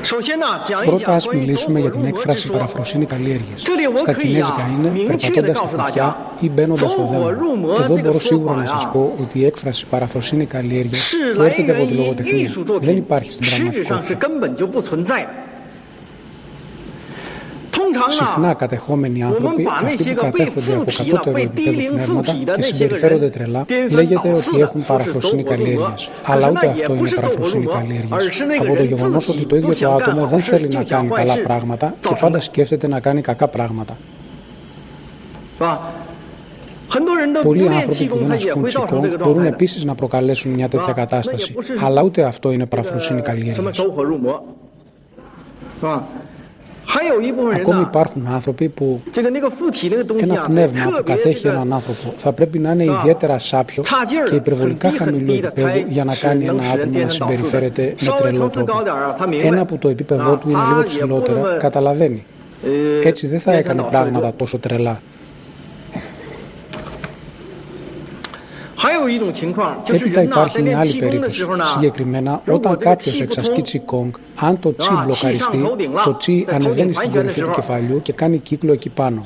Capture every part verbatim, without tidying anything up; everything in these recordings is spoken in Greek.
Πρώτα ας μιλήσουμε για την έκφραση παραφροσύνη καλλιέργειες. Στα κινέζικα είναι περπατώντας στη φωτιά ή μπαίνοντας στο δέμα. Εδώ μπορώ σίγουρα να σας πω ότι η έκφραση παραφροσύνη καλλιέργειες προέρχεται από τη λογοτεχνία. Δεν υπάρχει στην πραγματικότητα. Συχνά κατεχόμενοι άνθρωποι, αυτοί που κατέχονται από κατώτερο επίπεδο πνεύματα και συμπεριφέρονται τρελά, λέγεται ότι έχουν παραφροσύνη καλλιέργειας. Αλλά ούτε αυτό είναι παραφροσύνη καλλιέργειας. Από το γεγονός ότι το ίδιο το άτομο δεν θέλει να κάνει καλά πράγματα και πάντα σκέφτεται να κάνει κακά πράγματα. Πολλοί άνθρωποι που δεν ασκούν Qigong μπορούν επίσης να προκαλέσουν μια τέτοια κατάσταση. Αλλά ούτε αυτό είναι παραφροσύνη καλλιέργειας. Ακόμη υπάρχουν άνθρωποι που ένα πνεύμα που κατέχει έναν άνθρωπο θα πρέπει να είναι ιδιαίτερα σάπιο και υπερβολικά χαμηλού επίπεδου για να κάνει ένα άτομο να συμπεριφέρεται με τρελό τρόπο. Ένα που το επίπεδό του είναι λίγο ψηλότερα καταλαβαίνει. Έτσι δεν θα έκανε πράγματα τόσο τρελά. Έπειτα υπάρχει μια άλλη περίπτωση. Συγκεκριμένα, όταν κάποιος εξασκεί Qigong, αν το Qi μπλοκαριστεί, το Qi ανεβαίνει στην κορυφή του κεφαλιού και κάνει κύκλο εκεί πάνω.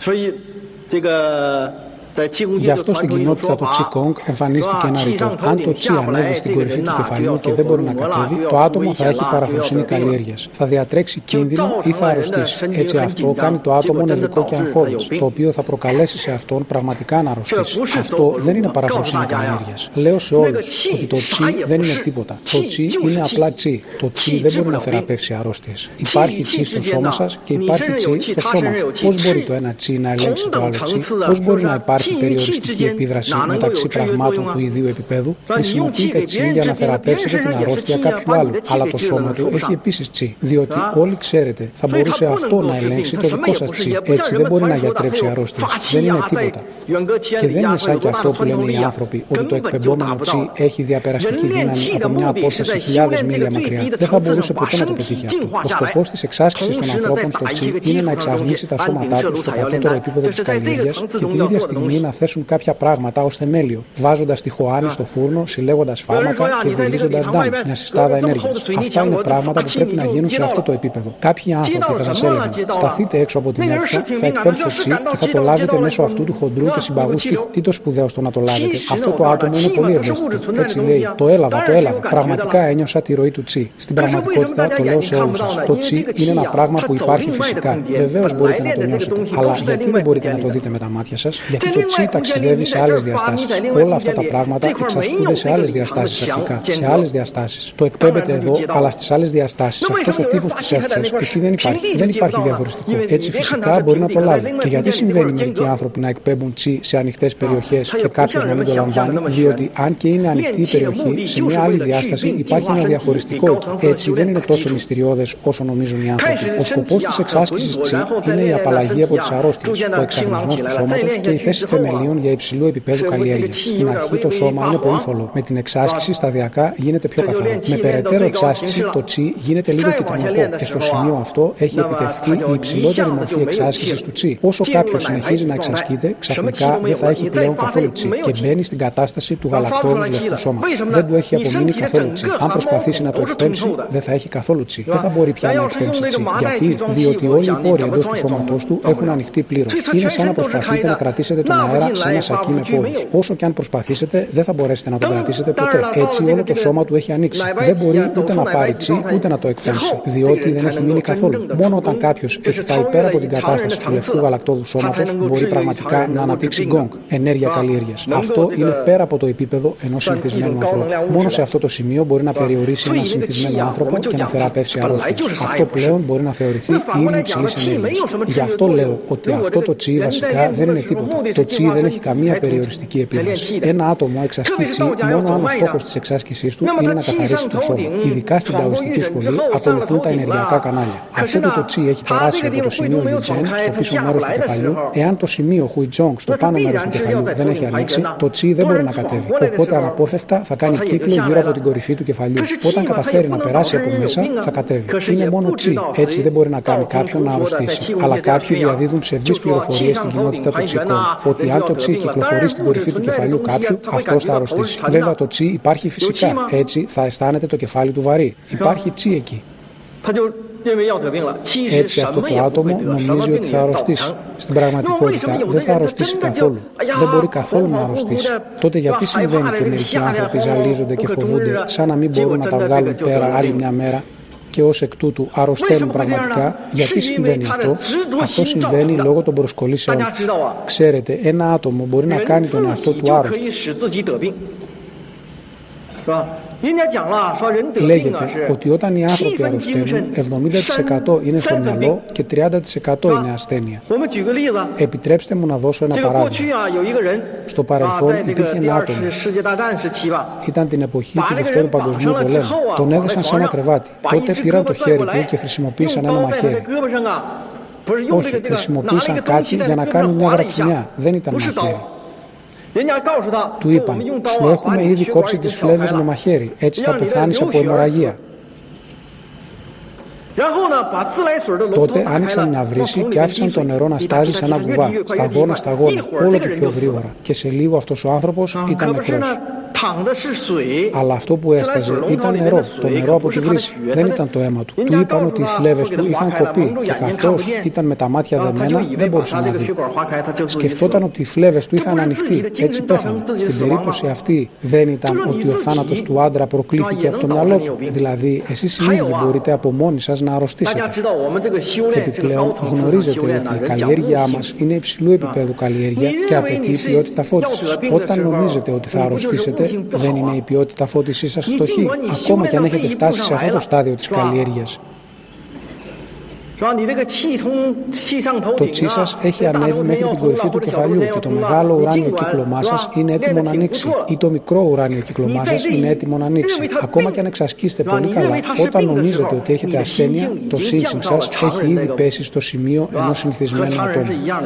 Γι' αυτό στην κοινότητα του Qigong εμφανίστηκε ένα ρητό. Αν το Qi ανέβει στην κορυφή του κεφαλιού και δεν μπορεί να κατέβει, το άτομο θα έχει παραφροσύνη καλλιέργειας. Θα διατρέξει κίνδυνο ή θα αρρωστήσει. Έτσι αυτό κάνει το άτομο νευρικό και αγχώδες, το οποίο θα προκαλέσει σε αυτόν πραγματικά να αρρωστήσει. Αυτό δεν είναι παραφροσύνη καλλιέργειας. Λέω σε όλους ότι το Qi δεν είναι τίποτα. Το Qi είναι απλά Qi. Το Qi δεν μπορεί να θεραπεύσει αρρώστιες. Υπάρχει Qi στο σώμα σας και υπάρχει Qi στο σώμα. Πώς μπορεί το ένα Qi να ελέγξει το άλλο Qi? Πώς μπορεί να υπάρχει περιοριστική επίδραση μεταξύ πραγμάτων του ιδίου επίπεδου? Χρησιμοποιείτε Qi για να θεραπεύσετε την αρρώστια κάποιου άλλου, αλλά το σώμα του έχει επίσης Qi. Διότι όλοι ξέρετε, θα μπορούσε αυτό να ελέγξει το δικό σας Qi. Έτσι δεν μπορεί να γιατρέψει αρρώστιες. Δεν είναι τίποτα. Και δεν είναι σαν και αυτό που λένε οι άνθρωποι, ότι το εκπεμπόμενο Qi έχει διαπεραστική δύναμη από μια απόσταση χιλιάδες μίλια μακριά. Δεν θα μπορούσε ποτέ να το πετύχει αυτό. Ο σκοπός της εξάσκησης των ανθρώπων στο Qi είναι να εξαγνίσει τα σώματά τους στο κατώτερο επίπεδο της καλλιέργειας και την ίδια στιγμή να θέσουν κάποια πράγματα ως θεμέλιο, βάζοντας τη χωάνη στο φούρνο, συλλέγοντας φάρμακα και δηλίζοντας ντάμ, μια συστάδα ενέργειας. Αυτά είναι πράγματα που πρέπει να γίνουν σε αυτό το επίπεδο. Κάποιοι άνθρωποι θα σας έλεγαν: σταθείτε έξω από την αίθουσα, θα εκπέμψω Qi και θα το λάβετε μέσω αυτού του χοντρού και συμπαγού τείχου. Τι το σπουδαίο στο να το λάβετε? Αυτό το άτομο είναι πολύ ευαίσθητο. Έτσι λέει: το έλαβα, το έλαβα. Πραγματικά ένιωσα τη ροή του Qi. Στην πραγματικότητα, το λέω σε όλους σας: το Qi είναι ένα πράγμα που υπάρχει φυσικά. Βεβαίως μπορείτε να το νιώσετε. Αλλά γιατί δεν μπορείτε να το δείτε με τα μάτια σας? Γιατί το Qi ταξιδεύει σε άλλες διαστάσεις. Όλα αυτά τα πράγματα εξασκούνται σε άλλες διαστάσεις αρχικά. Σε άλλες διαστάσεις. Το εκπέμπεται εδώ, αλλά στις άλλες διαστάσεις. Αυτός ο τύπος της αίθουσας, εκεί δεν υπάρχει. Δεν υπάρχει διαχωριστικό. Έτσι φυσικά μπορεί να το λάβει. Και γιατί συμβαίνει μερικοί άνθρωποι να εκπέμπουν Qi σε ανοιχτές περιοχές και κάποιος να μην το λαμβάνει? Διότι αν και είναι ανοιχτή η περιοχή, σε μια άλλη διάσταση υπάρχει ένα διαχωριστικό εκεί. Έτσι δεν είναι τόσο μυστηριώδες όσο νομίζουν οι άνθρωποι. Ο σκοπός της εξάσκησης Qi είναι η απαλλαγή από τις αρρώστιες, ο εξαγνισμός του σώματος και η θέση θεμελίων για υψηλού επίπεδου καλλιέργειας. Στην αρχή το σώμα είναι πολύ θολό. Με την εξάσκηση σταδιακά γίνεται πιο καθαρό. Με περαιτέρω εξάσκηση το Qi γίνεται λίγο κυτρινικό και στο σημείο αυτό έχει επιτευχθεί η υψηλότερη μορφή εξάσκησης του Qi. Όσο κάποιος συνεχίζει να εξασκείται, ξαφνικά δεν θα έχει πλέον καθόλου Qi και μπαίνει στην κατάσταση του γαλακτώδους λευκού σώμα. Δεν του έχει απομείνει καθόλου Qi. Αν προσπαθήσει να το εκπέμψει, δεν θα έχει καθόλου Qi. Δεν θα μπορεί πια να εκπέμψει Qi. Γιατί? Διότι όλοι οι πόροι εντός του σώματός του έχουν ανοιχτεί πλήρως. Είναι σαν να προσπαθείτε να κρατήσετε τον αέρα σε ένα σακί με πόρους. Όσο και αν προσπαθήσετε, δεν θα μπορέσετε να τον κρατήσετε ποτέ. Έτσι, όλο το σώμα του έχει ανοίξει. Δεν μπορεί ούτε να πάρει Qi, ούτε να το εκπέμψει, διότι δεν έχει μείνει καθόλου. Μόνο όταν κάποιος έχει πάει πέρα από την κατάσταση του λευκού γαλακτώδου σώματος, μπορεί πραγματικά να αναπτύξει Qigong, ενέργεια καλλιέργειας. Αυτό είναι πέρα από το επίπεδο ενός συνηθισμένου ανθρώπου. Μόνο σε αυτό το σημείο μπορεί να περιορίσει έναν συνηθισμένο άνθρωπο και να θεραπεύσει αρρώστιες. Αυτό πλέον μπορεί να θεωρηθεί ύλη υψηλής ενέργειας. Γι' αυτό λέω ότι αυτό το Qi βασικά δεν είναι τίποτα. Το Qi δεν έχει καμία περιοριστική επίδραση. Ένα άτομο εξασκεί Qi μόνο αν ο στόχος της εξάσκησής του είναι να καθαρίσει το σώμα. Ειδικά στην ταοιστική σχολή ακολουθούν τα ενεργειακά κανάλια. Αφού το Qi έχει περάσει από το σημείο Yujen στο πίσω μέρος του κεφαλιού, εάν το σημείο Huizhong στο πάνω μέρος του κεφαλιού δεν έχει ανοίξει, το Qi δεν μπορεί να κατέβει. Οπότε αναπόφευκτα θα κάνει κύκλο γύρω από την κορυφή του κεφαλιού. Όταν καταφέρει να περάσει από μέσα, θα κατέβει. Είναι μόνο Qi. Έτσι δεν μπορεί να κάνει κάποιον να αρρωστήσει. Αλλά κάποιοι διαδίδουν ψευδείς πληροφορίες στην κοινότητα του Qigong, ότι αν το Qi κυκλοφορεί στην κορυφή του κεφαλιού κάποιου, αυτός θα αρρωστήσει. Βέβαια το Qi υπάρχει φυσικά. Έτσι θα αισθάνεται το κεφάλι του βαρύ. Υπάρχει Qi εκεί. Έτσι αυτό το άτομο νομίζει ότι θα αρρωστήσει. Στην πραγματικότητα δεν θα αρρωστήσει καθόλου. Δεν μπορεί καθόλου να αρρωστήσει. Τότε γιατί συμβαίνει και μερικοί άνθρωποι ζαλίζονται και φοβούνται σαν να μην μπορούν να τα βγάλουν πέρα άλλη μια μέρα και ως εκ τούτου αρρωσταίνουν πραγματικά? Γιατί συμβαίνει αυτό? Αυτό συμβαίνει λόγω των προσκολήσεων τους. Ξέρετε, ένα άτομο μπορεί να κάνει τον εαυτό του άρρωστο. Λέγεται ότι όταν οι άνθρωποι αρρωσταίνουν, εβδομήντα τοις εκατό είναι στο μυαλό και τριάντα τοις εκατό είναι ασθένεια. Επιτρέψτε μου να δώσω ένα παράδειγμα. Στο παρελθόν υπήρχε ένα άτομο. Ήταν την εποχή του Δευτέρου Παγκοσμίου Πολέμου. Τον έδεσαν σε ένα κρεβάτι. Τότε πήραν το χέρι του και χρησιμοποίησαν ένα μαχαίρι. Όχι, χρησιμοποίησαν κάτι για να κάνουν μια γρατσουνιά. Δεν ήταν μαχαίρι. Του είπαν, σου έχουμε ήδη κόψει τις φλέβες με μαχαίρι, έτσι θα πεθάνεις από αιμορραγία. Τότε άνοιξαν μια βρύση και άφησαν το νερό να στάζει σαν ένα βουβά, σταγόνα σταγόνα, όλο και πιο γρήγορα. Και σε λίγο αυτός ο άνθρωπος ήταν νεκρός. Αλλά αυτό που έσταζε ήταν νερό, το νερό από τη βρύση. Δεν ήταν το αίμα του. Του είπαν ότι οι φλέβες του είχαν κοπεί και καθώς ήταν με τα μάτια δεμένα δεν μπορούσε να δει. Σκεφτόταν ότι οι φλέβες του είχαν ανοιχτεί, έτσι πέθανε. Στην περίπτωση αυτή δεν ήταν ότι ο θάνατος του άντρα προκλήθηκε από το μυαλό του? Δηλαδή, εσείς οι ίδιοι μπορείτε από μόνοι σας να αρρωστήσετε. Επιπλέον, γνωρίζετε ότι η καλλιέργειά μας είναι υψηλού επίπεδου καλλιέργεια και απαιτεί ποιότητα φώτισης. Όταν νομίζετε ότι θα αρρωστήσετε, δεν είναι η ποιότητα φώτισής σας φτωχή, ακόμα και αν έχετε φτάσει σε αυτό το στάδιο της καλλιέργειας. Το τσί σας έχει ανέβει μέχρι την κορυφή του κεφαλιού και το μεγάλο ουράνιο κύκλωμά σας είναι έτοιμο να ανοίξει, ή το μικρό ουράνιο κύκλωμά σας είναι έτοιμο να ανοίξει. Ακόμα και αν εξασκήσετε πολύ καλά, όταν νομίζετε ότι έχετε ασθένεια, το σύνξιν σας έχει ήδη πέσει στο σημείο ενός συνηθισμένου ατόμου.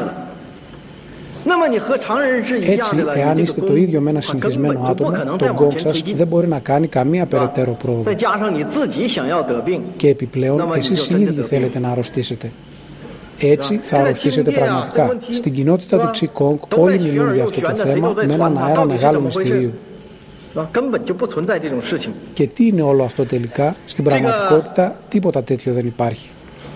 Έτσι, εάν είστε το ίδιο με ένα συνηθισμένο άτομο, το γκόγκ σας δεν μπορεί να κάνει καμία περαιτέρω πρόοδο. Και επιπλέον, εσείς οι ίδιοι θέλετε να αρρωστήσετε. Έτσι θα αρρωστήσετε πραγματικά. Στην κοινότητα του Qi Gong όλοι μιλούν για αυτό το θέμα με έναν αέρα μεγάλου μυστηρίου. Και τι είναι όλο αυτό τελικά? Στην πραγματικότητα τίποτα τέτοιο δεν υπάρχει.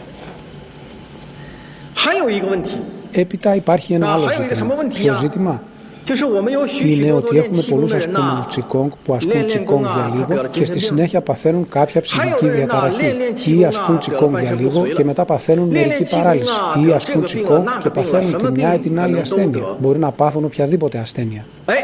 Έπειτα υπάρχει ένα άλλο ζήτημα. Ποιο ζήτημα? Είναι ότι έχουμε πολλούς ασκούμενους Qigong που ασκούν Qigong για λίγο και στη συνέχεια παθαίνουν κάποια ψυχική διαταραχή, ή ασκούν Qigong για λίγο και μετά παθαίνουν μερική παράλυση, ή ασκούν Qigong και παθαίνουν τη μια ή την άλλη ασθένεια. Μπορεί να πάθουν οποιαδήποτε ασθένεια.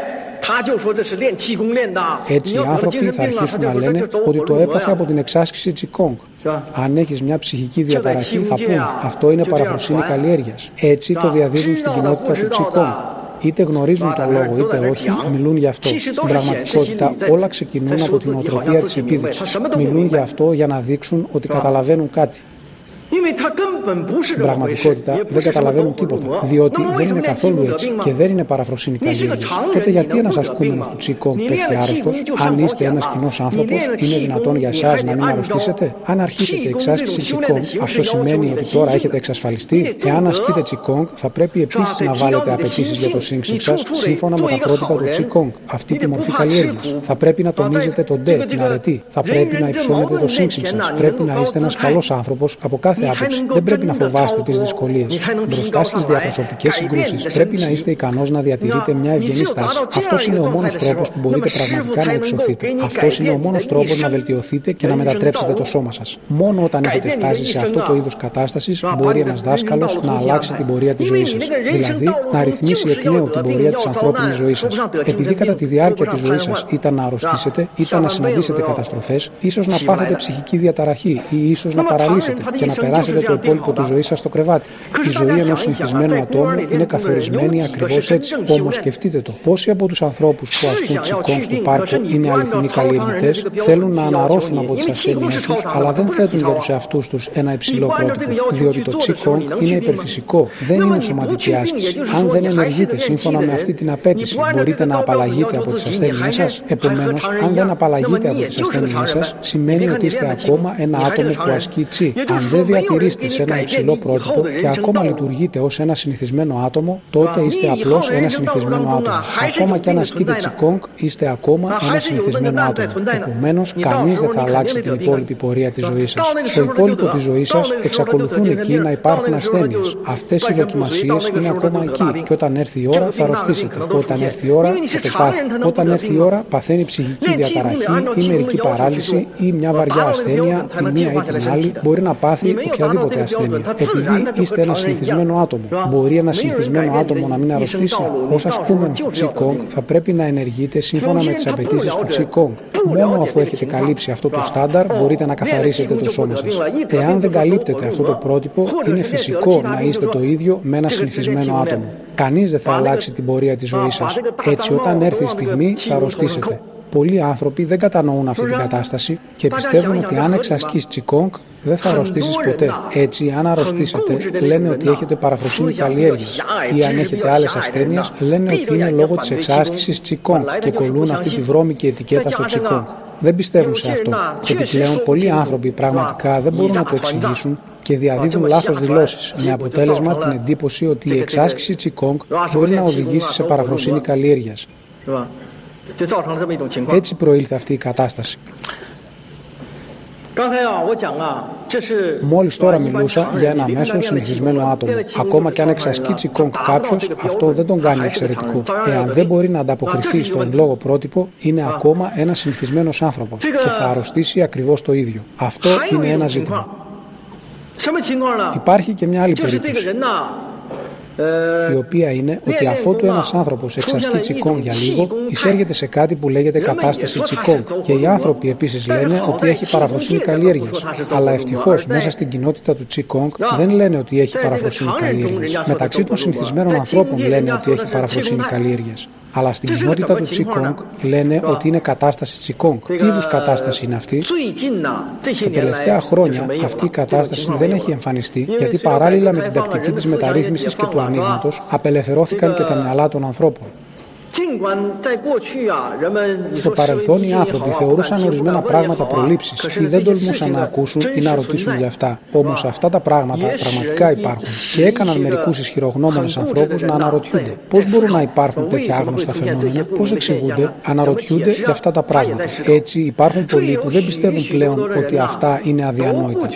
Έτσι οι άνθρωποι θα αρχίσουν να λένε ότι το έπαθε από την εξάσκηση Qigong. Αν έχεις μια ψυχική διαταραχή θα πούν αυτό είναι παραφροσύνη καλλιέργειας. Έτσι το διαδίδουν στην κοινότητα του Qigong. Είτε γνωρίζουν τον λόγο είτε όχι, μιλούν για αυτό. Στην πραγματικότητα όλα ξεκινούν από την οτροπία της επίδειξης. Μιλούν για αυτό για να δείξουν ότι καταλαβαίνουν κάτι. Στην πραγματικότητα δεν καταλαβαίνουν τίποτα, διότι δεν είναι καθόλου έτσι και δεν είναι παραφροσύνη καλλιέργειας. Τότε γιατί ένας ασκούμενος του Qigong πέφτει άρρωστος? Αν είστε ένας κοινός άνθρωπος, είναι δυνατόν για εσάς να μην αρρωστήσετε? Αν αρχίσετε εξάσκηση Qigong, αυτό σημαίνει ότι τώρα έχετε εξασφαλιστεί? Και αν ασκείτε Qigong, θα πρέπει επίσης να βάλετε απαιτήσεις για το σύνξιν σας σύμφωνα με τα πρότυπα του Qigong, αυτή τη μορφή καλλιέργειας. Θα πρέπει να τονίζετε τον ντε, την αρετή. Θα πρέπει να υψώνετε το σύνξιν σας. Πρέπει να είστε ένας καλός άνθρωπος από κάθε άποψη. Δεν πρέπει να φοβάστε τις δυσκολίες. Μπροστά στις διαπροσωπικές συγκρούσεις, πρέπει να είστε ικανός να διατηρείτε μια ευγενή στάση. Αυτός είναι ο μόνος τρόπος που μπορείτε πραγματικά να υψωθείτε. Αυτός είναι ο μόνος τρόπος να βελτιωθείτε και να μετατρέψετε το σώμα σας. Μόνο όταν έχετε φτάσει σε αυτό το είδος κατάστασης, μπορεί ένας δάσκαλος να αλλάξει την πορεία της ζωής σας. Δηλαδή, να ρυθμίσει εκ νέου την πορεία της ανθρώπινης ζωής σας. Επειδή κατά τη διάρκεια της ζωής σας ήταν να αρρωστήσετε, ήταν να συναντήσετε καταστροφές, ίσως να πάθετε ψυχική διαταραχή ή ίσως να παραλύσετε και να περάσετε το υπόλοιπο της ζωής σας στο κρεβάτι. Η ζωή ενός συνηθισμένου ατόμου είναι καθορισμένη ακριβώς έτσι. Όμως σκεφτείτε το. Πόσοι από τους ανθρώπους που ασκούν Qigong στο πάρκο είναι αληθινοί καλλιεργητές, θέλουν να αναρρώσουν από τις ασθένειές τους, αλλά δεν θέτουν για τους εαυτούς τους ένα υψηλό πρότυπο. Διότι το Qigong είναι υπερφυσικό, δεν είναι σωματική άσκηση. Αν δεν ενεργείτε σύμφωνα με αυτή την απέτηση, μπορείτε να απαλλαγείτε από τις ασθένειές σας. Επομένως, αν δεν απαλλαγείτε από τις ασθένειές σας, σημαίνει ότι είστε ακόμα ένα άτομο που ασκεί Qi. Αν δεν διατηρείστε σε ένα υψηλό πρότυπο και ακόμα λειτουργείτε ως ένα συνηθισμένο άτομο, τότε είστε απλώς ένα συνηθισμένο άτομο. Ακόμα και αν ασκείτε Qigong, είστε ακόμα ένα συνηθισμένο άτομο. Επομένως, κανείς δεν θα αλλάξει την υπόλοιπη πορεία της ζωής σας. Στο υπόλοιπο της ζωής σας εξακολουθούν εκεί να υπάρχουν ασθένειες. Αυτές οι δοκιμασίες είναι ακόμα εκεί και όταν έρθει η ώρα θα αρρωστήσετε. Όταν έρθει η ώρα θα το πάθετε. Όταν έρθει η ώρα παθαίνει ψυχική διαταραχή ή μερική παράλυση ή μια βαριά ασθένεια, τη μία ή την άλλη, μπορεί να πάθει οποιαδήποτε ασθένεια. Επειδή είστε ένα συνηθισμένο άτομο, μπορεί ένα συνηθισμένο άτομο να μην αρρωστήσει. Ως ασκούμενος του Qigong θα πρέπει να ενεργείτε σύμφωνα με τις απαιτήσεις του Qigong. Μόνο αφού έχετε καλύψει αυτό το στάνταρ μπορείτε να καθαρίσετε το σώμα σας. Εάν δεν καλύπτετε αυτό το πρότυπο, είναι φυσικό να είστε το ίδιο με ένα συνηθισμένο άτομο. Κανείς δεν θα αλλάξει την πορεία της ζωής σας. Έτσι, όταν έρθει η στιγμή, θα αρρωστήσετε. Πολλοί άνθρωποι δεν κατανοούν αυτή την κατάσταση και πιστεύουν ότι αν εξασκείς Qigong δεν θα αρρωστήσεις ποτέ. Έτσι, αν αρρωστήσετε, λένε ότι έχετε παραφροσύνη καλλιέργειας ή αν έχετε άλλες ασθένειες, λένε ότι είναι λόγω της εξάσκησης Qigong και κολλούν αυτή τη βρώμικη ετικέτα στο Qigong. Δεν πιστεύουν σε αυτό. Επιπλέον, πολλοί άνθρωποι πραγματικά δεν μπορούν να το εξηγήσουν και διαδίδουν λάθος δηλώσεις, με αποτέλεσμα την εντύπωση ότι η εξάσκηση Qigong μπορεί να οδηγήσει σε παραφροσύνη καλλιέργειας. Έτσι προήλθε αυτή η κατάσταση. Μόλις τώρα μιλούσα για ένα μέσο συνηθισμένο άτομο. Ακόμα και αν εξασκεί Qigong κάποιος, αυτό δεν τον κάνει εξαιρετικό. Εάν δεν μπορεί να ανταποκριθεί στον λόγο πρότυπο, είναι ακόμα ένας συνηθισμένος άνθρωπος και θα αρρωστήσει ακριβώς το ίδιο. Αυτό είναι ένα ζήτημα. Υπάρχει και μια άλλη περίπτωση, η οποία είναι ότι αφότου ένας άνθρωπος εξασκεί Qigong για λίγο, εισέρχεται σε κάτι που λέγεται κατάσταση Qigong. Και οι άνθρωποι επίσης λένε ότι έχει παραφροσύνη καλλιέργειας. Αλλά ευτυχώς μέσα στην κοινότητα του Qigong δεν λένε ότι έχει παραφροσύνη καλλιέργειας. Μεταξύ των συνηθισμένων ανθρώπων λένε ότι έχει παραφροσύνη καλλιέργειας. Αλλά στην κοινότητα του Qigong λένε ότι είναι κατάσταση Qigong. Τι είδους κατάσταση είναι αυτή? Τα τελευταία χρόνια αυτή η κατάσταση δεν έχει εμφανιστεί, γιατί παράλληλα με την τακτική της μεταρρύθμισης και του ανοίγματος απελευθερώθηκαν και τα μυαλά των ανθρώπων. Στο παρελθόν οι άνθρωποι θεωρούσαν ορισμένα πράγματα προλήψεις ή δεν τολμούσαν να ακούσουν ή να ρωτήσουν για αυτά. Όμως αυτά τα πράγματα πραγματικά υπάρχουν και έκαναν μερικούς ισχυρογνώμονες ανθρώπους να αναρωτιούνται πώς μπορούν να υπάρχουν τέτοια άγνωστα φαινόμενα, πώς εξηγούνται, αναρωτιούνται για αυτά τα πράγματα. Έτσι υπάρχουν πολλοί που δεν πιστεύουν πλέον ότι αυτά είναι αδιανόητα.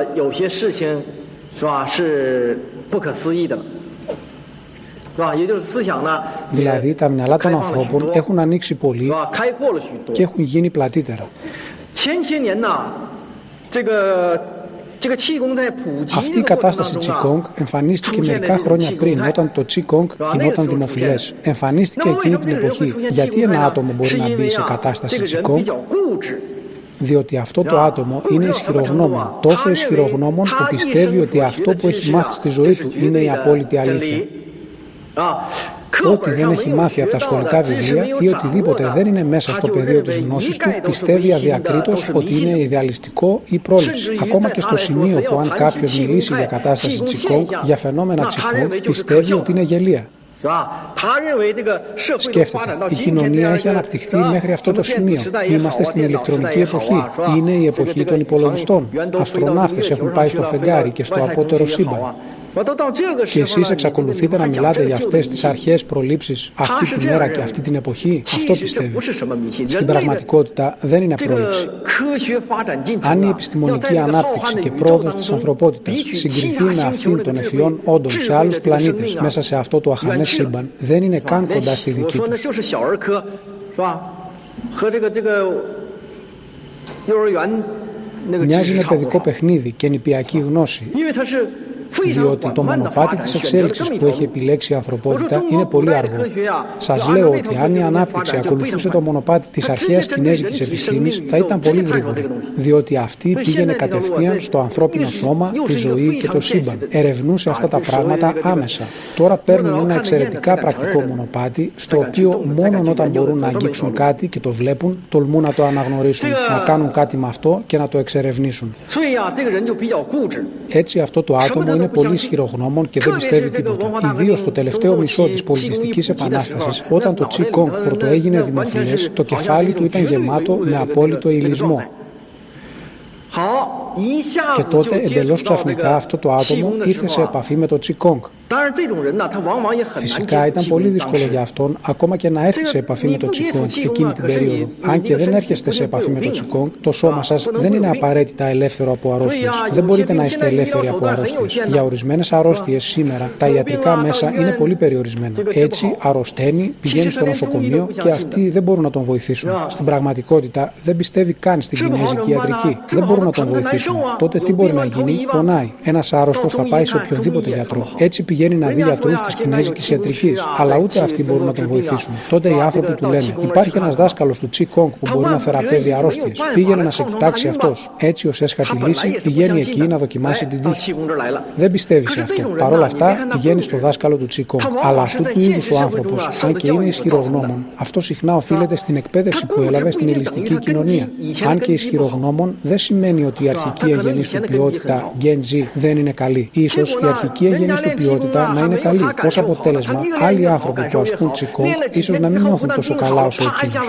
Δηλαδή τα μυαλά των ανθρώπων έχουν ανοίξει πολύ και έχουν γίνει πλατύτερα. Αυτή η κατάσταση Qigong εμφανίστηκε μερικά χρόνια πριν, όταν το Qigong γινόταν δημοφιλές. Εμφανίστηκε εκείνη την εποχή. Γιατί ένα άτομο μπορεί να μπει σε κατάσταση Qigong? Διότι αυτό το άτομο είναι ισχυρογνώμων. Τόσο ισχυρογνώμων που πιστεύει ότι αυτό που έχει μάθει στη ζωή του είναι η απόλυτη αλήθεια. Ό,τι δεν έχει μάθει από τα σχολικά βιβλία ή οτιδήποτε δεν είναι μέσα στο πεδίο της γνώσης του, πιστεύει αδιακρίτως ότι είναι ιδεαλιστικό ή πρόληψη. Ακόμα και στο σημείο που αν κάποιος μιλήσει για κατάσταση Qigong, για φαινόμενα Qigong, πιστεύει ότι είναι γελία. Σκέφτεται, η κοινωνία έχει αναπτυχθεί μέχρι αυτό το σημείο. Είμαστε στην ηλεκτρονική εποχή. Είναι η εποχή των υπολογιστών. Αστροναύτες έχουν πάει στο φεγγάρι και στο απότερο σύμπαν. Και εσείς εξακολουθείτε να μιλάτε για αυτές τις αρχαίες προλήψεις αυτή τη μέρα και αυτή την εποχή? Αυτό πιστεύει. Στην πραγματικότητα δεν είναι πρόληψη. Αν η επιστημονική ανάπτυξη και πρόοδος της ανθρωπότητας συγκριθεί με αυτήν των ευφυών όντων σε άλλους πλανήτες μέσα σε αυτό το αχανές σύμπαν, δεν είναι καν κοντά στη δική τους. Μοιάζει με παιδικό παιχνίδι και νηπιακή γνώση, διότι το μονοπάτι της εξέλιξης που έχει επιλέξει η ανθρωπότητα είναι πολύ αργό. Σας λέω ότι αν η ανάπτυξη ακολουθούσε το μονοπάτι της αρχαίας κινέζικης επιστήμης θα ήταν πολύ γρήγορη, διότι αυτή πήγαινε κατευθείαν στο ανθρώπινο σώμα, τη ζωή και το σύμπαν. Ερευνούσε αυτά τα πράγματα άμεσα. Τώρα παίρνουν ένα εξαιρετικά πρακτικό μονοπάτι, στο οποίο μόνο όταν μπορούν να αγγίξουν κάτι και το βλέπουν, τολμούν να το αναγνωρίσουν, να κάνουν κάτι με αυτό και να το εξερευνήσουν. Έτσι αυτό το άτομο είναι πολύ ισχυρογνώμων και δεν πιστεύει τίποτα. Ιδίως στο τελευταίο μισό της πολιτιστικής επανάστασης, όταν το Qigong πρωτοέγινε δημοφιλές, το κεφάλι του ήταν γεμάτο με απόλυτο υλισμό. Και τότε εντελώς ξαφνικά αυτό το άτομο ήρθε σε επαφή με το Qigong. Φυσικά ήταν πολύ δύσκολο για αυτόν ακόμα και να έρθει σε επαφή με το Qigong εκείνη την περίοδο. Αν και δεν έρχεστε σε επαφή με το Qigong, το σώμα σας δεν είναι απαραίτητα ελεύθερο από αρρώστιες. Δεν μπορείτε να είστε ελεύθεροι από αρρώστιες. Για ορισμένες αρρώστιες σήμερα τα ιατρικά μέσα είναι πολύ περιορισμένα. Έτσι αρρωσταίνει, πηγαίνει στο νοσοκομείο και αυτοί δεν μπορούν να τον βοηθήσουν. Στην πραγματικότητα δεν πιστεύει καν στην κινέζικη ιατρική. Δεν μπορούν να τον βοηθήσουν. Τότε τι μπορεί να γίνει? Πονάει. Ένας άρρωστος θα πάει σε οποιονδήποτε γιατρό. Έτσι πηγαίνει να δει γιατρούς της κινέζικης ιατρικής, αλλά ούτε αυτοί μπορούν να τον βοηθήσουν. Τότε οι άνθρωποι του λένε: υπάρχει ένας δάσκαλος του Qigong που μπορεί να θεραπεύει αρρώστιες. Πήγαινε να σε κοιτάξει αυτός. Έτσι ως έσχατη λύση πηγαίνει εκεί να δοκιμάσει την τύχη. Δεν πιστεύει σε αυτό. Παρ' όλα αυτά πηγαίνει στο δάσκαλο του Qigong. Αλλά αυτού του είδους ο άνθρωπος, αν και είναι ισχυρογνώμων, αυτό συχνά οφείλεται στην εκπαίδευση που έλαβε στην ελιστική κοινωνία. Αν και ισχυρογνώμων, δεν σημαίνει ότι η αρχική εγγενής του ποιότητα Genji δεν είναι καλή. Ίσως η αρχική εγγενής του ποιότητα να είναι καλή. Ως αποτέλεσμα, άλλοι άνθρωποι που ασκούν Qigong ίσως να μην νιώθουν τόσο καλά όσο εκείνος.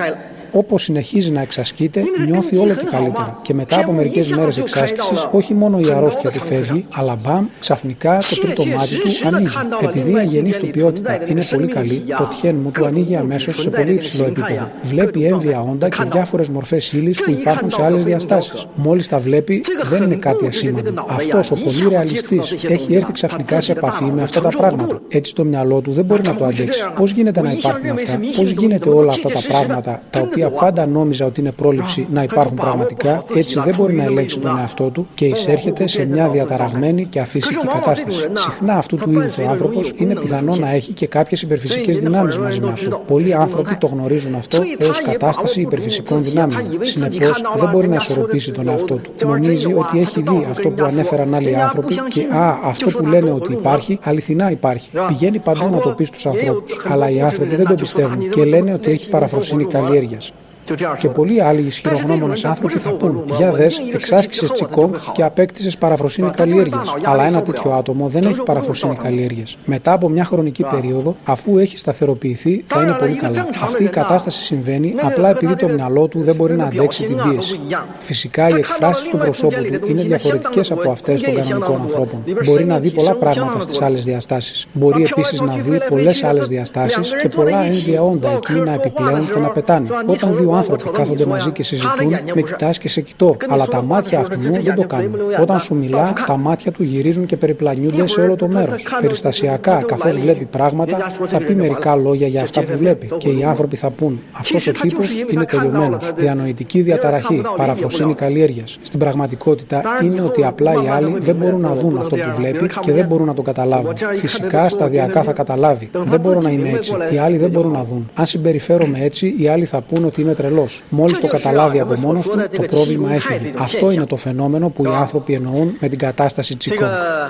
Όπως συνεχίζει να εξασκείται, νιώθει όλο και καλύτερα. Και μετά από μερικές μέρες εξάσκησης, όχι μόνο η αρρώστια του φεύγει, αλλά μπαμ, ξαφνικά το τρίτο μάτι του ανοίγει. Επειδή η εγγενής του ποιότητα είναι πολύ καλή, το τιέν μου του ανοίγει αμέσως σε πολύ υψηλό επίπεδο. Βλέπει έμβια όντα και διάφορες μορφές ύλης που υπάρχουν σε άλλες διαστάσεις. Μόλις τα βλέπει, δεν είναι κάτι ασήμαντο. Αυτός ο πολύ ρεαλιστής έχει έρθει ξαφνικά σε επαφή με αυτά τα πράγματα. Έτσι το μυαλό του δεν μπορεί να το αντέξει. Πώς γίνεται να υπάρχουν αυτά? Πώς γίνεται όλα αυτά τα πράγματα, τα οποία πάντα νόμιζα ότι είναι πρόληψη, να υπάρχουν πραγματικά? Έτσι δεν μπορεί να ελέγξει τον εαυτό του και εισέρχεται σε μια διαταραγμένη και αφύσικη κατάσταση. Συχνά αυτού του είδους ο άνθρωπος είναι πιθανό να έχει και κάποιες υπερφυσικές δυνάμεις μαζί με αυτό. Πολλοί άνθρωποι το γνωρίζουν αυτό ως κατάσταση υπερφυσικών δυνάμεων. Συνεπώς δεν μπορεί να ισορροπήσει τον εαυτό του. Νομίζει ότι έχει δει αυτό που ανέφεραν άλλοι άνθρωποι και α, αυτό που λένε ότι υπάρχει, αληθινά υπάρχει. Πηγαίνει παντού να το πει στους ανθρώπους. Αλλά οι άνθρωποι δεν το πιστεύουν και λένε ότι έχει παραφροσύνη καλλιέργειας. Και πολλοί άλλοι ισχυρογνώμονες άνθρωποι θα πούν: για δες, εξάσκησες Qigong και απέκτησες παραφροσύνη καλλιέργειας. Αλλά ένα τέτοιο άτομο δεν έχει παραφροσύνη καλλιέργειας. Μετά από μια χρονική περίοδο, αφού έχει σταθεροποιηθεί, θα είναι πολύ καλά. Αυτή η κατάσταση συμβαίνει απλά επειδή το μυαλό του δεν μπορεί να αντέξει την πίεση. Φυσικά, οι εκφράσεις του προσώπου του είναι διαφορετικές από αυτές των κανονικών ανθρώπων. Μπορεί να δει πολλά πράγματα στις άλλες διαστάσεις. Μπορεί επίσης να δει πολλές άλλες διαστάσεις και πολλά έμβια όντα εκεί να επιπλέουν και να πετάνε. Όταν δύο άνθρωποι κάθονται μαζί και συζητούν, με κοιτάς και σε κοιτώ, αλλά τα μάτια αυτού μου δεν το κάνουν. Όταν σου μιλά, τα μάτια του γυρίζουν και περιπλανιούνται σε όλο το μέρος. Περιστασιακά, καθώς βλέπει πράγματα, θα πει μερικά λόγια για αυτά που βλέπει. Και οι άνθρωποι θα πούν: αυτός ο τύπος είναι τελειωμένος. Διανοητική διαταραχή, παραφροσύνη καλλιέργειας. Στην πραγματικότητα είναι ότι απλά οι άλλοι δεν μπορούν να δουν αυτό που βλέπει και δεν μπορούν να το καταλάβουν. Φυσικά σταδιακά θα καταλάβει. Δεν μπορώ να είμαι έτσι. Οι άλλοι δεν μπορούν να δουν. Αν συμπεριφέρομαι έτσι, οι άλλοι θα πούν ότι είμαι τρελός. Μόλις το καταλάβει από μόνος του, το πρόβλημα έφυγε. Αυτό είναι το φαινόμενο που οι άνθρωποι εννοούν με την κατάσταση Qigong.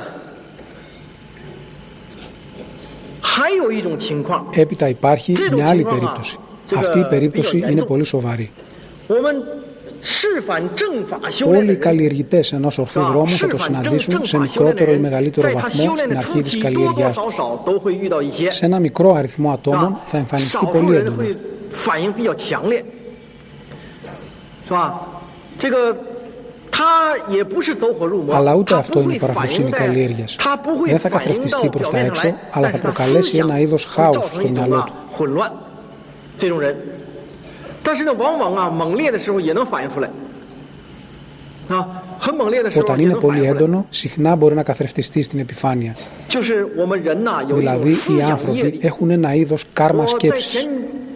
Έπειτα υπάρχει μια άλλη περίπτωση. Αυτή η περίπτωση είναι πολύ σοβαρή. Όλοι οι καλλιεργητές ενός ορθού δρόμου θα το συναντήσουν σε μικρότερο ή μεγαλύτερο βαθμό στην αρχή της καλλιεργειάς τους. Σε ένα μικρό αριθμό ατόμων θα εμφανιστεί πολύ έντονα. Αλλά ούτε αυτό είναι παραφροσύνη καλλιέργειας. Δεν θα καθρεφτιστεί προς τα έξω, αλλά θα προκαλέσει ένα είδος χάους στο μυαλό του. Όταν είναι πολύ έντονο, συχνά μπορεί να καθρεφτιστεί στην επιφάνεια. Δηλαδή, οι άνθρωποι έχουν ένα είδος κάρμα σκέψης.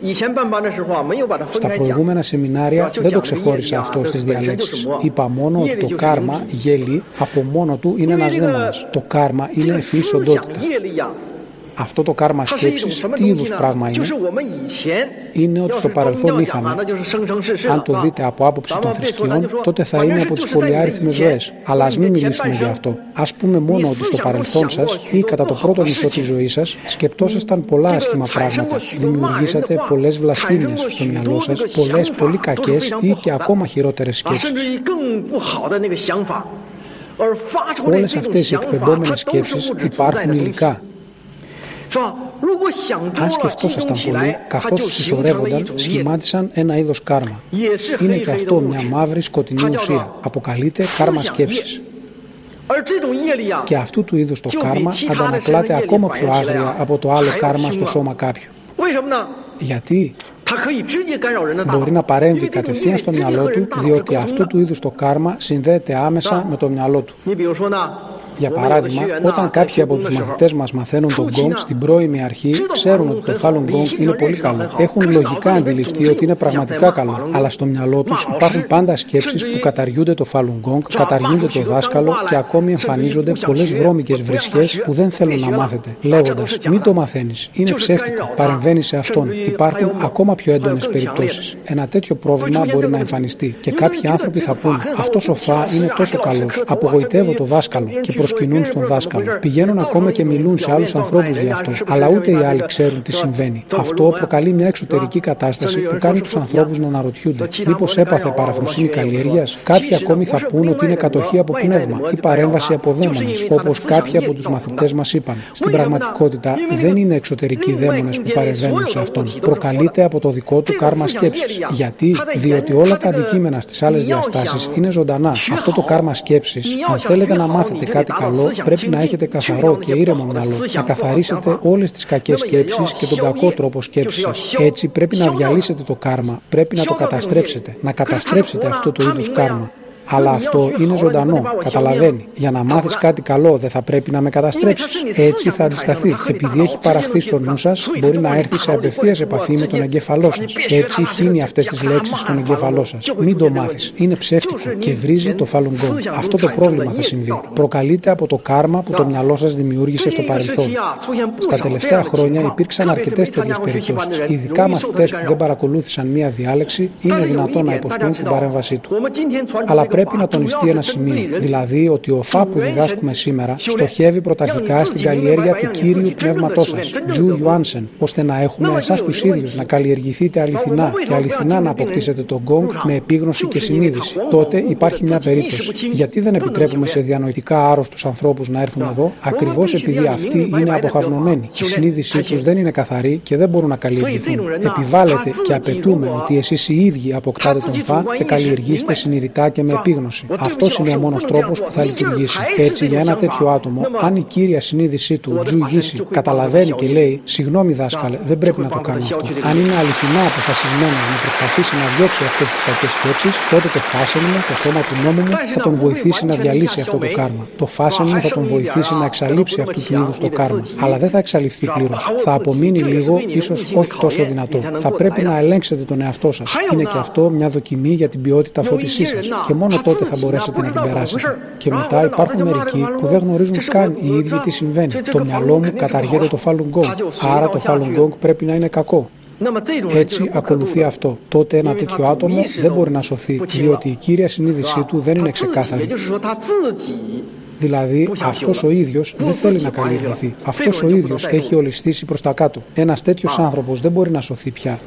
Στα προηγούμενα σεμινάρια δεν το ξεχώρισα αυτό στις διαλέξεις. Είπα μόνο ότι το κάρμα, γέλη, από μόνο του είναι ένας δαίμονας. Το κάρμα είναι ευφυής οντότητα. Αυτό το κάρμα σκέψης, τι είδους πράγμα είναι? Είναι ότι στο παρελθόν είχαμε. Αν το δείτε από άποψη των θρησκειών, τότε θα είναι από τις πολυάριθμες ζωές. Αλλά ας μην μιλήσουμε για αυτό. Ας πούμε μόνο ότι στο παρελθόν σας ή κατά το πρώτο μισό της ζωής σας σκεπτόσασταν πολλά άσχημα πράγματα. Δημιουργήσατε πολλές βλασφήμιες στο μυαλό σας, πολλές πολύ κακές ή και ακόμα χειρότερες σκέψεις. Όλες αυτές οι εκπαιδόμενες σκέψεις υπάρχουν υλικά. Αν σκεφτόσασταν πολύ, καθώς συσσωρεύονταν, σχημάτισαν ένα είδος κάρμα. Είναι και αυτό μια μαύρη σκοτεινή ουσία. Αποκαλείται κάρμα σκέψης. Και αυτού του είδους το κάρμα αντανακλάται ακόμα πιο άγρια από το άλλο κάρμα στο σώμα κάποιου. Γιατί? Μπορεί να παρέμβει κατευθείαν στο μυαλό του, διότι αυτού του είδους το κάρμα συνδέεται άμεσα με το μυαλό του. Για παράδειγμα, όταν κάποιοι από τους μαθητές μας μαθαίνουν τον γκόγκ στην πρώιμη αρχή, ξέρουν ότι το Falun Gong είναι πολύ καλό. Έχουν λογικά αντιληφθεί ότι είναι πραγματικά καλό, αλλά στο μυαλό τους υπάρχουν πάντα σκέψεις που καταργούνται το Falun Gong, καταργούνται το δάσκαλο και ακόμη εμφανίζονται πολλές βρώμικες βρισχές που δεν θέλουν να μάθετε, λέγοντας «Μην το μαθαίνεις, είναι ψεύτικο, παρεμβαίνει σε αυτόν». Υπάρχουν ακόμα πιο έντονες περιπτώσεις. Ένα τέτοιο πρόβλημα μπορεί να εμφανιστεί και κάποιοι άνθρωποι θα πούν «Αυτός ο Φα είναι τόσο καλός, απογοητεύω το δάσκαλο» και προσκυνούν στον δάσκαλο. Πηγαίνουν ακόμα και μιλούν σε άλλους ανθρώπους γι' αυτό, αλλά ούτε οι άλλοι ξέρουν τι συμβαίνει. Αυτό προκαλεί μια εξωτερική κατάσταση που κάνει τους ανθρώπους να αναρωτιούνται. Μήπως έπαθε παραφροσύνη καλλιέργειας? Κάποιοι ακόμη θα πούν ότι είναι κατοχή από πνεύμα ή παρέμβαση από δαίμονες, όπως κάποιοι από τους μαθητές μας είπαν. Στην πραγματικότητα δεν είναι εξωτερικοί δαίμονες που παρεμβαίνουν σε αυτόν. Προκαλείται από το δικό του κάρμα σκέψης. Γιατί? Διότι όλα τα αντικείμενα στις άλλες διαστάσεις είναι ζωντανά. Αυτό το κάρμα σκέψης, αν θέλετε να μάθετε κάτι καλό, πρέπει να έχετε καθαρό και ήρεμο μυαλό, να καθαρίσετε όλες τις κακές σκέψεις και τον κακό τρόπο σκέψης σας. Έτσι πρέπει να διαλύσετε το κάρμα, πρέπει να το καταστρέψετε, να καταστρέψετε αυτό το είδους κάρμα. Αλλά αυτό είναι ζωντανό, καταλαβαίνει. Για να μάθεις κάτι καλό δεν θα πρέπει να με καταστρέψεις. Έτσι θα αντισταθεί. Επειδή έχει παραχθεί στο νου σας, μπορεί να έρθει σε απευθείας επαφή με τον εγκέφαλό σας. Έτσι χύνει αυτές τις λέξεις στον εγκέφαλό σας. Μην το μάθεις. Είναι ψεύτικο και βρίζει το Falun Gong. Αυτό το πρόβλημα θα συμβεί. Προκαλείται από το κάρμα που το μυαλό σας δημιούργησε στο παρελθόν. Στα τελευταία χρόνια υπήρξαν αρκετές τέτοιες περιπτώσεις. Ειδικά μαθητές που δεν παρακολούθησαν μία διάλεξη είναι δυνατόν να υποστούν την παρέμβασή του. Αλλά πρέπει να τονιστεί ένα σημείο, δηλαδή ότι ο Φα που διδάσκουμε σήμερα στοχεύει πρωταρχικά στην καλλιέργεια του κύριου πνεύματός σας, Τζου Ιουάνσεν, ώστε να έχουμε εσάς τους ίδιους να καλλιεργηθείτε αληθινά και αληθινά να αποκτήσετε τον γκόγκ με επίγνωση και συνείδηση. Τότε υπάρχει μια περίπτωση. Γιατί δεν επιτρέπουμε σε διανοητικά άρρωστους ανθρώπους να έρθουν εδώ? Ακριβώς επειδή αυτοί είναι αποχαυνομένοι. Η συνείδησή τους δεν είναι καθαρή και δεν μπορούν να καλλιεργηθούν. Επιβάλλεται και απαιτούμε ότι εσείς οι ίδιοι αποκτάτε τον Φα και καλλιεργήστε συνειδητά και με επίγνωση. Αυτός είναι ο μόνος τρόπος που θα λειτουργήσει. Έτσι, για ένα τέτοιο άτομο, αν η κύρια συνείδησή του, Τζου Γίση, καταλαβαίνει και λέει «Συγγνώμη δάσκαλε, δεν πρέπει να το κάνω αυτό». Αν είναι αληθινά αποφασισμένος να προσπαθήσει να διώξει αυτές τις κακές σκέψεις, τότε το φάσεν μου, το σώμα του νόμου μου, θα τον βοηθήσει να διαλύσει αυτό το κάρμα. Το φάσεν μου θα τον βοηθήσει να εξαλείψει αυτού του είδους το κάρμα. Αλλά δεν θα εξαλειφθεί πλήρως. Θα απομείνει λίγο, ίσως όχι τόσο δυνατό. Θα πρέπει να ελέγξετε τον εαυτό σας. Είναι και αυτό μια δοκιμή για την ποιότητα φώτισής σας. Και μόνο τότε θα μπορέσετε να την περάσετε. Και μετά υπάρχουν μερικοί που δεν γνωρίζουν καν οι ίδιοι τι συμβαίνει. Το μυαλό μου καταργείται το Falun Gong. Άρα το Falun Gong πρέπει να είναι κακό. Έτσι ακολουθεί αυτό. Τότε ένα τέτοιο άτομο δεν μπορεί να σωθεί, διότι η κύρια συνείδησή του δεν είναι ξεκάθαρη. Δηλαδή, αυτός ο ίδιος δεν θέλει να καλλιεργηθεί. Αυτός ο ίδιος έχει ολισθήσει προς τα κάτω. Ένας τέτοιος άνθρωπος δεν μπορεί να σωθεί πια.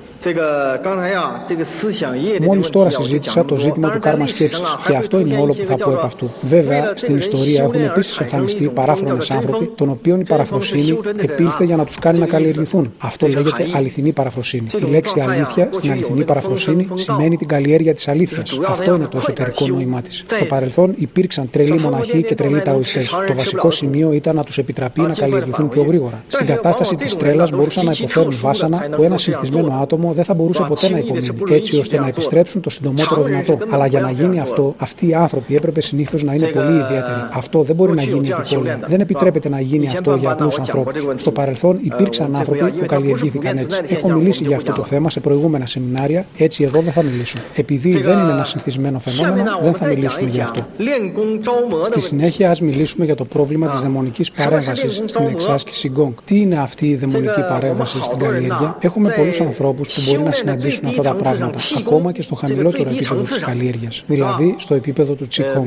Μόλις τώρα συζήτησα το ζήτημα του κάρμα σκέψης και αυτό είναι όλο που θα πω επ' αυτού. Βέβαια, στην ιστορία έχουν επίσης εμφανιστεί παράφρονες άνθρωποι, των οποίων η παραφροσύνη επήλθε για να τους κάνει να καλλιεργηθούν. Αυτό λέγεται αληθινή παραφροσύνη. Η λέξη αλήθεια στην αληθινή παραφροσύνη σημαίνει την καλλιέργεια της αλήθειας. Αυτό είναι το εσωτερικό νόημά της. Στο παρελθόν υπήρξαν τρελοί μοναχοί και τρελοί ταοιστές. Το βασικό σημείο ήταν να τους επιτραπεί να καλλιεργηθούν πιο γρήγορα. Στην κατάσταση της τρέλας μπορούσαν να υποφέρουν βάσανα που ένα συνηθισμένο άτομο δεν θα μπορούσε ποτέ να υπομείνει, έτσι ώστε να επιστρέψουν το συντομότερο δυνατό. Αλλά για να γίνει αυτό, αυτοί οι άνθρωποι έπρεπε συνήθως να είναι πολύ ιδιαίτεροι. Αυτό δεν μπορεί να γίνει επιπόλαια. Δεν επιτρέπεται να γίνει αυτό για απλούς ανθρώπους. Στο παρελθόν υπήρξαν άνθρωποι που καλλιεργήθηκαν έτσι. Έχω μιλήσει για αυτό το θέμα σε προηγούμενα σεμινάρια, έτσι εδώ δεν θα μιλήσω. Επειδή δεν είναι ένα συνηθισμένο φαινόμενο, δεν θα μιλήσουμε για αυτό. Στη συνέχεια, ας μιλήσουμε για το πρόβλημα της δαιμονικής παρέμβασης στην εξάσκηση γκόγκ. Τι είναι αυτή η δαιμονική παρέμβαση στην καλλιέργεια? Έχουμε πολλούς ανθρώπους που μπορεί να συναντήσουν αυτά τα πράγματα, ακόμα και στο χαμηλότερο επίπεδο της καλλιέργειας, δηλαδή στο επίπεδο του Qigong.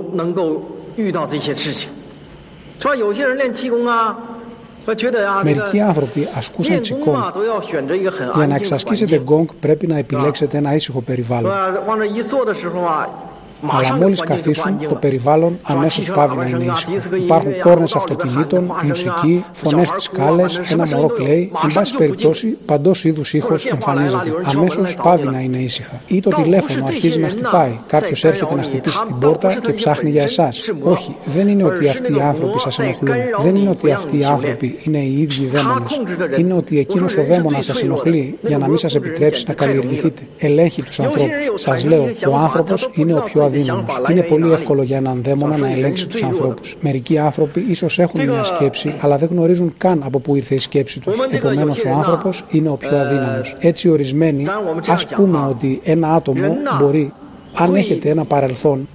Μερικοί άνθρωποι ασκούσαν Qigong. Για να εξασκήσετε γκόγκ πρέπει να επιλέξετε ένα ήσυχο περιβάλλον. Αλλά μόλις καθίσουν, το περιβάλλον αμέσως πάβει να είναι ήσυχο. Υπάρχουν κόρνες αυτοκινήτων, μουσική, φωνές στις σκάλες, ένα μωρό κλαίει. Εν πάση περιπτώσει, παντός είδους ήχος εμφανίζεται. Αμέσως πάβει να είναι ήσυχα. Ή το τηλέφωνο αρχίζει να χτυπάει. Κάποιος έρχεται να χτυπήσει την πόρτα και ψάχνει για εσάς. Όχι, δεν είναι ότι αυτοί οι άνθρωποι σας ενοχλούν. Δεν είναι ότι αυτοί οι άνθρωποι είναι οι ίδιοι δαίμονες. Είναι ότι εκείνος ο δαίμονας σας ενοχλεί για να μην σας επιτρέψει να καλλιεργηθείτε. Ελέγχει τους ανθρώπους. Σας λέω, ο άνθρωπος είναι ο πιο αδύναμος. Είναι πολύ εύκολο για έναν δαίμονα να ελέγξει τους ανθρώπους. Μερικοί άνθρωποι ίσως έχουν μια σκέψη, αλλά δεν γνωρίζουν καν από πού ήρθε η σκέψη τους. Επομένως, ο άνθρωπος είναι ο πιο αδύναμος. Έτσι, ορισμένοι, ας πούμε ότι ένα άτομο μπορεί, αν έχετε ένα παρελθόν,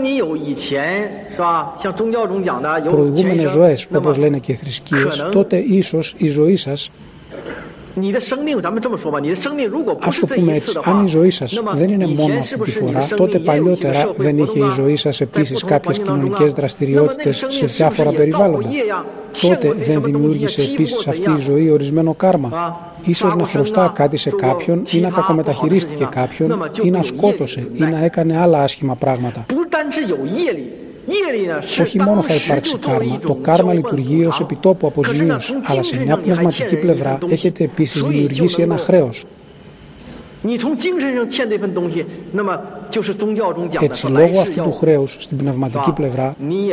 προηγούμενες ζωές, όπως λένε και οι θρησκείες, τότε ίσως η ζωή σας, ας το πούμε έτσι, αν η ζωή σας δεν είναι μόνο αυτή τη φορά, τότε παλιότερα δεν είχε η ζωή σας επίσης κάποιες κοινωνικές δραστηριότητες σε διάφορα περιβάλλοντα. Τότε δεν δημιούργησε επίσης αυτή η ζωή ορισμένο κάρμα. Ίσως να χρωστά κάτι σε κάποιον ή να κακομεταχειρίστηκε κάποιον ή να σκότωσε ή να έκανε άλλα άσχημα πράγματα. Όχι μόνο θα υπάρξει κάρμα, το κάρμα λειτουργεί ως επιτόπου αποζημίωση, αλλά σε μια πνευματική πλευρά έχετε επίσης δημιουργήσει ένα χρέος. Έτσι, λόγω αυτού του χρέους στην πνευματική πλευρά,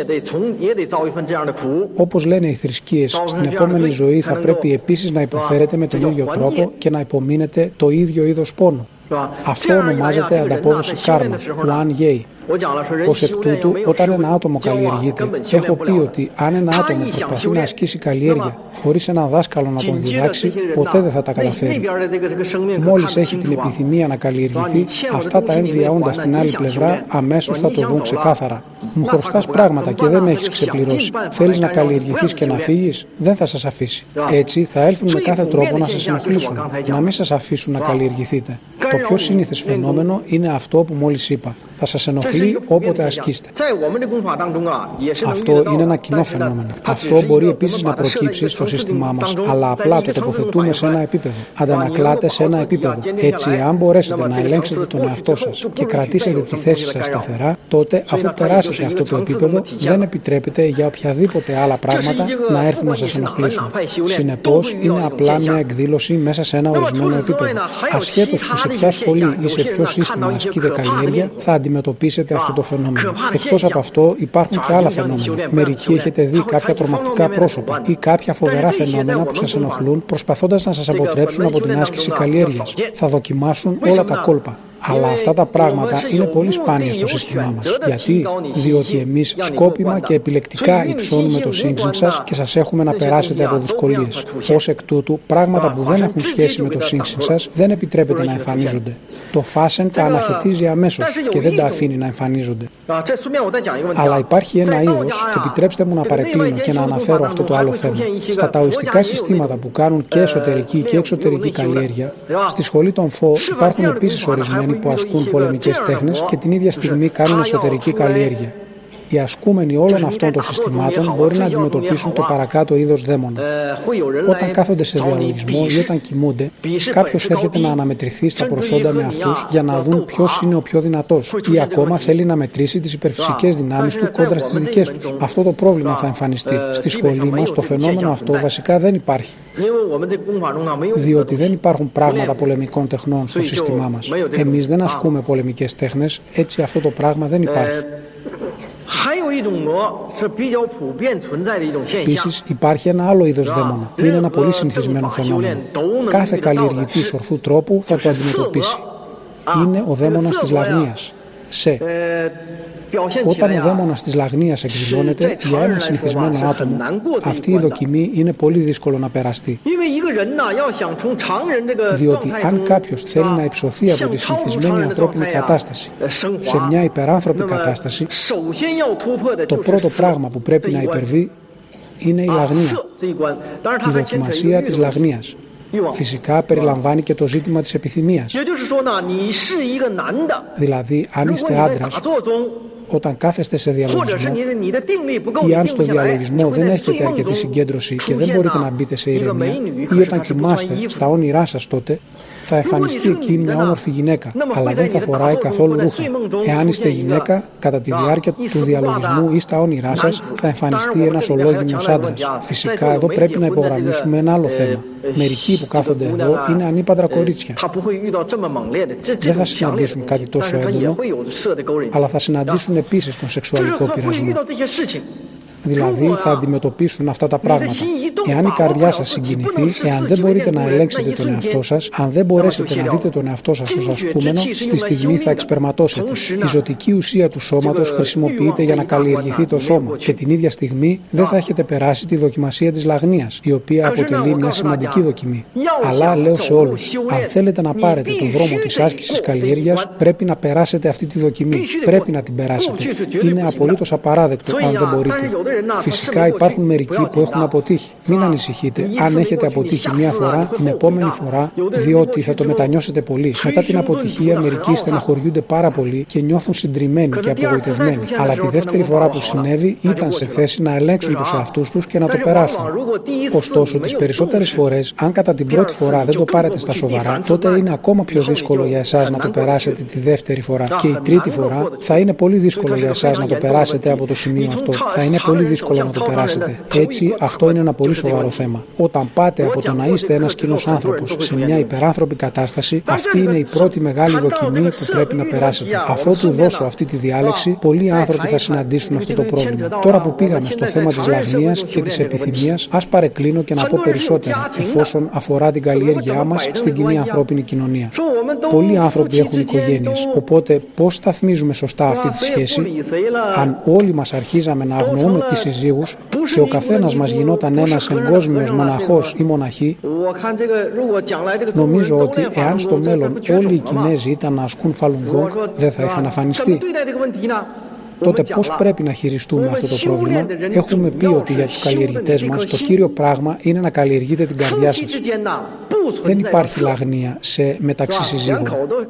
όπως λένε οι θρησκείες, στην επόμενη ζωή θα πρέπει επίσης να υποφέρετε με τον ίδιο τρόπο και να υπομείνετε το ίδιο είδος πόνου. Αυτό ονομάζεται ανταπόδοση κάρμα, Ουάν Γέι. Ως εκ τούτου, όταν ένα άτομο καλλιεργείται, έχω πει ότι αν ένα άτομο προσπαθεί να ασκήσει καλλιέργεια χωρίς έναν δάσκαλο να τον διδάξει, ποτέ δεν θα τα καταφέρει. Μόλις έχει την επιθυμία να καλλιεργηθεί, αυτά τα έμβια όντα στην άλλη πλευρά αμέσως θα το δουν ξεκάθαρα. Μου χρωστάς πράγματα και δεν με έχεις ξεπληρώσει. Θέλεις να καλλιεργηθείς και να φύγεις? Δεν θα σας αφήσει. Έτσι θα έλθουν με κάθε τρόπο να σας ενοχλήσουν, να μην σας αφήσουν να καλλιεργηθείτε. Το πιο σύνηθες φαινόμενο είναι αυτό που μόλις είπα. Θα σας ενοχλεί όποτε ασκήσετε. Αυτό είναι ένα κοινό φαινόμενο. Αυτό μπορεί επίσης να προκύψει στο σύστημά μας, αλλά απλά το τοποθετούμε σε ένα επίπεδο. Αντανακλάτε σε ένα επίπεδο. Έτσι, αν μπορέσετε να ελέγξετε τον εαυτό σας και κρατήσετε τη θέση σας σταθερά, τότε αφού περάσετε αυτό το επίπεδο, δεν επιτρέπετε για οποιαδήποτε άλλα πράγματα να έρθουν να σας ενοχλήσουν. Συνεπώς, είναι απλά μια εκδήλωση μέσα σε ένα ορισμένο επίπεδο. Ασχέτως που σε ποια σχολή ή σε ποιο σύστημα ασκείτε καλλιέργεια, θα αντιμετωπίσετε αυτό το φαινόμενο. Εκτός από αυτό, υπάρχουν και άλλα φαινόμενα. Μερικοί έχετε δει κάποια τρομακτικά πρόσωπα ή κάποια φοβερά φαινόμενα που σας ενοχλούν, προσπαθώντας να σας αποτρέψουν από την άσκηση καλλιέργειας. Θα δοκιμάσουν όλα τα κόλπα. Αλλά αυτά τα πράγματα είναι πολύ σπάνια στο σύστημά μας. Γιατί? Διότι εμείς σκόπιμα και επιλεκτικά υψώνουμε το σύγχρον σας και σας έχουμε να περάσετε από δυσκολίες. Ως εκ τούτου, πράγματα που δεν έχουν σχέση με το σύγχρον σας δεν επιτρέπεται να εμφανίζονται. Το φάσεν τα αναχαιτίζει αμέσως και δεν τα αφήνει να εμφανίζονται. Αλλά υπάρχει ένα είδος, επιτρέψτε μου να παρεκκλίνω και να αναφέρω αυτό το άλλο θέμα. Στα ταοιστικά συστήματα που κάνουν και εσωτερική και εξωτερική καλλιέργεια, στη σχολή των Φω υπάρχουν επίσης ορισμένοι που ασκούν πολεμικές τέχνες και την ίδια στιγμή κάνουν εσωτερική καλλιέργεια. Οι ασκούμενοι όλων αυτών των συστημάτων μπορεί να αντιμετωπίσουν το παρακάτω είδος δαίμονα. Όταν κάθονται σε διαλογισμό ή όταν κοιμούνται, κάποιος έρχεται να αναμετρηθεί στα προσόντα με αυτούς για να δουν ποιος είναι ο πιο δυνατός ή ακόμα θέλει να μετρήσει τις υπερφυσικές δυνάμεις του κόντρα στις δικές τους. Αυτό το πρόβλημα θα εμφανιστεί. Στη σχολή μας το φαινόμενο αυτό βασικά δεν υπάρχει. Διότι δεν υπάρχουν πράγματα πολεμικών τεχνών στο σύστημά μας. Εμείς δεν ασκούμε πολεμικές τέχνες, έτσι αυτό το πράγμα δεν υπάρχει. Επίσης, υπάρχει ένα άλλο είδος δαίμονα. Είναι ένα πολύ συνηθισμένο φαινόμενο. Κάθε καλλιεργητής ορθού τρόπου θα το αντιμετωπίσει. Είναι ο δαίμονας της λαγνίας. Σε. Όταν ο δαίμονας της λαγνίας εκδηλώνεται για ένα συνηθισμένο άτομο, αυτή η δοκιμή είναι πολύ δύσκολο να περαστεί. Διότι αν κάποιος θέλει να υψωθεί από τη συνηθισμένη ανθρώπινη κατάσταση σε μια υπεράνθρωπη κατάσταση, το πρώτο πράγμα που πρέπει να υπερβεί είναι η λαγνία, η δοκιμασία της λαγνίας. Φυσικά περιλαμβάνει και το ζήτημα της επιθυμίας. Δηλαδή, αν είστε άντρας, όταν κάθεστε σε διαλογισμό ή αν στο διαλογισμό δεν έχετε αρκετή συγκέντρωση και δεν μπορείτε να μπείτε σε ηρεμία, ή όταν κοιμάστε στα όνειρά σας, τότε Θα εμφανιστεί εκεί μια όμορφη γυναίκα, αλλά δεν θα φοράει καθόλου ρούχα. Εάν είστε γυναίκα, κατά τη διάρκεια του διαλογισμού ή στα όνειρά σας, θα εμφανιστεί ένας ολόγυμνος άντρας. Φυσικά, εδώ πρέπει να υπογραμμίσουμε ένα άλλο θέμα. Μερικοί που κάθονται εδώ είναι ανήπαντρα κορίτσια. Δεν θα συναντήσουν κάτι τόσο έντονο, αλλά θα συναντήσουν επίσης τον σεξουαλικό πειρασμό. Δηλαδή θα αντιμετωπίσουν αυτά τα πράγματα. Εάν η καρδιά σας συγκινηθεί, εάν δεν μπορείτε να ελέγξετε τον εαυτό σας, αν δεν μπορέσετε να δείτε τον εαυτό σας ως ασκούμενο, στη στιγμή θα εξπερματώσετε. Η ζωτική ουσία του σώματος χρησιμοποιείται για να καλλιεργηθεί το σώμα και την ίδια στιγμή δεν θα έχετε περάσει τη δοκιμασία της λαγνίας, η οποία αποτελεί μια σημαντική δοκιμή. Αλλά λέω σε όλους, αν θέλετε να πάρετε τον δρόμο της άσκησης καλλιέργειας, πρέπει να περάσετε αυτή τη δοκιμή. Πρέπει να την περάσετε. Είναι απολύτως απαράδεκτο αν δεν μπορείτε. Φυσικά υπάρχουν μερικοί που έχουν αποτύχει. Μην ανησυχείτε. Αν έχετε αποτύχει μία φορά, την επόμενη φορά, διότι θα το μετανιώσετε πολύ. Μετά την αποτυχία, μερικοί στεναχωριούνται πάρα πολύ και νιώθουν συντριμμένοι και απογοητευμένοι. Αλλά τη δεύτερη φορά που συνέβη, ήταν σε θέση να ελέγξουν τους εαυτούς τους και να το περάσουν. Ωστόσο, τις περισσότερες φορές, αν κατά την πρώτη φορά δεν το πάρετε στα σοβαρά, τότε είναι ακόμα πιο δύσκολο για εσάς να το περάσετε τη δεύτερη φορά. Και η τρίτη φορά θα είναι πολύ δύσκολο για εσάς να το περάσετε από το σημείο αυτό. Θα είναι πολύ δύσκολο να το περάσετε. Έτσι, αυτό είναι ένα πολύ σοβαρό θέμα. Όταν πάτε από το να είστε ένας κοινός άνθρωπος σε μια υπεράνθρωπη κατάσταση, αυτή είναι η πρώτη μεγάλη δοκιμή που πρέπει να περάσετε. Αφότου δώσω αυτή τη διάλεξη, πολλοί άνθρωποι θα συναντήσουν αυτό το πρόβλημα. Τώρα που πήγαμε στο θέμα της λαγνίας και της επιθυμίας, ας παρεκκλίνω και να πω περισσότερα, εφόσον αφορά την καλλιέργειά μας στην κοινή ανθρώπινη κοινωνία. Πολλοί άνθρωποι έχουν οικογένειες, οπότε πώς σταθμίζουμε σωστά αυτή τη σχέση? Αν όλοι μας αρχίζαμε να αγνοούμε τις συζύγους και ο καθένας μας γινόταν ένας εγκόσμιος μοναχός ή μοναχή, νομίζω ότι εάν στο μέλλον όλοι οι Κινέζοι ήταν να ασκούν Falun Gong, δεν θα είχαν αφανιστεί. Τότε πώς πρέπει να χειριστούμε αυτό το πρόβλημα? Έχουμε πει ότι για τους καλλιεργητές μας το κύριο πράγμα είναι να καλλιεργείτε την καρδιά σας. Δεν υπάρχει λαγνία σε μεταξύ συζύγων.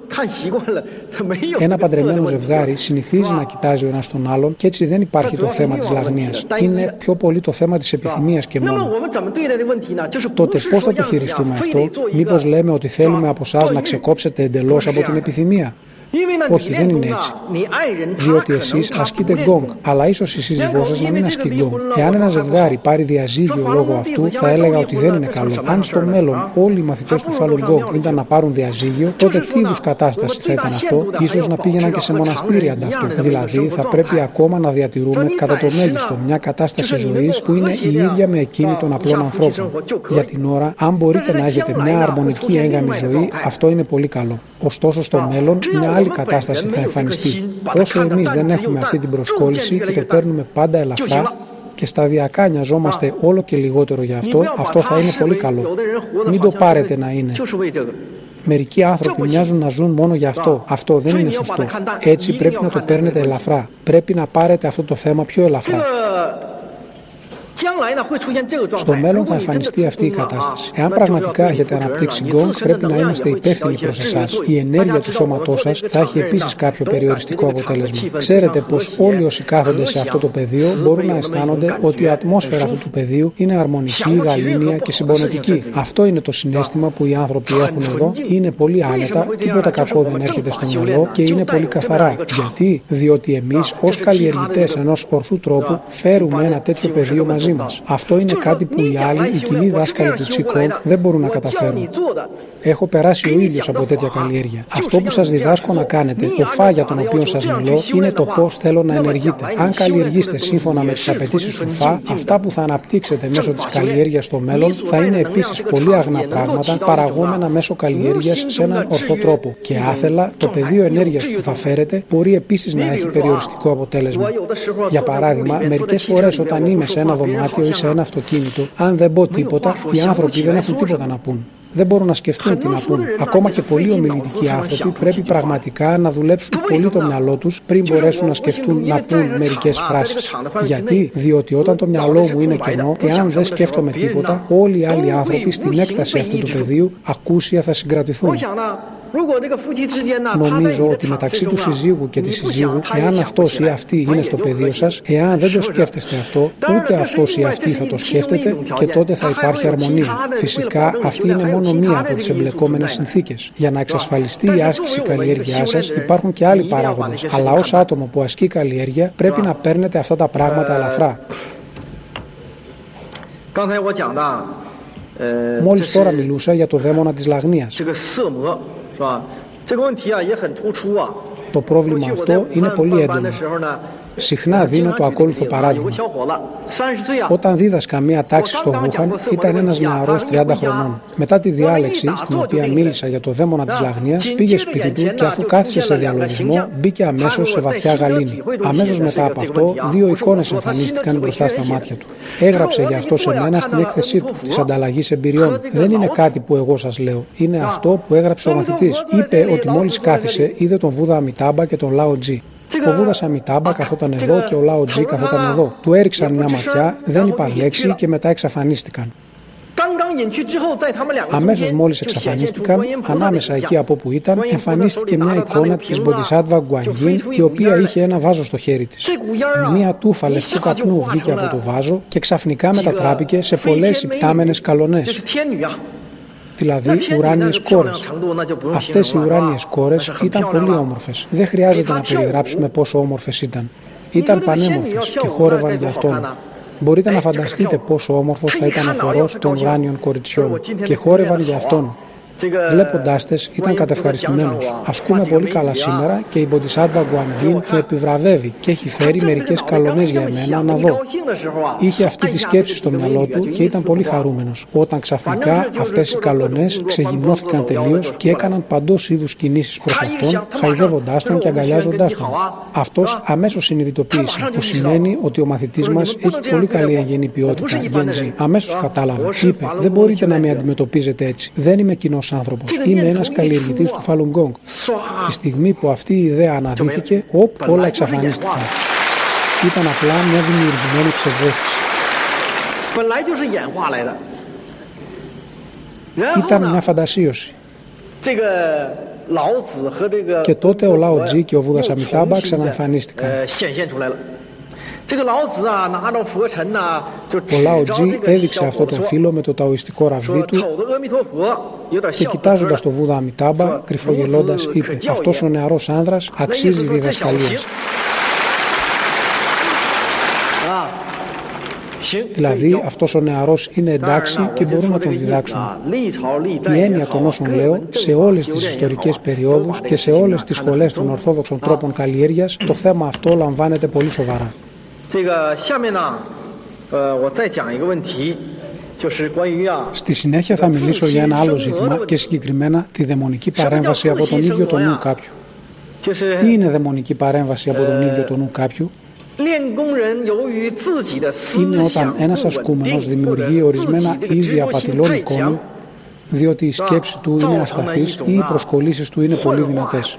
Ένα παντρεμένο ζευγάρι συνηθίζει να κοιτάζει ο ένας τον άλλον και έτσι δεν υπάρχει το θέμα της λαγνίας. Είναι πιο πολύ το θέμα της επιθυμίας και μόνο. Τότε πώς θα το χειριστούμε αυτό? Μήπως λέμε ότι θέλουμε από εσάς να ξεκόψετε εντελώς από την επιθυμία? Όχι, δεν είναι έτσι. Διότι εσείς ασκείτε γκόγκ, αλλά ίσως η σύζυγός σας να μην ασκεί γκόγκ. Εάν ένα ζευγάρι πάρει διαζύγιο λόγω αυτού, θα έλεγα ότι δεν είναι καλό. Αν στο μέλλον όλοι οι μαθητές του Falun Gong ήταν να πάρουν διαζύγιο, τότε τι είδους κατάσταση θα ήταν αυτό? Ίσως να πήγαιναν και σε μοναστήρια ανταυτού. Δηλαδή, θα πρέπει ακόμα να διατηρούμε κατά το μέγιστο μια κατάσταση ζωής που είναι η ίδια με εκείνη των απλών ανθρώπων. Για την ώρα, αν μπορείτε να έχετε μια αρμονική έγγαμη ζωή, αυτό είναι πολύ καλό. Ωστόσο, στο μέλλον, μια άλλη κατάσταση θα εμφανιστεί. Όσο εμείς δεν έχουμε αυτή την προσκόλληση και το παίρνουμε πάντα ελαφρά και σταδιακά νοιαζόμαστε όλο και λιγότερο για αυτό, αυτό θα είναι πολύ καλό. Μην το πάρετε να είναι. Μερικοί άνθρωποι μοιάζουν να ζουν μόνο για αυτό. Αυτό δεν είναι σωστό. Έτσι πρέπει να το παίρνετε ελαφρά. Πρέπει να πάρετε αυτό το θέμα πιο ελαφρά. Στο μέλλον θα εμφανιστεί αυτή η κατάσταση. Εάν πραγματικά έχετε αναπτύξει γκόγκ, πρέπει να είμαστε υπεύθυνοι προς εσάς. Η ενέργεια του σώματός σας θα έχει επίσης κάποιο περιοριστικό αποτέλεσμα. Ξέρετε πως όλοι όσοι κάθονται σε αυτό το πεδίο μπορούν να αισθάνονται ότι η ατμόσφαιρα αυτού του πεδίου είναι αρμονική, γαλήνια και συμπονετική. Αυτό είναι το συναίσθημα που οι άνθρωποι έχουν εδώ. Είναι πολύ άνετα, τίποτα κακό δεν έρχεται στο μυαλό και είναι πολύ καθαρά. Γιατί? Διότι εμείς ως καλλιεργητές ενός ορθού τρόπου φέρουμε ένα τέτοιο πεδίο μαζί. Αυτό είναι κάτι που οι άλλοι, οι κοινοί δάσκαλοι του Qigong, δεν μπορούν να καταφέρουν. Έχω περάσει ο ίδιος από τέτοια καλλιέργεια. Αυτό που σας διδάσκω να κάνετε, το φα για τον οποίο σας μιλώ, είναι το πώς θέλω να ενεργείτε. Αν καλλιεργήσετε σύμφωνα με τις απαιτήσεις του φα, αυτά που θα αναπτύξετε μέσω της καλλιέργειας στο μέλλον θα είναι επίσης πολύ αγνά πράγματα, παραγόμενα μέσω καλλιέργειας σε έναν ορθό τρόπο. Και άθελα, το πεδίο ενέργειας που θα φέρετε μπορεί επίσης να έχει περιοριστικό αποτέλεσμα. Για παράδειγμα, μερικές φορές όταν είμαι σε ένα δωμάτιο ή σε ένα αυτοκίνητο, αν δεν πω τίποτα, οι άνθρωποι δεν έχουν τίποτα να πούν. Δεν μπορούν να σκεφτούν τι να πούν. Ακόμα και πολλοί ομιλητικοί άνθρωποι πρέπει πραγματικά να δουλέψουν πολύ το μυαλό τους πριν μπορέσουν να σκεφτούν να πούν μερικές φράσεις. Γιατί? Διότι όταν το μυαλό μου είναι κενό, εάν δεν σκέφτομαι τίποτα, όλοι οι άλλοι άνθρωποι στην έκταση αυτού του πεδίου ακούσια θα συγκρατηθούν. Νομίζω ότι μεταξύ του συζύγου και της συζύγου, εάν αυτός ή αυτή είναι στο πεδίο σας, εάν δεν το σκέφτεστε αυτό, ούτε αυτός ή αυτή θα το σκέφτεται και τότε θα υπάρχει αρμονία. Φυσικά, αυτή είναι μόνο μία από τις εμπλεκόμενες συνθήκες. Για να εξασφαλιστεί η άσκηση καλλιέργειάς σας, υπάρχουν και άλλοι παράγοντες. Αλλά ως άτομο που ασκεί καλλιέργεια, πρέπει να παίρνετε αυτά τα πράγματα ελαφρά. Μόλις τώρα μιλούσα για το δαίμονα της λαγνίας. Το πρόβλημα αυτό είναι πολύ έντονο. Συχνά δίνω το ακόλουθο παράδειγμα. Όταν δίδασκα μία τάξη στο Γούχαν, ήταν ένας νεαρός τριάντα χρονών. Μετά τη διάλεξη, στην οποία μίλησα για το δαίμονα της λαγνίας, πήγε σπίτι του και αφού κάθισε σε διαλογισμό, μπήκε αμέσως σε βαθιά γαλήνη. Αμέσως μετά από αυτό, δύο εικόνες εμφανίστηκαν μπροστά στα μάτια του. Έγραψε γι' αυτό σε μένα στην έκθεσή του, της ανταλλαγής εμπειριών. Δεν είναι κάτι που εγώ σας λέω, είναι αυτό που έγραψε ο μαθητής. Είπε ότι μόλις κάθισε, είδε τον Βούδα Αμιτάμπα και τον Λάο Τζι. Ο Βούδας Αμιτάμπα καθόταν εδώ και ο Λάο Τζι καθόταν εδώ. Του έριξαν μια ματιά, δεν είπαν λέξη και μετά εξαφανίστηκαν. Αμέσως μόλις εξαφανίστηκαν, ανάμεσα εκεί από όπου ήταν, εμφανίστηκε μια εικόνα της Μποντισάτβα Γκουανγίν, η οποία είχε ένα βάζο στο χέρι της. Μια τούφα λευκού καπνού βγήκε από το βάζο και ξαφνικά μετατράπηκε σε πολλές υπτάμενες καλονές. Δηλαδή ουράνιες κόρες. Αυτές οι ουράνιες κόρες ήταν πολύ όμορφες. Δεν χρειάζεται να περιγράψουμε πόσο όμορφες ήταν. Ήταν πανέμορφες και χόρευαν για αυτόν. Μπορείτε να φανταστείτε πόσο όμορφος θα ήταν ο χορός των ουράνιων κοριτσιών και χόρευαν για αυτόν. Βλέποντάς τες, ήταν κατευχαριστημένος. Ασκούμε πολύ καλά σήμερα και η Μποντισάτβα Γκουανγίν με επιβραβεύει και έχει φέρει μερικές καλονές για εμένα να δω. Είχε αυτή τη σκέψη στο μυαλό του και ήταν πολύ χαρούμενος, όταν ξαφνικά αυτές οι καλονές ξεγυμνώθηκαν τελείως και έκαναν παντός είδους κινήσεις προς αυτόν, χαϊδεύοντάς τον και αγκαλιάζοντάς τον. Αυτός αμέσως συνειδητοποίησε, που σημαίνει ότι ο μαθητής μας έχει πολύ καλή εγγενή ποιότητα. Γένζη. Αμέσως κατάλαβε. Είπε: δεν μπορείτε να με αντιμετωπίζετε έτσι. Δεν είμαι κοινός άνθρωπος. Είμαι ένας καλλιεργητής του Φαλουγκόγκ. Τη στιγμή που αυτή η ιδέα αναδύθηκε, οπ, όλα εξαφανίστηκαν. Ήταν απλά μια δημιουργημένη ψευδαίσθηση. Ήταν μια φαντασίωση. Και τότε ο Λάο Τζι και ο Βούδας Αμιτάμπα ξαναεμφανίστηκαν. Ο Λάο Τζι έδειξε αυτό τον φίλο με το ταοιστικό ραβδί του και κοιτάζοντας τον Βούδα Αμιτάμπα, κρυφογελώντας, είπε: αυτός ο νεαρός άνδρας αξίζει διδασκαλίας. Δηλαδή, αυτός ο νεαρός είναι εντάξει και μπορούν να τον διδάξουν. Η έννοια των όσων λέω, σε όλες τις ιστορικές περιόδους και σε όλες τις σχολές των ορθόδοξων τρόπων καλλιέργειας, το θέμα αυτό λαμβάνεται πολύ σοβαρά. Στη συνέχεια θα μιλήσω για ένα άλλο ζήτημα και συγκεκριμένα τη δαιμονική παρέμβαση από τον ίδιο τον νου κάποιου. Τι είναι δαιμονική παρέμβαση από τον ίδιο τον νου κάποιου? Είναι όταν ένας ασκούμενος δημιουργεί ορισμένα είδη απατηλών εικόνων, διότι η σκέψη του είναι ασταθής ή οι προσκολήσεις του είναι πολύ δυνατές.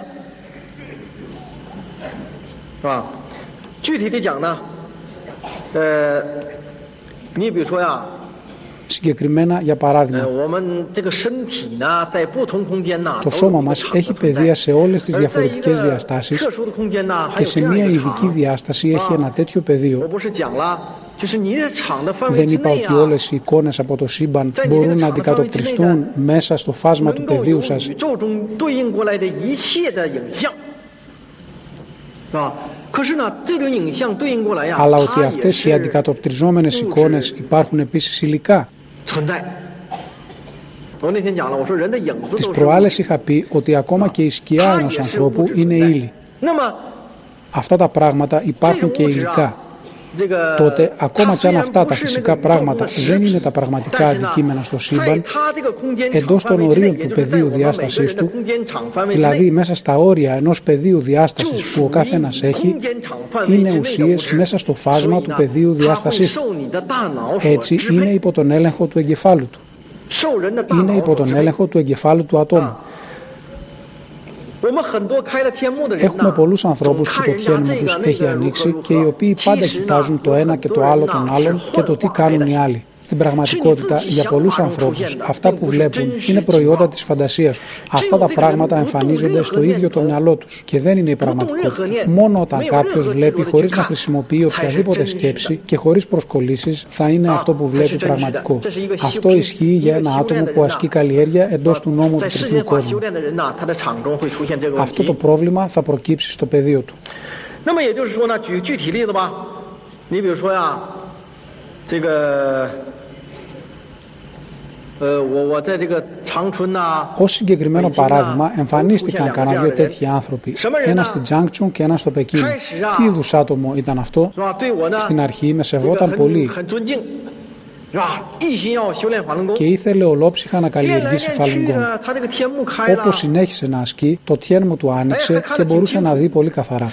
Συγκεκριμένα, για παράδειγμα, το σώμα μας έχει πεδία σε όλες τις διαφορετικές διαστάσεις και σε μια ειδική διάσταση έχει ένα τέτοιο πεδίο. Δεν είπα ότι όλες οι εικόνες από το σύμπαν μπορούν να αντικατοπτριστούν μέσα στο φάσμα του πεδίου σας. Αλλά ότι αυτές οι αντικατοπτριζόμενες εικόνες υπάρχουν επίσης υλικά. Τις προάλλες είχα πει ότι ακόμα και η σκιά ενός ανθρώπου είναι ύλη. Αυτά τα πράγματα υπάρχουν και υλικά. Τότε, ακόμα κι αν αυτά τα φυσικά πράγματα δεν είναι τα πραγματικά αντικείμενα στο σύμπαν, εντός των ορίων του πεδίου διάστασής του, δηλαδή μέσα στα όρια ενός πεδίου διάστασης που ο καθένας έχει, είναι ουσίες μέσα στο φάσμα του πεδίου διάστασής του. Έτσι, είναι υπό τον έλεγχο του εγκεφάλου του. Είναι υπό τον έλεγχο του εγκεφάλου του ατόμου. Έχουμε πολλούς ανθρώπους που το τιένουμε τους έχει ανοίξει και οι οποίοι πάντα κοιτάζουν το ένα και το άλλο τον άλλον και το τι κάνουν οι άλλοι. Στην πραγματικότητα, για πολλούς ανθρώπους, αυτά που βλέπουν είναι προϊόντα της φαντασίας τους. Αυτά τα πράγματα εμφανίζονται στο ίδιο το μυαλό τους και δεν είναι η πραγματικότητα. Μόνο όταν κάποιος βλέπει χωρίς να χρησιμοποιεί οποιαδήποτε σκέψη και χωρίς προσκολήσεις, θα είναι αυτό που βλέπει πραγματικό. Αυτό ισχύει για ένα άτομο που ασκεί καλλιέργεια εντός του νόμου του τριπλού κόσμου. Αυτό το πρόβλημα θα προκύψει στο πεδίο του. Ως συγκεκριμένο παράδειγμα, εμφανίστηκαν κανένα δύο τέτοιοι άνθρωποι, ένα στη Τζάνγκτσουν και ένα στο Πεκίνο. Τι είδους άτομο ήταν αυτό? Στην αρχή με σεβόταν πολύ και ήθελε ολόψυχα να καλλιεργήσει Falun Gong. Όπως συνέχισε να ασκεί, το τιέν μου του άνοιξε και μπορούσε να δει πολύ καθαρά.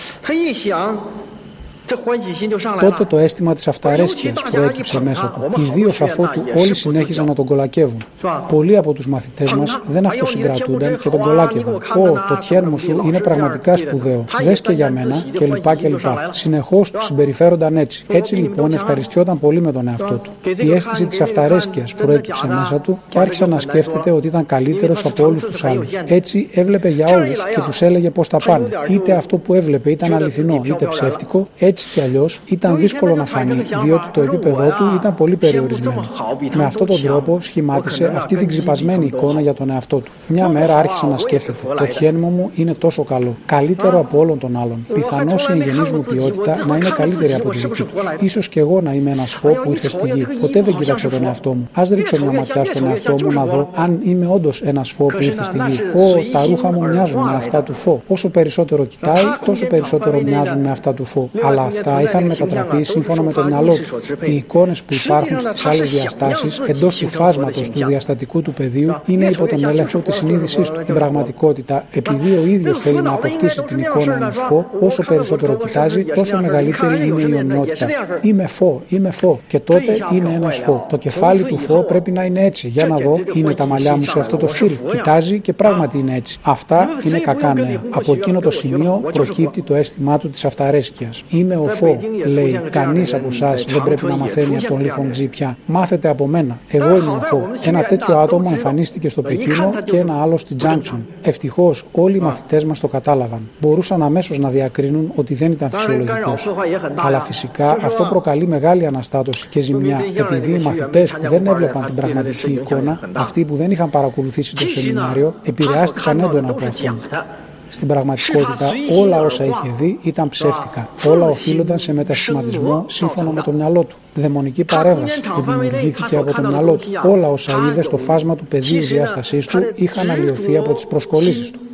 Τότε το αίσθημα της αυταρέσκειας προέκυψε μέσα του, ιδίως αφότου όλοι συνέχιζαν να τον κολακεύουν. Πολλοί από τους μαθητές μας δεν αυτοσυγκρατούνταν και τον κολάκευαν. «Ω, το τιέν μου σου είναι πραγματικά σπουδαίο. Δες και για μένα» κλπ. κλπ. Συνεχώς τους συμπεριφέρονταν έτσι. Έτσι λοιπόν ευχαριστιόταν πολύ με τον εαυτό του. Η αίσθηση της αυταρέσκειας προέκυψε μέσα του και άρχισε να σκέφτεται ότι ήταν καλύτερος από όλους τους άλλους. Έτσι έβλεπε για όλους και τους έλεγε πώς τα πάνε. Είτε αυτό που έβλεπε ήταν αληθινό είτε ψεύτικο, έτσι κι αλλιώς ήταν δύσκολο να φανεί, διότι το επίπεδό του ήταν πολύ περιορισμένο. Με αυτόν τον τρόπο σχημάτισε αυτή την ξυπασμένη εικόνα για τον εαυτό του. Μια μέρα άρχισε να σκέφτεται: το τιένμο μου είναι τόσο καλό, καλύτερο από όλων των άλλων. Πιθανώς η εγγενής μου ποιότητα να είναι καλύτερη από τη δική του. Ίσως κι εγώ να είμαι ένας φω που ήρθε στη γη. Ποτέ δεν κοίταξε τον εαυτό μου. Ας ρίξω μια ματιά στον εαυτό μου να δω αν είμαι όντως ένας φω που ήρθε στη γη. Ω, τα ρούχα μου μοιάζουν με αυτά του φω. Όσο περισσότερο κοιτάει, τόσο περισσότερο μοιάζουν με αυτά του φω. Αλλά αυτά είχαν μετατραπεί σύμφωνα με το μυαλό του. Οι εικόνες που υπάρχουν στις άλλες διαστάσεις, εντός του φάσματος του διαστατικού του πεδίου, είναι υπό τον έλεγχο της συνείδησής του. Στην πραγματικότητα, επειδή ο ίδιος θέλει να αποκτήσει την εικόνα ενός φω, όσο περισσότερο κοιτάζει, τόσο μεγαλύτερη είναι η ομοιότητα. Είμαι φω, είμαι φω, και τότε είναι ένας φω. Το κεφάλι του φω πρέπει να είναι έτσι. Για να δω, είναι τα μαλλιά μου σε αυτό το στυλ. Κοιτάζει και πράγματι είναι έτσι. Αυτά είναι κακά νέα. Από εκείνο το σημείο προκύπτει το αίσθημά του της αυταρέσκειας. Είμαι ο φω, λέει. Κανείς από εσάς δεν πρέπει να μαθαίνει από τον Λι Χονγκ-τζι πια. Μάθετε από μένα. Εγώ είμαι ο φω. Ένα τέτοιο άτομο εμφανίστηκε στο Πεκίνο και ένα άλλο στη Τζάνγκτσουν. Ευτυχώς όλοι οι μαθητές μας το κατάλαβαν. Μπορούσαν αμέσως να διακρίνουν ότι δεν ήταν φυσιολογικός. Αλλά φυσικά αυτό προκαλεί μεγάλη αναστάτωση και ζημιά, επειδή οι μαθητές που δεν έβλεπαν την πραγματική εικόνα, αυτοί που δεν είχαν παρακολουθήσει το σεμινάριο, επηρεάστηκαν έντονα από αυτόν. Στην πραγματικότητα, όλα όσα είχε δει ήταν ψεύτικα. Όλα οφείλονταν σε μετασχηματισμό σύμφωνα με το μυαλό του. Δαιμονική παρέμβαση που δημιουργήθηκε από το μυαλό του. Όλα όσα είδε στο φάσμα του πεδίου διάστασής του είχαν αλλοιωθεί από τις προσκολήσεις του.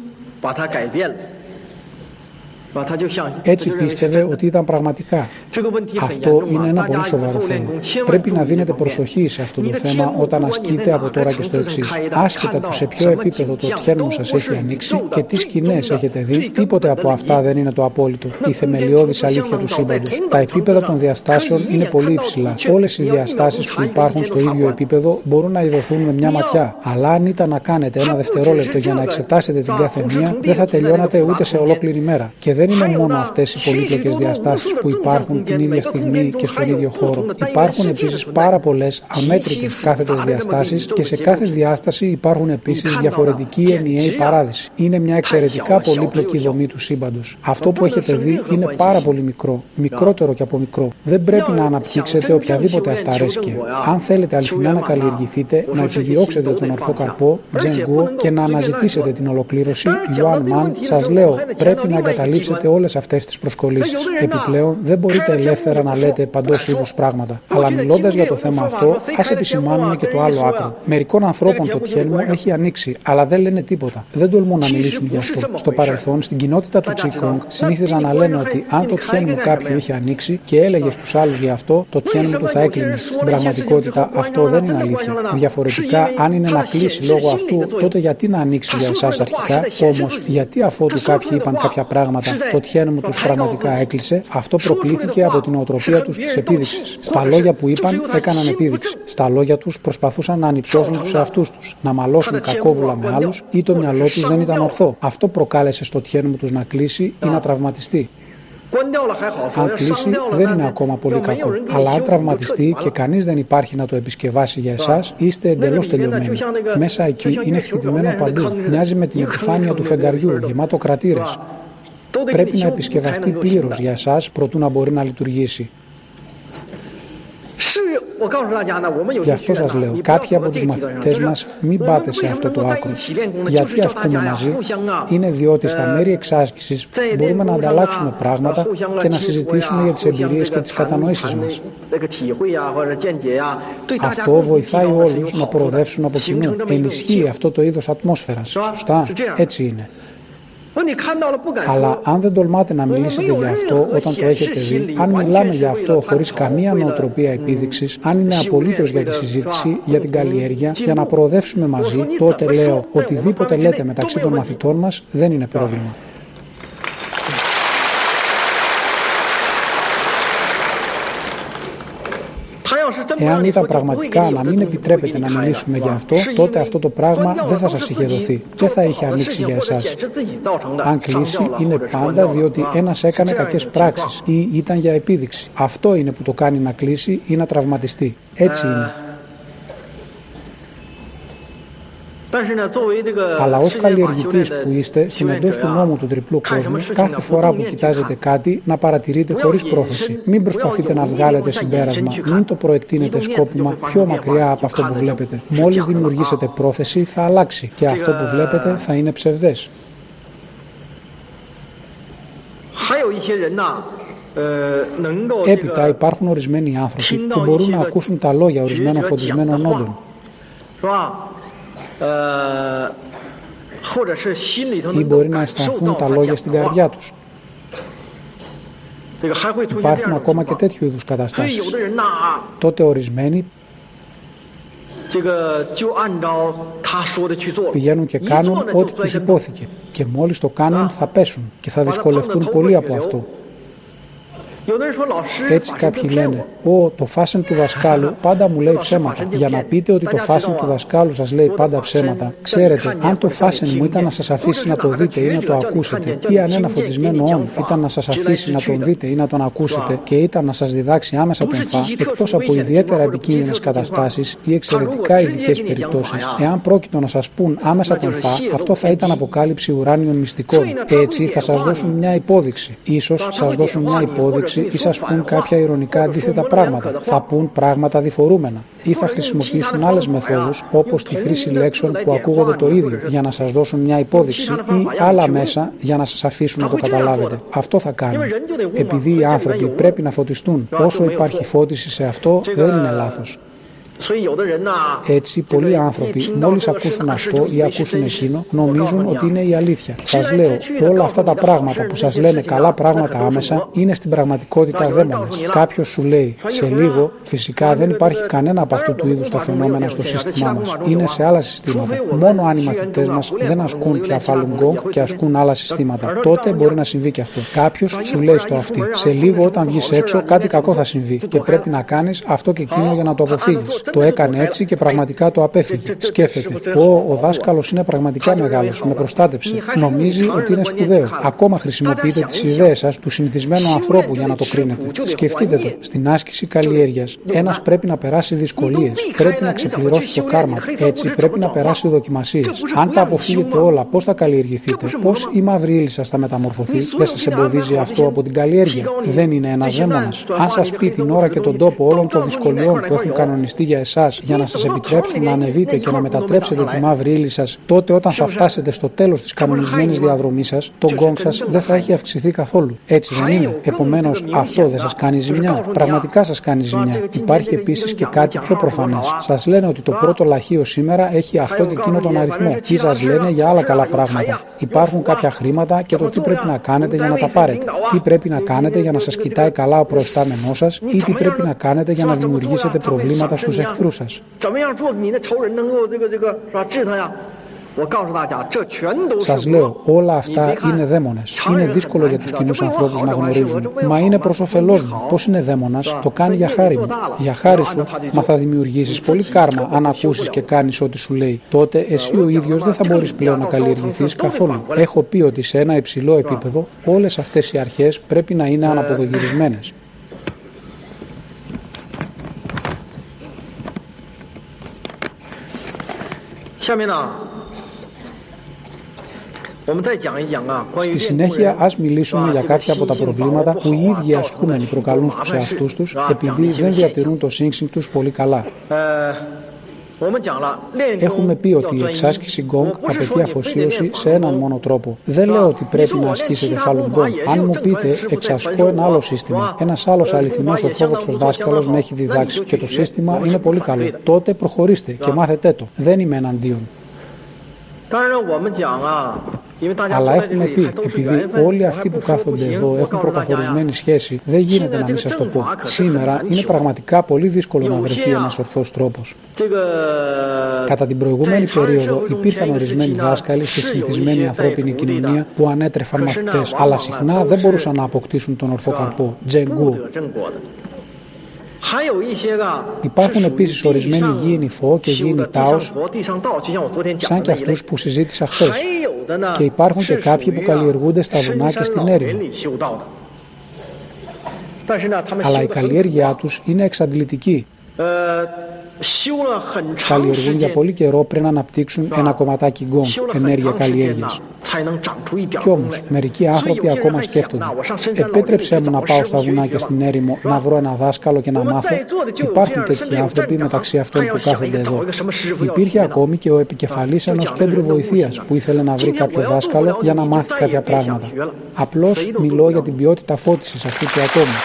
Έτσι πίστευε ότι ήταν πραγματικά. Αυτό είναι ένα πολύ σοβαρό θέμα. Πρέπει να δίνετε προσοχή σε αυτό το θέμα όταν ασκείτε από τώρα και στο εξής. Άσχετα του σε ποιο επίπεδο το τιέν μου σας έχει ανοίξει και τι σκηνές έχετε δει, τίποτε από αυτά δεν είναι το απόλυτο, η θεμελιώδης αλήθεια του σύμπαντος. Τα επίπεδα των διαστάσεων είναι πολύ υψηλά. Όλες οι διαστάσεις που υπάρχουν στο ίδιο επίπεδο μπορούν να ειδωθούν με μια ματιά. Αλλά αν ήταν να κάνετε ένα δευτερόλεπτο για να εξετάσετε την κάθε μία, δεν θα τελειώνατε ούτε σε ολόκληρη μέρα. Και δεν είναι μόνο αυτές οι πολύπλοκες διαστάσεις που υπάρχουν την ίδια στιγμή και στον ίδιο χώρο. Υπάρχουν επίσης πάρα πολλές αμέτρητες κάθετες διαστάσεις και σε κάθε διάσταση υπάρχουν επίσης διαφορετικοί ενιαίοι παράδεισοι. Είναι μια εξαιρετικά πολύπλοκη δομή του σύμπαντος. Αυτό που έχετε δει είναι πάρα πολύ μικρό, μικρότερο και από μικρό. Δεν πρέπει να αναπτύξετε οποιαδήποτε αυταρέσκεια. Αν θέλετε αληθινά να καλλιεργηθείτε, να επιδιώξετε τον ορθό καρπό, Τζενγκουο, και να αναζητήσετε την ολοκλήρωση, Yuan Man, σας λέω, πρέπει να εγκαταλείψετε όλες αυτές τις προσκολήσεις. Επιπλέον, δεν μπορείτε ελεύθερα να λέτε παντός είδους πράγματα. Αλλά μιλώντας για το θέμα αυτό, ας επισημάνουμε και το άλλο άκρο. Μερικών ανθρώπων το τιέν μου έχει ανοίξει, αλλά δεν λένε τίποτα. Δεν τολμούν να μιλήσουν γι' αυτό. Στο παρελθόν, στην κοινότητα του Qigong, συνήθιζαν να λένε ότι αν το τιέν μου κάποιου έχει ανοίξει και έλεγε στους άλλους γι' αυτό, το τιέν μου του θα έκλεινε. Στην πραγματικότητα, αυτό δεν είναι αλήθεια. Διαφορετικά, αν είναι να κλείσει λόγω αυτού, τότε γιατί να ανοίξει για εσάς αρχικά, όμως γιατί αφότου κάποιοι είπαν κάποια πράγματα, το τιέν μου τους πραγματικά έκλεισε, αυτό προκλήθηκε από την οτροπία τους της επίδειξης. Στα λόγια που είπαν έκαναν επίδειξη. Στα λόγια τους προσπαθούσαν να ανυψώσουν τους εαυτούς τους, να μαλώσουν κακόβουλα με άλλους ή το μυαλό τους δεν ήταν ορθό. Αυτό προκάλεσε στο τιέν μου τους να κλείσει ή να τραυματιστεί. Αν κλείσει, δεν είναι ακόμα πολύ κακό. Αλλά αν τραυματιστεί και κανείς δεν υπάρχει να το επισκευάσει για εσάς, είστε εντελώς τελειωμένοι. Μέσα εκεί είναι χτυπημένο παντού. Μοιάζει με την επιφάνεια του φεγγαριού, γεμάτο κρατήρες. Πρέπει να επισκευαστεί πλήρως για εσάς προτού να μπορεί να λειτουργήσει. Γι' αυτό σας λέω, κάποιοι από τους μαθητές μας μην πάτε σε αυτό το άκρο. Γιατί ασκούμε μαζί? Είναι διότι στα μέρη εξάσκησης μπορούμε να ανταλλάξουμε πράγματα και να συζητήσουμε για τις εμπειρίες και τις κατανοήσεις μας. Αυτό βοηθάει όλους να προοδεύσουν από κοινού. Ενισχύει αυτό το είδος ατμόσφαιρας. Σωστά? Έτσι είναι. Αλλά αν δεν τολμάτε να μιλήσετε για αυτό όταν το έχετε δει, αν μιλάμε για αυτό χωρίς καμία νοοτροπία επίδειξης, αν είναι απολύτως για τη συζήτηση, για την καλλιέργεια, για να προοδεύσουμε μαζί, τότε λέω οτιδήποτε λέτε μεταξύ των μαθητών μας δεν είναι πρόβλημα. Εάν ήταν πραγματικά να μην επιτρέπετε να μιλήσουμε για αυτό, τότε αυτό το πράγμα δεν θα σας είχε δοθεί. Δεν θα είχε ανοίξει για εσάς. Αν κλείσει, είναι πάντα διότι ένας έκανε κακές πράξεις ή ήταν για επίδειξη. Αυτό είναι που το κάνει να κλείσει ή να τραυματιστεί. Έτσι είναι. Αλλά ως καλλιεργητής που είστε, στην εντός του νόμου του τριπλού κόσμου, κάθε φορά που κοιτάζετε κάτι, να παρατηρείτε χωρίς πρόθεση. Μην προσπαθείτε να βγάλετε συμπέρασμα, μην το προεκτείνετε σκόπιμα πιο μακριά από αυτό που βλέπετε. Μόλις δημιουργήσετε πρόθεση, θα αλλάξει και αυτό που βλέπετε θα είναι ψευδές. Έπειτα υπάρχουν ορισμένοι άνθρωποι που μπορούν να ακούσουν τα λόγια ορισμένων φωτισμένων όντων. Ή μπορεί να αισθανθούν τα λόγια στην καρδιά τους. Υπάρχουν ακόμα και τέτοιου είδους καταστάσεις. Τότε ορισμένοι πηγαίνουν και κάνουν ό,τι τους υπόθηκε. Και μόλις το κάνουν θα πέσουν και θα δυσκολευτούν πολύ από αυτό. Έτσι κάποιοι λένε, «Ω, το φάσεν του δασκάλου πάντα μου λέει ψέματα». Για να πείτε ότι το φάσεν του δασκάλου σας λέει πάντα ψέματα, ξέρετε, αν το φάσεν μου ήταν να σας αφήσει να το δείτε ή να το ακούσετε, ή αν ένα φωτισμένο όν ήταν να σας αφήσει να τον δείτε ή να τον ακούσετε και ήταν να σας διδάξει άμεσα τον φα, εκτός από ιδιαίτερα επικίνδυνες καταστάσεις ή εξαιρετικά ειδικές περιπτώσεις, εάν πρόκειτο να σας πούν άμεσα τον φα, αυτό θα ήταν αποκάλυψη ουράνιων μυστικών. Έτσι θα σας δώσουν μια υπόδειξη. Ίσως σας δώσουν μια υπόδειξη ή σας πούν κάποια ειρωνικά αντίθετα πράγματα. Θα πούν πράγματα διφορούμενα. Ή θα χρησιμοποιήσουν άλλες μεθόδους, όπως τη χρήση λέξεων που ακούγονται το ίδιο, για να σας δώσουν μια υπόδειξη ή άλλα μέσα για να σας αφήσουν να το καταλάβετε. Αυτό θα κάνουν. Επειδή οι άνθρωποι πρέπει να φωτιστούν, όσο υπάρχει φώτιση σε αυτό, δεν είναι λάθος. Έτσι, πολλοί άνθρωποι, μόλις ακούσουν αυτό ή ακούσουν εκείνο, νομίζουν ότι είναι η αλήθεια. Σας λέω, όλα αυτά τα πράγματα που σας λένε καλά πράγματα άμεσα, είναι στην πραγματικότητα δαίμονες. Κάποιος σου λέει, σε λίγο, φυσικά δεν υπάρχει κανένα από αυτού του είδους τα φαινόμενα στο σύστημά μας. Είναι σε άλλα συστήματα. Μόνο αν οι μαθητές μας δεν ασκούν πια Falun Gong και ασκούν άλλα συστήματα, τότε μπορεί να συμβεί και αυτό. Κάποιος σου λέει στο αυτί, σε λίγο όταν βγεις έξω, κάτι κακό θα συμβεί και πρέπει να κάνεις αυτό και εκείνο για να το αποφύγεις. Το έκανε έτσι και πραγματικά το απέφυγε. Σκέφτεται, ο, ο δάσκαλος είναι πραγματικά μεγάλος, με προστάτεψε. Νομίζει ότι είναι σπουδαίο. Ακόμα χρησιμοποιείτε τις ιδέες σας του συνηθισμένου ανθρώπου για να το κρίνετε. Σκεφτείτε το. Στην άσκηση καλλιέργειας, ένας πρέπει να περάσει δυσκολίες. Πρέπει να ξεπληρώσει το κάρμα. Έτσι πρέπει να περάσει δοκιμασίες. Αν τα αποφύγετε όλα, πώς θα καλλιεργηθείτε, πώς η μαύρη ύλη σας θα μεταμορφωθεί, δεν σας εμποδίζει αυτό από την καλλιέργεια. Δεν είναι ένας δαίμονας. Αν σας πει την ώρα και τον τόπο όλων των δυσκολιών που έχουν κανονιστεί για εσάς, για να σας επιτρέψουν να ανεβείτε και να μετατρέψετε τη μαύρη ύλη σας, τότε όταν θα φτάσετε στο τέλος της κανονισμένης διαδρομής σας, το γκόγκ σας δεν θα έχει αυξηθεί καθόλου. Έτσι δεν είναι? Επομένως, αυτό δεν σας κάνει ζημιά? Πραγματικά σας κάνει ζημιά. Υπάρχει επίσης και κάτι πιο προφανές. Σας λένε ότι το πρώτο λαχείο σήμερα έχει αυτό και εκείνο τον αριθμό. Ή σας λένε για άλλα καλά πράγματα. Υπάρχουν κάποια χρήματα και το τι πρέπει να κάνετε για να τα πάρετε. Τι πρέπει να κάνετε για να σας κοιτάει καλά ο προϊστάμενός σας ή τι πρέπει να κάνετε για να δημιουργήσετε προβλήματα στους εχθρούς σας. Σας λέω, όλα αυτά είναι δαίμονες. Είναι δύσκολο για τους κοινούς ανθρώπους να γνωρίζουν. Μα είναι προς όφελός μου. Πώς είναι δαίμονας, το κάνει για χάρη μου. Για χάρη σου, μα θα δημιουργήσεις πολύ κάρμα αν ακούσεις και κάνεις ό,τι σου λέει. Τότε εσύ ο ίδιος δεν θα μπορείς πλέον να καλλιεργηθείς καθόλου. Έχω πει ότι σε ένα υψηλό επίπεδο όλες αυτές οι αρχές πρέπει να είναι αναποδογυρισμένες. Στη συνέχεια, ας μιλήσουμε για κάποια από τα προβλήματα που οι ίδιοι ασκούμενοι προκαλούν στους εαυτούς τους επειδή δεν διατηρούν το σύγχυν τους πολύ καλά. Έχουμε πει ότι η εξάσκηση γκόγκ απαιτεί αφοσίωση σε έναν μόνο τρόπο. Δεν λέω ότι πρέπει να ασκήσετε Falun Gong. Αν μου πείτε, εξασκώ ένα άλλο σύστημα, ένας άλλος αληθινός ορθόδοξος δάσκαλος με έχει διδάξει και το σύστημα είναι πολύ καλό, τότε προχωρήστε και μάθετε το. Δεν είμαι εναντίον. Αλλά έχουμε πει, επειδή όλοι αυτοί που κάθονται εδώ έχουν προκαθορισμένη σχέση, δεν γίνεται να μην σας το πω. Σήμερα είναι πραγματικά πολύ δύσκολο να βρεθεί ένας ορθός τρόπος. Κατά την προηγούμενη περίοδο υπήρχαν ορισμένοι δάσκαλοι στη συνηθισμένη ανθρώπινη κοινωνία που ανέτρεφαν μαθητές, αλλά συχνά δεν μπορούσαν να αποκτήσουν τον ορθό καρπό, Τζενγκού. Υπάρχουν επίσης ορισμένοι γήινοι Φω και γήινοι Τάος, σαν και αυτούς που συζήτησα χθες. Και υπάρχουν και κάποιοι που καλλιεργούνται στα βουνά και στην έρημο. Αλλά η καλλιέργειά τους είναι εξαντλητική. Καλλιεργούν για πολύ καιρό πριν να αναπτύξουν ένα κομματάκι γκόγκ, ενέργεια καλλιέργειας. Κι όμως, μερικοί άνθρωποι ακόμα σκέφτονται. Επέτρεψέ μου να πάω στα βουνά και στην έρημο να βρω ένα δάσκαλο και να μάθω. Υπάρχουν τέτοιοι άνθρωποι μεταξύ αυτών που κάθονται εδώ. Υπήρχε ακόμη και ο επικεφαλής ενός κέντρου βοηθείας που ήθελε να βρει κάποιο δάσκαλο για να μάθει κάποια πράγματα. Απλώς μιλώ για την ποιότητα φώτισης αυτού του ατόμου.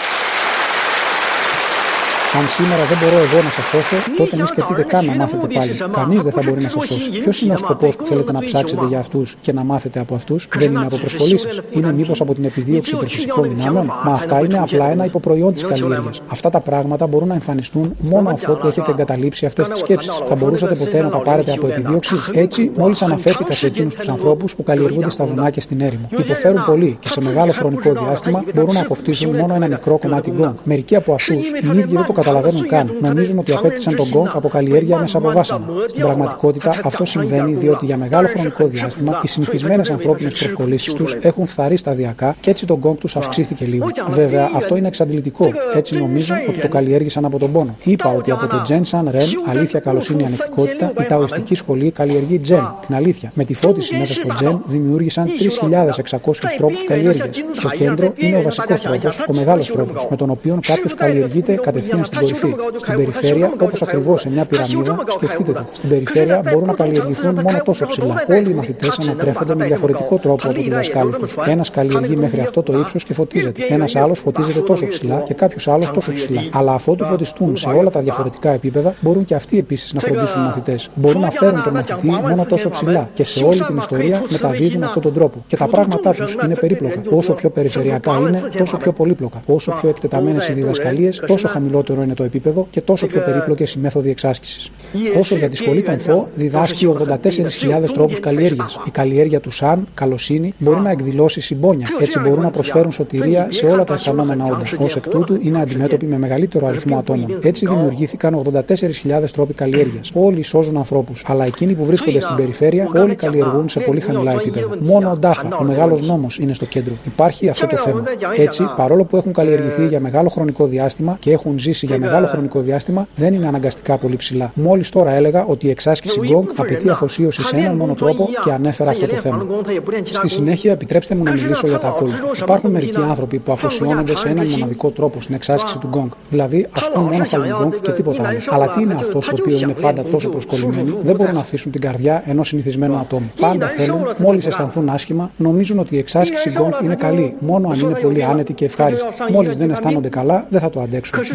Αν σήμερα δεν μπορώ εγώ να σας σώσω, τότε μην σκεφτείτε καν να μάθετε πάλι. Κανείς δεν θα μπορεί να σας σώσει. Ποιος είναι ο σκοπός που θέλετε να ψάξετε για αυτούς και να μάθετε από αυτούς? Δεν είναι από προσκολήσεις. Είναι μήπως από την επιδίωξη υπερφυσικών δυνάμεων? Μα αυτά είναι απλά ένα υποπροϊόν της καλλιέργειας. Αυτά τα πράγματα μπορούν να εμφανιστούν μόνο αφότου έχετε εγκαταλείψει αυτές τις σκέψεις. Θα μπορούσατε ποτέ να τα πάρετε από επιδίωξη? Έτσι, μόλις αναφέρθηκα σε εκείνους τους ανθρώπους που καλλιεργούνται στα βουνά και στην έρημο. Υποφέρουν πολύ και σε μεγάλο χρονικό διάστημα μπορούν να αποκτήσουν μόνο ένα μικρό κομμάτι γκόγκ. Μερικοί από αυτούς οι ίδιοι δεν το καταλαβαίνουν καν. Νομίζουν ότι απέκτησαν τον γκόγκ από καλλιέργεια μέσα από βάσανα. Στην πραγματικότητα, αυτό συμβαίνει διότι για μεγάλο χρονικό διάστημα οι συνηθισμένες ανθρώπινες προσκολήσεις τους έχουν φθαρεί σταδιακά και έτσι το γκόγκ τους αυξήθηκε λίγο. Βέβαια, αυτό είναι εξαντλητικό. Έτσι νομίζουν ότι το καλλιέργησαν από τον πόνο. Είπα ότι από το Τζεν Σαν Ρεν, αλήθεια, καλοσύνη, ανεκτικότητα, η ταοιστική σχολή καλλιεργεί Τζεν, την αλήθεια. Με τη φώτιση μέσα στο Τζεν δημιούργησαν τρεις χιλιάδες εξακόσιους τρόπους καλλιέργειας. Στο κέντρο είναι ο βασικός τρόπος, ο μεγάλος τρόπος, με τον οποίο κάποιος καλλιεργείται κατευθείαν στην κορυφή. Στην περιφέρεια, όπως ακριβώς σε μια πυραμίδα, σκεφτείτε το. Στην περιφέρεια μπορούν να καλλιεργηθούν μόνο τόσο ψηλά. Όλοι οι μαθητές ανατρέφονται με διαφορετικό τρόπο από τους δασκάλους τους. Ένας καλλιεργεί μέχρι αυτό το ύψος και φωτίζεται. Ένας άλλος φωτίζεται τόσο ψηλά και κάποιος άλλος τόσο ψηλά. Αλλά αφότου φωτιστούν σε όλα τα διαφορετικά επίπεδα, μπορούν και αυτοί επίσης να φροντίσουν μαθητές. Μπορούν να φέρουν τον μαθητή μόνο τόσο ψηλά και σε όλη την ιστορία μεταδίδουν αυτόν τον τρόπο. Και τα πράγματά τους είναι περίπλοκα. Όσο πιο περιφερειακά είναι, τόσο πιο πολύπλοκα. Όσο πιο εκτεταμένες οι διδασκαλίες, τόσο χαμηλότερο είναι το επίπεδο και τόσο πιο περίπλοκες οι μέθοδοι εξάσκησης. Όσο για τη σχολή των Φω, διδάσκει ογδόντα τέσσερις χιλιάδες τρόπους καλλιέργειας. Η καλλιέργεια του Σαν, καλοσύνη, μπορεί να εκδηλώσει συμπόνια. Έτσι μπορούν να προσφέρουν σωτηρία σε όλα τα αισθανόμενα όντα. Ως εκ τούτου, είναι αντιμέτωποι με μεγαλύτερο αριθμό ατόμων. Έτσι δημιουργήθηκαν ογδόντα τέσσερις χιλιάδες τρόποι καλλιέργειας. Όλοι σώζουν ανθρώπους. Αλλά εκείνοι που βρίσκονται στην περιφέρεια, όλοι καλλιεργούν σε πολύ χαμηλά επίπεδα. Μόνο ο Ντάφα, ο μεγάλος νόμος, είναι στο κέντρο. Υπάρχει αυτό το θέμα. Έτσι, παρόλο που έχουν καλλιεργηθεί για μεγάλο χρονικό διάστημα και έχουν ζήσει για μεγάλο χρονικό διάστημα, δεν είναι αναγκαστικά πολύ ψηλά. Μόλις τώρα έλεγα ότι η εξάσκηση γκόγκ απαιτεί αφοσίωση σε έναν μόνο τρόπο και ανέφερα αυτό το θέμα. Στη συνέχεια, επιτρέψτε μου να μιλήσω για τα ακόλουθα. Υπάρχουν μερικοί άνθρωποι που αφοσιώνονται σε έναν μοναδικό τρόπο στην εξάσκηση του γκόγκ. Δηλαδή, ασκούν μόνο Falun Gong και τίποτα άλλο. Αλλά τι είναι αυτό το οποίο είναι πάντα τόσο προσκολλημένοι? Δεν μπορούν να αφήσουν την καρδιά ενός συνηθισμένου ατόμου. Πάντα θέλουν, μόλις αισθανθούν άσχημα, νομίζουν ότι η εξάσκηση γκόγκ είναι καλή, μόνο αν είναι πολύ άνετη και ευχάριστη. Μόλις δεν αισθάνονται καλά, δεν θα το αντέξουν. Μόλις δεν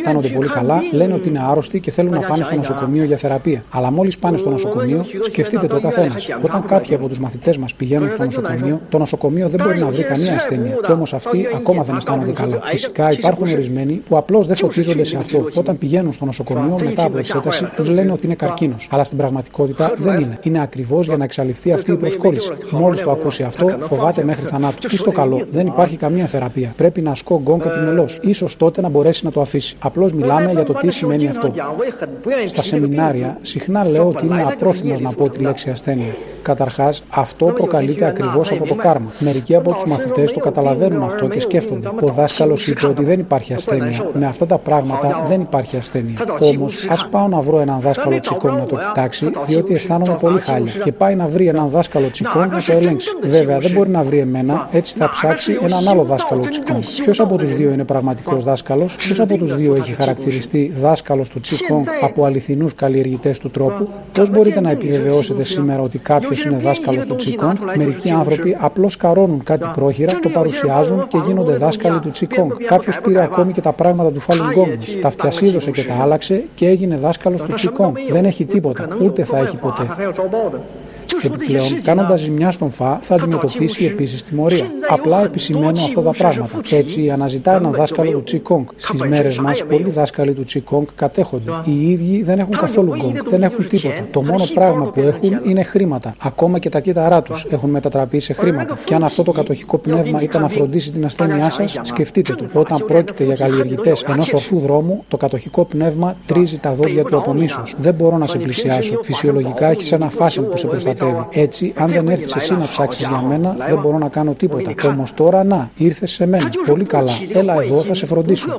αισθάνονται πολύ καλά, λένε ότι είναι άρρωστοι και θέλουν να πάνε στο νοσοκομείο για θεραπεία. Αλλά μόλις πάνε στο νοσοκομείο, σκεφτείτε το καθένας. Όταν κάποιοι από τους μαθητές μας πηγαίνουν στο νοσοκομείο, το νοσοκομείο δεν μπορεί να βρει καμία ασθένεια. Κι όμως αυτοί ακόμα δεν αισθάνονται καλά. Φυσικά υπάρχουν ορισμένοι που απλώς δεν φωτίζονται σε αυτό. Όταν πηγαίνουν στο νοσοκομείο μετά από εξέταση, τους λένε ότι είναι καρκίνος. Αλλά στην πραγματικότητα δεν είναι. Είναι ακριβώς για να εξαλειφθεί αυτή η προσκόλληση. Μόλις το ακούσει αυτό, φοβάται μέχρι θανάτου. Τι στο καλό, δεν υπάρχει καμία θεραπεία. Πρέπει να ασκώ γκονγκ επιμελώς. Ίσως τότε να μπορέσει να το αφήσει. Απλώς μιλάμε για το τι σημαίνει αυτό. Στα σεμινάρια συχνά λέω ότι είμαι απρόθυμος να πω τη λέξη ασθένεια. Καταρχάς, αυτό προκαλείται ακριβώς από το κάρμα. Μερικοί από τους μαθητές το καταλαβαίνουν αυτό και σκέφτονται. Ο δάσκαλος είπε ότι δεν υπάρχει ασθένεια. Με αυτά τα πράγματα δεν υπάρχει ασθένεια. Όμως, ας πάω να βρω έναν δάσκαλο Qigong να το κοιτάξει, διότι αισθάνομαι πολύ χάλια. Και πάει να βρει έναν δάσκαλο Qigong να το ελέγξει. Βέβαια, δεν μπορεί να βρει εμένα, έτσι θα ψάξει έναν άλλο δάσκαλο Qigong. Ποιος από τους δύο είναι πραγματικός δάσκαλος, ποιος από τους δύο έχει χαρακτηριστεί δάσκαλος του Qigong από αληθινούς καλλιεργητές του τρόπου, πώς μπορείτε να επιβεβαιώσετε σήμερα ότι κάποιος είναι δάσκαλος του Qigong? Μερικοί άνθρωποι απλώς καρώνουν κάτι πρόχειρα, το παρουσιάζουν και γίνονται δάσκαλοι του Qigong. Κάποιος πήρε ακόμη και τα πράγματα του Falun Gong μας, τα φτιασίδωσε και τα άλλαξε και έγινε δάσκαλος του Qigong. Δεν έχει τίποτα, ούτε θα έχει ποτέ. Επιπλέον, κάνοντας ζημιά στον Φα, θα αντιμετωπίσει επίσης τιμωρία. Απλά επισημαίνω αυτά τα πράγματα. Έτσι, αναζητά έναν δάσκαλο του Qigong. Στις μέρες μας, πολλοί δάσκαλοι του Qigong κατέχονται. Οι ίδιοι δεν έχουν καθόλου Gong, δεν έχουν τίποτα. Το μόνο πράγμα που έχουν είναι χρήματα. Ακόμα και τα κύτταρά τους έχουν μετατραπεί σε χρήματα. Και αν αυτό το κατοχικό πνεύμα ήταν να φροντίσει την ασθένειά σας, σκεφτείτε το. Όταν πρόκειται για καλλιεργητές ενός ορθού δρόμου, το κατοχικό πνεύμα τρίζει τα δόντια του από μίσος. Δεν μπορώ να σε πλησιάσω. Φυσιολογικά έχεις ένα φάσεν που σε προστατεύει. Έτσι, αν δεν έρθεις εσύ να ψάξεις για μένα, δεν μπορώ να κάνω τίποτα. Όμως τώρα να, ήρθες σε μένα. Πολύ καλά. Έλα εδώ, θα σε φροντίσω.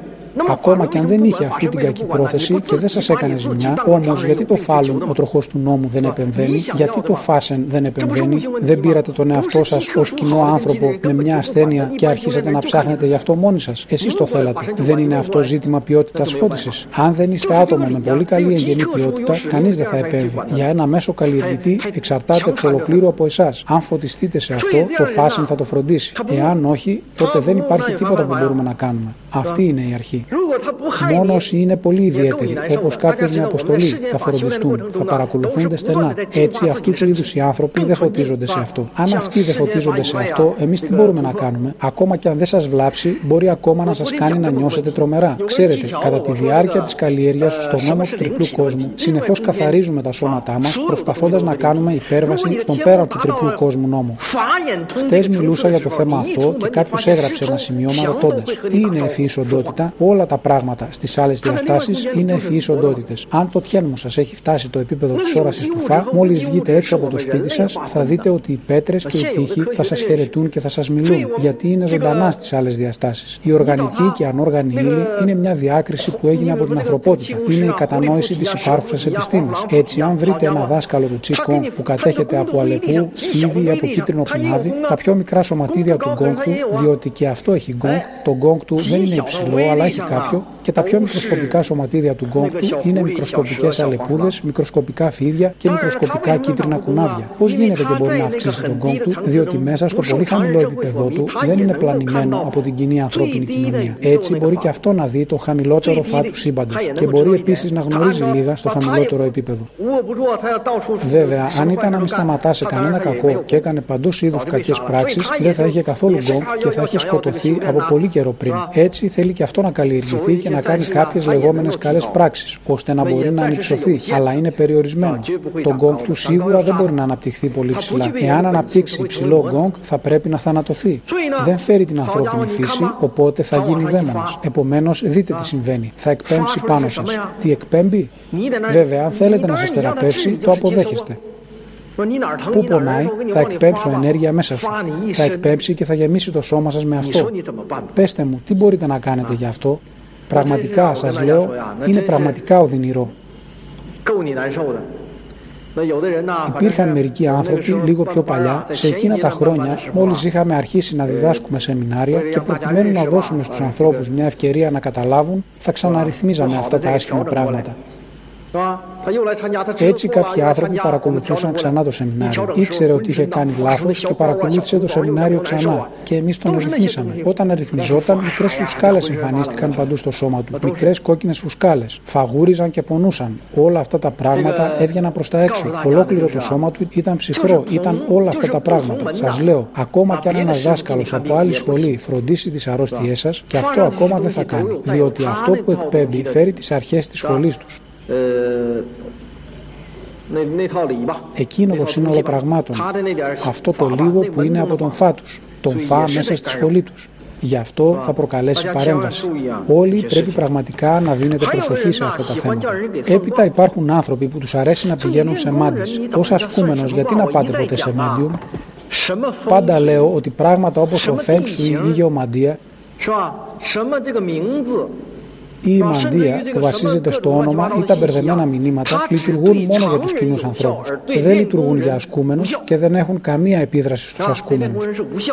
Ακόμα και αν δεν είχε αυτή την κακή πρόθεση και δεν σας έκανε ζημιά, όμως γιατί το Falun, ο τροχός του νόμου, δεν επεμβαίνει, γιατί το Fasen δεν επεμβαίνει, δεν πήρατε τον εαυτό σας ως κοινό άνθρωπο με μια ασθένεια και αρχίσατε να ψάχνετε γι' αυτό μόνοι σας? Εσείς το θέλατε. Δεν είναι αυτό ζήτημα ποιότητας φώτισης? Αν δεν είστε άτομα με πολύ καλή εγγενή ποιότητα, κανείς δεν θα επέμβει. Για ένα μέσο καλλιεργητή εξαρτάται εξ ολοκλήρου από εσάς. Αν φωτιστείτε σε αυτό, το Fasen θα το φροντίσει. Εάν όχι, τότε δεν υπάρχει τίποτα που μπορούμε να κάνουμε. Αυτή είναι η αρχή. Μόνο όσοι είναι πολύ ιδιαίτεροι, όπως κάποιος με αποστολή, θα φροντιστούν, θα παρακολουθούνται στενά. Έτσι, αυτού του είδους οι άνθρωποι δεν φωτίζονται σε αυτό. Αν αυτοί δεν φωτίζονται σε αυτό, εμείς τι μπορούμε να κάνουμε? Ακόμα και αν δεν σας βλάψει, μπορεί ακόμα να σας κάνει να νιώσετε τρομερά. Ξέρετε, κατά τη διάρκεια της καλλιέργειας στον νόμο του τριπλού κόσμου, συνεχώς καθαρίζουμε τα σώματά μας, προσπαθώντας να κάνουμε υπέρβαση στον πέραν του τριπλού κόσμου νόμου. Χτες μιλούσα για το θέμα αυτό και κάποιος έγραψε ένα σημείωμα ρωτώντας: τι είναι ευφυής οντότητα? Όλα τα πράγματα στις άλλες διαστάσεις είναι ευφυείς οντότητες. Αν το τιέν μου σας έχει φτάσει το επίπεδο της όρασης του Φα, μόλις βγείτε έξω από το σπίτι σας, θα δείτε ότι οι πέτρες και οι τοίχοι θα σας χαιρετούν και θα σας μιλούν, γιατί είναι ζωντανά στις άλλες διαστάσεις. Η οργανική και ανόργανη ύλη είναι μια διάκριση που έγινε από την ανθρωπότητα. Είναι η κατανόηση της υπάρχουσας επιστήμης. Έτσι, αν βρείτε ένα δάσκαλο του Qigong που κατέχεται από αλεπού, φίδι ή από κίτρινο κουνάβι, τα πιο μικρά σωματίδια του γκόγκ του, διότι και αυτό έχει γκόγκ, το γκόγκ του δεν είναι υψηλό, αλλά έχει κάποιο, και τα πιο μικροσκοπικά σωματίδια του γκόγκ του είναι μικροσκοπικές αλεπούδες, μικροσκοπικά φίδια και μικροσκοπικά κίτρινα κουνάβια. Πώς γίνεται και μπορεί να αυξήσει τον γκόγκ του? Διότι μέσα στο πολύ χαμηλό επίπεδό του δεν είναι πλανημένο από την κοινή ανθρώπινη κοινωνία. Έτσι μπορεί και αυτό να δει το χαμηλότερο Φα του σύμπαντος και μπορεί επίσης να γνωρίζει λίγα στο χαμηλότερο επίπεδο. Βέβαια, αν ήταν να μην σταματά σε κανένα κακό και έκανε παντός είδους κακές πράξεις, δεν θα είχε καθόλου γκόγκ και θα είχε σκοτωθεί από πολύ καιρό πριν. Έτσι θέλει και αυτό να καλλιεργηθεί και να κάνει κάποιες λεγόμενες καλές πράξεις, ώστε να μπορεί να ανυψωθεί, αλλά είναι περιορισμένο. Το γκόγκ του σίγουρα δεν μπορεί να αναπτυχθεί πολύ ψηλά. Εάν αναπτύξει υψηλό γκόγκ, θα πρέπει να θανατωθεί. Δεν φέρει την ανθρώπινη φύση, οπότε θα γίνει δαίμονας. Επομένως, δείτε τι συμβαίνει. Θα εκπέμψει πάνω σας. Τι εκπέμπει? Βέβαια, αν θέλετε να σας θεραπεύσει, το αποδέχεστε. Πού πονάει, θα εκπέμψω ενέργεια μέσα σου. Θα εκπέμψει και θα γεμίσει το σώμα σας με αυτό. Πέστε μου, τι μπορείτε να κάνετε γι' αυτό? Πραγματικά, σας λέω, είναι πραγματικά οδυνηρό. Υπήρχαν μερικοί άνθρωποι λίγο πιο παλιά, σε εκείνα τα χρόνια, μόλις είχαμε αρχίσει να διδάσκουμε σεμινάρια και προκειμένου να δώσουμε στους ανθρώπους μια ευκαιρία να καταλάβουν, θα ξαναρυθμίζαμε αυτά τα άσχημα πράγματα. Έτσι, κάποιοι άνθρωποι παρακολουθούσαν ξανά το σεμινάριο. Ήξερε ότι είχε κάνει λάθος και παρακολούθησε το σεμινάριο ξανά. Και εμείς τον ρυθμίσαμε. Όταν αριθμιζόταν, μικρές φουσκάλες εμφανίστηκαν παντού στο σώμα του. Μικρές κόκκινες φουσκάλες. Φαγούριζαν και πονούσαν. Όλα αυτά τα πράγματα έβγαιναν προς τα έξω. Ολόκληρο το σώμα του ήταν ψυχρό. Ήταν όλα αυτά τα πράγματα. Σας λέω, ακόμα κι αν ένας δάσκαλος από άλλη σχολή φροντίσει τις αρρώστιές σας, και αυτό ακόμα δεν θα κάνει. Διότι αυτό που εκπέμπει φέρει τις αρχές της σχολής τους. Εκείνο το σύνολο πραγμάτων, αυτό το λίγο που είναι από τον φά τους, τον φά μέσα στη σχολή τους. Γι' αυτό θα προκαλέσει παρέμβαση. Όλοι πρέπει πραγματικά να δίνετε προσοχή σε αυτά τα θέματα. Έπειτα υπάρχουν άνθρωποι που τους αρέσει να πηγαίνουν σε μάντες. Ως ασκούμενος, γιατί να πάτε ποτέ σε medium? Πάντα λέω ότι πράγματα όπως ο Feng Shui ή η γεωμαντία ή η μαντεία που βασίζεται στο όνομα ή τα μπερδεμένα μηνύματα λειτουργούν μόνο για τους κοινούς ανθρώπους. Δεν λειτουργούν για ασκούμενους και δεν έχουν καμία επίδραση στους ασκούμενους.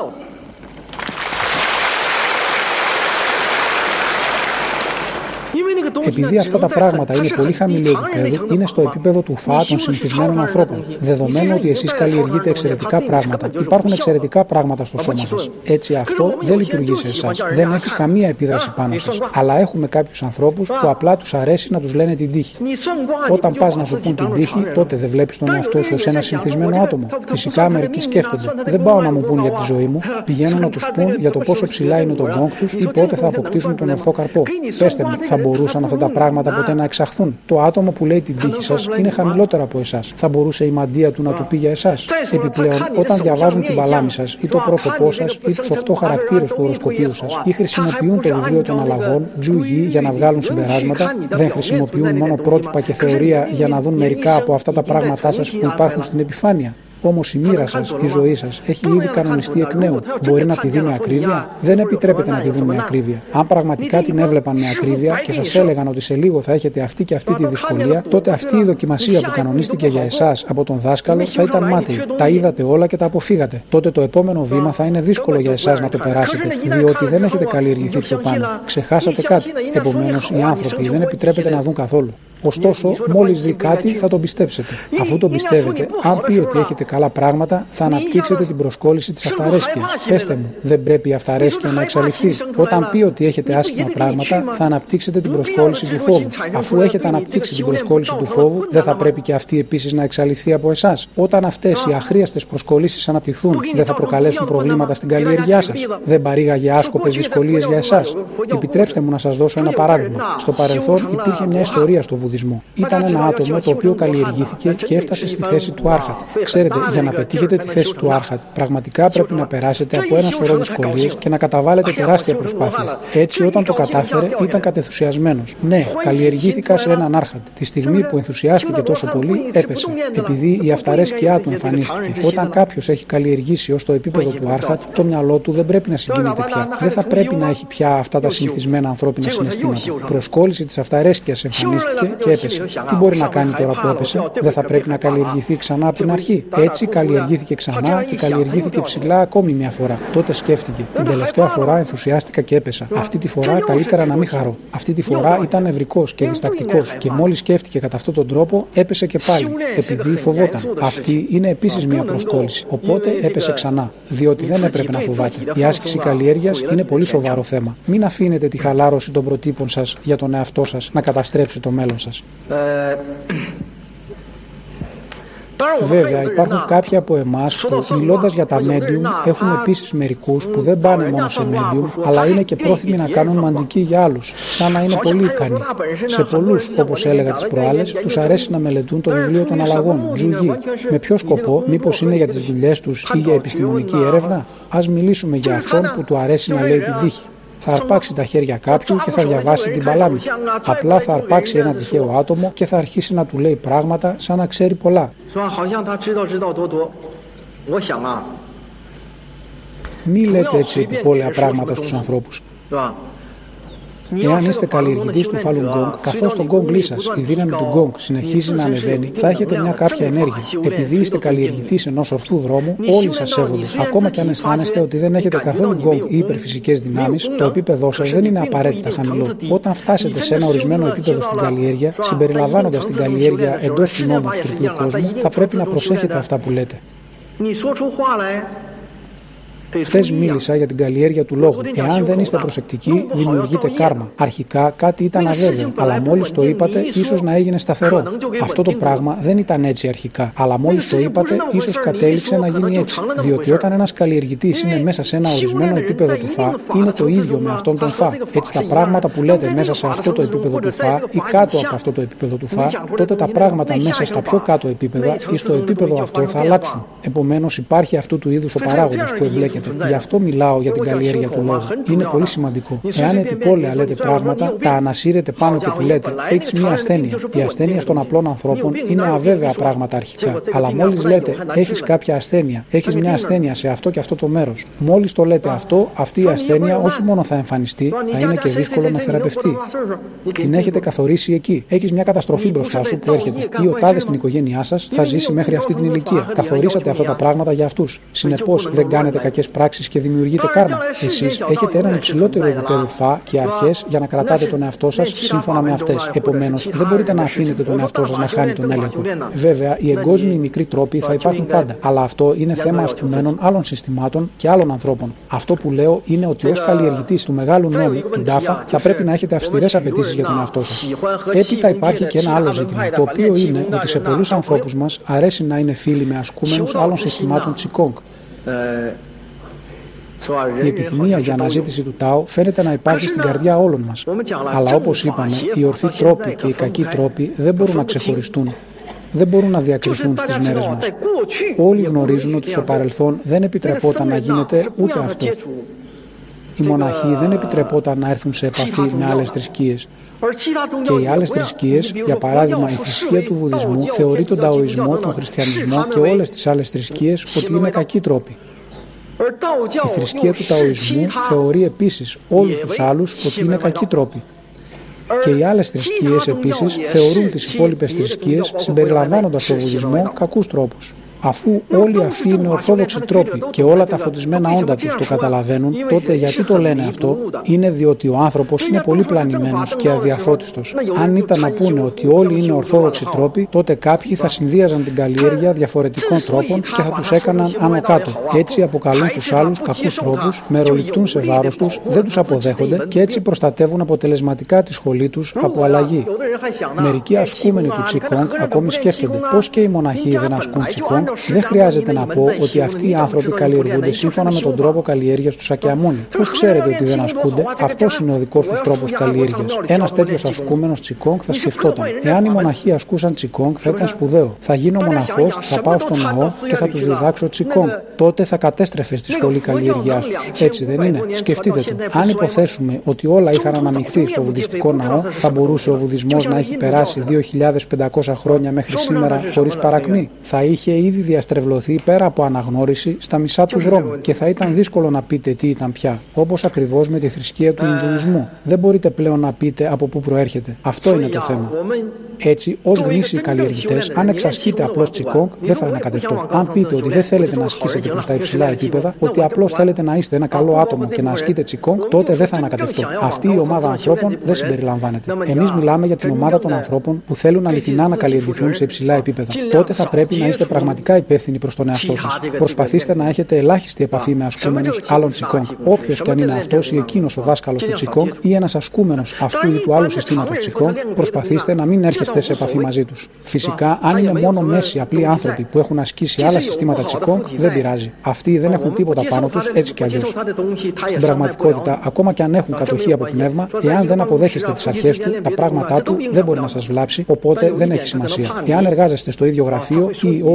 Επειδή αυτά τα πράγματα είναι πολύ χαμηλού επίπεδου, είναι στο επίπεδο του φα των συνηθισμένων ανθρώπων. Δεδομένου ότι εσείς καλλιεργείτε εξαιρετικά πράγματα, υπάρχουν εξαιρετικά πράγματα στο σώμα σας. Έτσι αυτό δεν λειτουργεί σε εσάς. Δεν έχει καμία επίδραση πάνω σας. Αλλά έχουμε κάποιους ανθρώπους που απλά τους αρέσει να τους λένε την τύχη. Όταν πας να σου πούν την τύχη, τότε δεν βλέπεις τον εαυτό σου ως ένα συνηθισμένο άτομο. Φυσικά μερικοί σκέφτονται. Δεν πάω να μου πούν για τη ζωή μου, πηγαίνουν να τους πούν για το πόσο ψηλά είναι το γκόγκ τους ή πότε θα αποκτήσουν τον ορθό καρπό. Πέστε μου, θα μπορούσαν αυτά τα πράγματα ποτέ να εξαχθούν? Το άτομο που λέει την τύχη σας είναι χαμηλότερο από εσάς. Θα μπορούσε η μαντεία του να του πει για εσάς? Επιπλέον, όταν διαβάζουν την παλάμη σας ή το πρόσωπό σας ή τους οκτώ χαρακτήρες του οροσκοπίου σας ή χρησιμοποιούν το βιβλίο των αλλαγών, Τζουγί, για να βγάλουν συμπεράσματα, δεν χρησιμοποιούν μόνο πρότυπα και θεωρία για να δουν μερικά από αυτά τα πράγματά σας που υπάρχουν στην επιφάνεια? Όμως η μοίρα σας, η ζωή σας, έχει ήδη κανονιστεί εκ νέου. Μπορεί να τη δει με ακρίβεια? Δεν επιτρέπεται να τη δουν με ακρίβεια. Αν πραγματικά την έβλεπαν με ακρίβεια και σας έλεγαν ότι σε λίγο θα έχετε αυτή και αυτή τη δυσκολία, τότε αυτή η δοκιμασία που κανονίστηκε για εσάς από τον δάσκαλο θα ήταν μάταιη. Τα είδατε όλα και τα αποφύγατε. Τότε το επόμενο βήμα θα είναι δύσκολο για εσάς να το περάσετε, διότι δεν έχετε καλλιεργηθεί πιο πάνω. Ξεχάσατε κάτι. Επομένως, οι άνθρωποι δεν επιτρέπεται να δουν καθόλου. Ωστόσο, μόλις δει κάτι, θα τον πιστέψετε. Αφού τον πιστεύετε, αν πει ότι έχετε καλά πράγματα, θα αναπτύξετε την προσκόλληση της αυταρέσκειας. Πέστε μου, δεν πρέπει η αυταρέσκεια να εξαλειφθεί? Όταν πει ότι έχετε άσχημα πράγματα, θα αναπτύξετε την προσκόλληση του φόβου. Αφού έχετε αναπτύξει την προσκόλληση του φόβου, δεν θα πρέπει και αυτή επίσης να εξαλειφθεί από εσάς? Όταν αυτές οι αχρίαστες προσκολήσεις αναπτυχθούν, δεν θα προκαλέσουν προβλήματα στην καλλιέργειά σας? Δεν παρήγαγε άσκοπες δυσκολίες για εσάς? Επιτρέψτε μου να σας δώσω ένα παράδειγμα. Στο παρελθόν υπήρχε μια ιστορία στο βουδισμό. Ήταν ένα άτομο το οποίο καλλιεργήθηκε και έφτασε στη θέση του Άρχατ. Ξέρετε, για να πετύχετε τη θέση του Άρχατ, πραγματικά πρέπει να περάσετε από ένα σωρό δυσκολίες και να καταβάλλετε τεράστια προσπάθεια. Έτσι, όταν το κατάφερε, ήταν κατενθουσιασμένος. Ναι, καλλιεργήθηκα σε έναν Άρχατ. Τη στιγμή που ενθουσιάστηκε τόσο πολύ, έπεσε. Επειδή η αυταρέσκειά του εμφανίστηκε. Όταν κάποιος έχει καλλιεργήσει ως το επίπεδο του Άρχατ, το μυαλό του δεν πρέπει να συγκινείται πια. Δεν θα πρέπει να έχει πια αυτά τα συνηθισμένα ανθρώπινα συναισθήματα. Η προσκόλληση της αυταρέσκειας εμφανίστηκε και έπεσε. Τι μπορεί να κάνει τώρα που έπεσε? Δεν θα πρέπει να καλλιεργηθεί ξανά από την αρχή? Έτσι καλλιεργήθηκε ξανά και καλλιεργήθηκε ψηλά ακόμη μια φορά. Τότε σκέφτηκε. Την τελευταία φορά ενθουσιάστηκα και έπεσα. Αυτή τη φορά καλύτερα να μην χαρώ. Αυτή τη φορά ήταν νευρικός και διστακτικός και μόλις σκέφτηκε κατά αυτόν τον τρόπο έπεσε και πάλι. Επειδή φοβόταν. Αυτή είναι επίσης μια προσκόλληση. Οπότε έπεσε ξανά. Διότι δεν έπρεπε να φοβάται. Η άσκηση καλλιέργειας είναι πολύ σοβαρό θέμα. Μην αφήνετε τη χαλάρωση των προτύπων σας για τον εαυτό σας να καταστρέψει το μέλλον σας. Βέβαια, υπάρχουν κάποιοι από εμάς που, μιλώντας για τα medium, έχουν επίσης μερικούς που δεν πάνε μόνο σε medium, αλλά είναι και πρόθυμοι να κάνουν μαντική για άλλους, σαν να είναι πολύ ικανοί. Σε πολλούς, όπως έλεγα τις προάλλες, τους αρέσει να μελετούν το βιβλίο των αλλαγών, Τζουγί. Με ποιο σκοπό? Μήπως είναι για τις δουλειές τους ή για επιστημονική έρευνα? Ας μιλήσουμε για αυτόν που του αρέσει να λέει την τύχη. Θα αρπάξει τα χέρια κάποιου και θα διαβάσει την παλάμη. Απλά θα αρπάξει ένα τυχαίο άτομο και θα αρχίσει να του λέει πράγματα σαν να ξέρει πολλά. Μη λέτε έτσι επιπόλαια πράγματα στους ανθρώπους. Εάν είστε καλλιεργητής του Falun Gong, καθώς το γκονγκ σας, η δύναμη του γκονγκ, συνεχίζει να ανεβαίνει, θα έχετε μια κάποια ενέργεια. Επειδή είστε καλλιεργητής ενός ορθού δρόμου, όλοι σας σέβονται. Ακόμα και αν αισθάνεστε ότι δεν έχετε καθόλου γκονγκ ή υπερφυσικές δυνάμεις, το επίπεδό σας δεν είναι απαραίτητα χαμηλό. Όταν φτάσετε σε ένα ορισμένο επίπεδο στην καλλιέργεια, συμπεριλαμβάνοντας την καλλιέργεια εντός του νόμου του τριπλού κόσμου, θα πρέπει να προσέχετε αυτά που λέτε. Χθες μίλησα για την καλλιέργεια του λόγου. Εάν δεν είστε προσεκτικοί, δημιουργείτε κάρμα. Αρχικά κάτι ήταν αβέβαιο, αλλά μόλις το είπατε, ίσως να έγινε σταθερό. Αυτό το πράγμα δεν ήταν έτσι αρχικά, αλλά μόλις το είπατε, ίσως κατέληξε να γίνει έτσι. Διότι όταν ένας καλλιεργητής είναι μέσα σε ένα ορισμένο επίπεδο του φα, είναι το ίδιο με αυτόν τον φα. Έτσι τα πράγματα που λέτε μέσα σε αυτό το επίπεδο του φα ή κάτω από αυτό το επίπεδο του φα, τότε τα πράγματα μέσα στα πιο κάτω επίπεδα ή στο επίπεδο αυτό θα αλλάξουν. Επομένως υπάρχει αυτού του είδους ο παράγοντας που εμπλέκεται. Γι' αυτό μιλάω για την καλλιέργεια του λόγου. Είναι πολύ σημαντικό. Εάν επιπόλαια λέτε πράγματα, τα ανασύρετε πάνω και του λέτε: έχεις μια ασθένεια. Η ασθένεια των απλών ανθρώπων είναι αβέβαια πράγματα αρχικά. Αλλά μόλις λέτε: έχεις κάποια ασθένεια, έχεις μια ασθένεια σε αυτό και αυτό το μέρος. Μόλις το λέτε αυτό, αυτή η ασθένεια όχι μόνο θα εμφανιστεί, θα είναι και δύσκολο να θεραπευτεί. Την έχετε καθορίσει εκεί. Έχεις μια καταστροφή μπροστά σου που έρχεται. Ή ο τάδε στην οικογένειά σας θα ζήσει μέχρι αυτή την ηλικία. Καθορίσατε αυτά τα πράγματα για αυτούς. Συνεπώς δεν κάνετε κακές πράξεις και δημιουργείτε κάρμα. Εσείς έχετε έναν υψηλότερο επίπεδο φα και αρχές για να κρατάτε τον εαυτό σας σύμφωνα με αυτές. Επομένως, δεν μπορείτε να αφήνετε τον εαυτό σας να χάνει τον έλεγχο. Βέβαια, οι εγκόσμιοι μικροί τρόποι θα υπάρχουν πάντα. Αλλά αυτό είναι θέμα ασκουμένων άλλων συστημάτων και άλλων ανθρώπων. Αυτό που λέω είναι ότι ως καλλιεργητής του μεγάλου νόμου, του Ντάφα, θα πρέπει να έχετε αυστηρές απαιτήσεις για τον εαυτό σας. Έπειτα υπάρχει και ένα άλλο ζήτημα, το οποίο είναι ότι σε πολλούς ανθρώπους μας αρέσει να είναι φίλοι με ασκούμενους άλλων συστημάτων Qigong. Η επιθυμία για αναζήτηση του Τάο φαίνεται να υπάρχει στην καρδιά όλων μας. Αλλά όπως είπαμε, οι ορθοί τρόποι και οι κακοί τρόποι δεν μπορούν να ξεχωριστούν. Δεν μπορούν να διακριθούν στις μέρες μας. Όλοι γνωρίζουν ότι στο παρελθόν δεν επιτρεπόταν να γίνεται ούτε αυτό. Οι μοναχοί δεν επιτρεπόταν να έρθουν σε επαφή με άλλες θρησκείες. Και οι άλλες θρησκείες, για παράδειγμα η θρησκεία του Βουδισμού, θεωρεί τον Ταοισμό, τον Χριστιανισμό και όλες τις άλλες θρησκείες ότι είναι κακοί τρόποι. Η θρησκεία του Ταοισμού θεωρεί επίσης όλους τους άλλους ότι είναι κακοί τρόποι. Και οι άλλες θρησκείες επίσης θεωρούν τις υπόλοιπες θρησκείες, συμπεριλαμβάνοντας τον Βουδισμό, κακούς τρόπους. Αφού όλοι αυτοί είναι ορθόδοξοι τρόποι και όλα τα φωτισμένα όντα τους το καταλαβαίνουν, τότε γιατί το λένε αυτό? Είναι διότι ο άνθρωπος είναι πολύ πλανημένος και αδιαφώτιστος. Αν ήταν να πούνε ότι όλοι είναι ορθόδοξοι τρόποι, τότε κάποιοι θα συνδύαζαν την καλλιέργεια διαφορετικών τρόπων και θα τους έκαναν άνω κάτω. Έτσι αποκαλούν τους άλλους κακούς τρόπους, μεροληπτούν σε βάρος τους, δεν τους αποδέχονται και έτσι προστατεύουν αποτελεσματικά τη σχολή τους από αλλαγή. Μερικοί ασκούμενοι του Qigong ακόμη σκέφτονται πώς και οι μοναχοί δεν ασκούν Qigong. Δεν χρειάζεται να πω ότι αυτοί οι άνθρωποι καλλιεργούνται σύμφωνα με τον τρόπο καλλιέργειας του Σακιαμούνι. Πώς ξέρετε ότι δεν ασκούνται? Αυτός είναι ο δικός τους τρόπος καλλιέργειας. Ένας τέτοιος ασκούμενος Qigong θα σκεφτόταν: εάν οι μοναχοί ασκούσαν Qigong, θα ήταν σπουδαίο. Θα γίνω μοναχός, θα πάω στον ναό και θα τους διδάξω Qigong. Τότε θα κατέστρεφε στη σχολή καλλιέργειάς τους. Έτσι δεν είναι? Σκεφτείτε το. Αν υποθέσουμε ότι όλα είχαν αναμειχθεί στο βουδιστικό ναό, θα μπορούσε ο βουδισμός να έχει περάσει δύο χιλιάδες πεντακόσια χρόνια μέχρι σήμερα χωρίς παρακμή? Θα είχε ήδη διαστρεβλωθεί πέρα από αναγνώριση στα μισά του δρόμου και θα ήταν δύσκολο να πείτε τι ήταν πια. Όπως ακριβώς με τη θρησκεία του Ινδουισμού. Δεν μπορείτε πλέον να πείτε από πού προέρχεται. Αυτό είναι το θέμα. Έτσι, ως γνήσιοι καλλιεργητές, αν εξασκείτε απλώς Qigong, δεν θα ανακατευτώ. Αν πείτε ότι δεν θέλετε να ασκήσετε προς τα υψηλά επίπεδα, ότι απλώς θέλετε να είστε ένα καλό άτομο και να ασκείτε Qigong, τότε δεν θα ανακατευτώ. Αυτή η ομάδα ανθρώπων δεν συμπεριλαμβάνεται. Εμείς μιλάμε για την ομάδα των ανθρώπων που θέλουν αληθινά να καλλιεργηθούν σε υψηλά επίπεδα. Τότε θα πρέπει να είστε πραγματικά υπεύθυνοι προς τον εαυτό σας. Προσπαθήστε να έχετε ελάχιστη επαφή με ασκούμενους άλλων Qigong. Όποιος και αν είναι αυτός ή εκείνος ο δάσκαλος του Qigong ή ένας ασκούμενος αυτού ή του άλλου συστήματος Qigong, προσπαθήστε να μην έρχεστε σε επαφή μαζί τους. Φυσικά, αν είναι μόνο μέση απλοί άνθρωποι που έχουν ασκήσει άλλα συστήματα Qigong, δεν πειράζει. Αυτοί δεν έχουν τίποτα πάνω τους έτσι κι αλλιώς. Στην πραγματικότητα, ακόμα και αν έχουν κατοχή από πνεύμα, εάν δεν αποδέχεστε τις αρχές του, τα πράγματά του δεν μπορεί να σας βλάψει, οπότε δεν έχει σημασία. Εάν εργάζεστε στο ίδιο γραφείο ή ο ή σύζυγός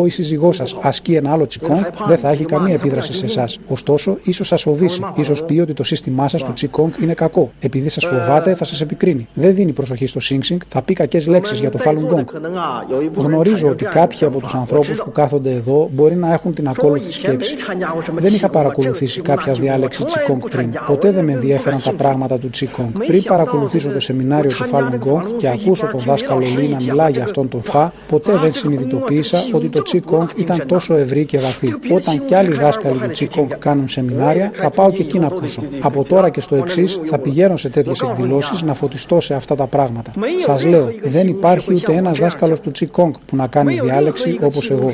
σύζυγός σας ασκεί ένα άλλο Qigong, δεν θα έχει καμία επίδραση σε εσάς. Ωστόσο, ίσως σας φοβήσει. Ίσως πει ότι το σύστημά σας του Qigong είναι κακό. Επειδή σας φοβάται, θα σας επικρίνει. Δεν δίνει προσοχή στο Sing Sing, θα πει κακές λέξεις για το Falun Gong. Γνωρίζω ότι κάποιοι από τους ανθρώπους που κάθονται εδώ μπορεί να έχουν την ακόλουθη σκέψη. Δεν είχα παρακολουθήσει κάποια διάλεξη Qigong πριν. Ποτέ δεν με ενδιέφεραν τα πράγματα του Qigong. Πριν παρακολουθήσω το σεμινάριο του Falun Gong και ακούσω τον δάσκαλο Λί να μιλάει για αυτόν τον Φα, ποτέ δεν συνειδητοποίησα ότι το Qigong ήταν τόσο ευρύ και βαθύ. Όταν κι άλλοι δάσκαλοι του Qigong κάνουν σεμινάρια, θα πάω και εκεί να ακούσω. Από τώρα και στο εξής θα πηγαίνω σε τέτοιες εκδηλώσεις να φωτιστώ σε αυτά τα πράγματα. Σας λέω, δεν υπάρχει ούτε ένας δάσκαλος του Qigong που να κάνει διάλεξη όπως εγώ.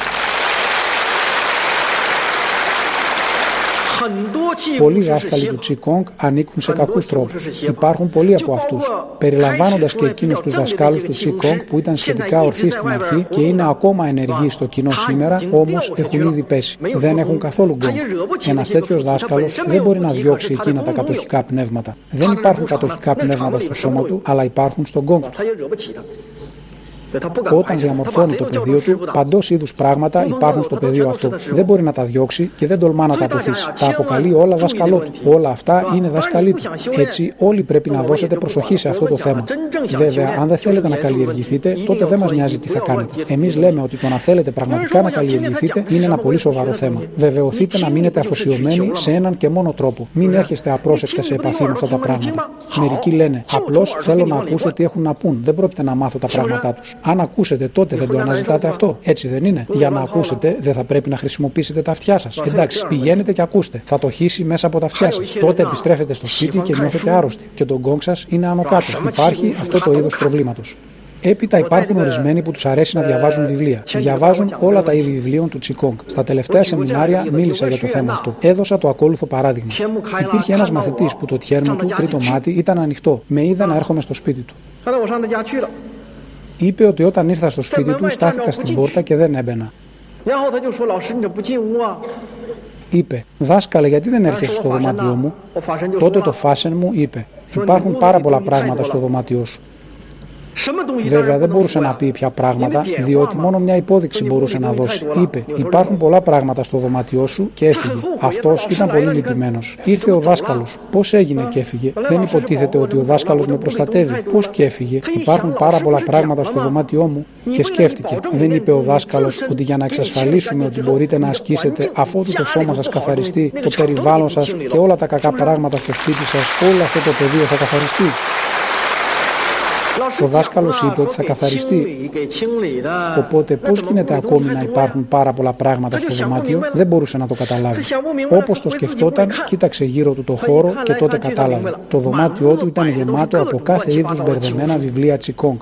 Πολλοί δάσκαλοι του Qigong ανήκουν σε κακούς τρόπους. Υπάρχουν πολλοί από αυτούς, περιλαμβάνοντας και εκείνους τους δασκάλους του Qigong που ήταν σχετικά ορθοί στην αρχή και είναι ακόμα ενεργοί στο κοινό σήμερα, όμως έχουν ήδη πέσει. Δεν έχουν καθόλου γκόγκ. Ένας τέτοιος δάσκαλος δεν μπορεί να διώξει εκείνα τα κατοχικά πνεύματα. Δεν υπάρχουν κατοχικά πνεύματα στο σώμα του, αλλά υπάρχουν στο γκόγκ του. Όταν διαμορφώνει το πεδίο του, παντός είδους πράγματα υπάρχουν στο πεδίο αυτό. Δεν μπορεί να τα διώξει και δεν τολμά να τα αποθήσει. Τα αποκαλεί όλα δάσκαλό του. Όλα αυτά είναι δάσκαλοι του. Έτσι, όλοι πρέπει να δώσετε προσοχή σε αυτό το θέμα. Βέβαια, αν δεν θέλετε να καλλιεργηθείτε, τότε δεν μας νοιάζει τι θα κάνετε. Εμείς λέμε ότι το να θέλετε πραγματικά να καλλιεργηθείτε είναι ένα πολύ σοβαρό θέμα. Βεβαιωθείτε να μείνετε αφοσιωμένοι σε έναν και μόνο τρόπο. Μην έρχεστε απρόσεκτα σε επαφή με αυτά τα πράγματα. Μερικοί λένε, απλώς θέλω να ακούσω τι έχουν να πούν. Δεν πρόκειται να μάθω τα πράγματά τους. Αν ακούσετε, τότε δεν το αναζητάτε αυτό. Έτσι δεν είναι? Για να ακούσετε, δεν θα πρέπει να χρησιμοποιήσετε τα αυτιά σας. Εντάξει, πηγαίνετε και ακούστε. Θα το χύσει μέσα από τα αυτιά σας. Τότε επιστρέφετε στο σπίτι και νιώθετε άρρωστοι. Και το γκόγκ σας είναι άνω κάτω. Υπάρχει αυτό το είδος προβλήματος. Έπειτα υπάρχουν ορισμένοι που τους αρέσει να διαβάζουν βιβλία. Διαβάζουν όλα τα είδη βιβλίων του Qigong. Στα τελευταία σεμινάρια μίλησα για το θέμα αυτό. Έδωσα το ακόλουθο παράδειγμα. Υπήρχε ένας μαθητής που το τιέρμο του, τρίτο μάτι, ήταν ανοιχτό. Με είδε να έρχομαι στο σπίτι του. Είπε ότι όταν ήρθα στο σπίτι του στάθηκα στην πόρτα και δεν έμπαινα. Είπε, δάσκαλε, γιατί δεν έρχεσαι στο δωμάτιό μου? Τότε το φάσεν μου είπε, υπάρχουν πάρα πολλά πράγματα στο δωμάτιό σου. Βέβαια δεν μπορούσε να πει ποια πράγματα, διότι μόνο μια υπόδειξη μπορούσε να δώσει. Είπε, υπάρχουν πολλά πράγματα στο δωμάτιό σου και έφυγε. Αυτός ήταν πολύ λυπημένος. Ήρθε ο δάσκαλος. Πώς έγινε και έφυγε? Δεν υποτίθεται ότι ο δάσκαλος με προστατεύει? Πώς και έφυγε? Υπάρχουν πάρα πολλά πράγματα στο δωμάτιό μου. Και σκέφτηκε, δεν είπε ο δάσκαλος ότι για να εξασφαλίσουμε ότι μπορείτε να ασκήσετε αφότου το σώμα σας καθαριστεί, το περιβάλλον σας και όλα τα κακά πράγματα στο σπίτι σας, όλο αυτό το πεδίο θα καθαριστεί? Ο δάσκαλος είπε ότι θα καθαριστεί. Οπότε πώς γίνεται ακόμη να υπάρχουν πάρα πολλά πράγματα στο δωμάτιο? Δεν μπορούσε να το καταλάβει. Όπως το σκεφτόταν, κοίταξε γύρω του το χώρο και τότε κατάλαβε. Το δωμάτιό του ήταν γεμάτο από κάθε είδους μπερδεμένα βιβλία Qigong.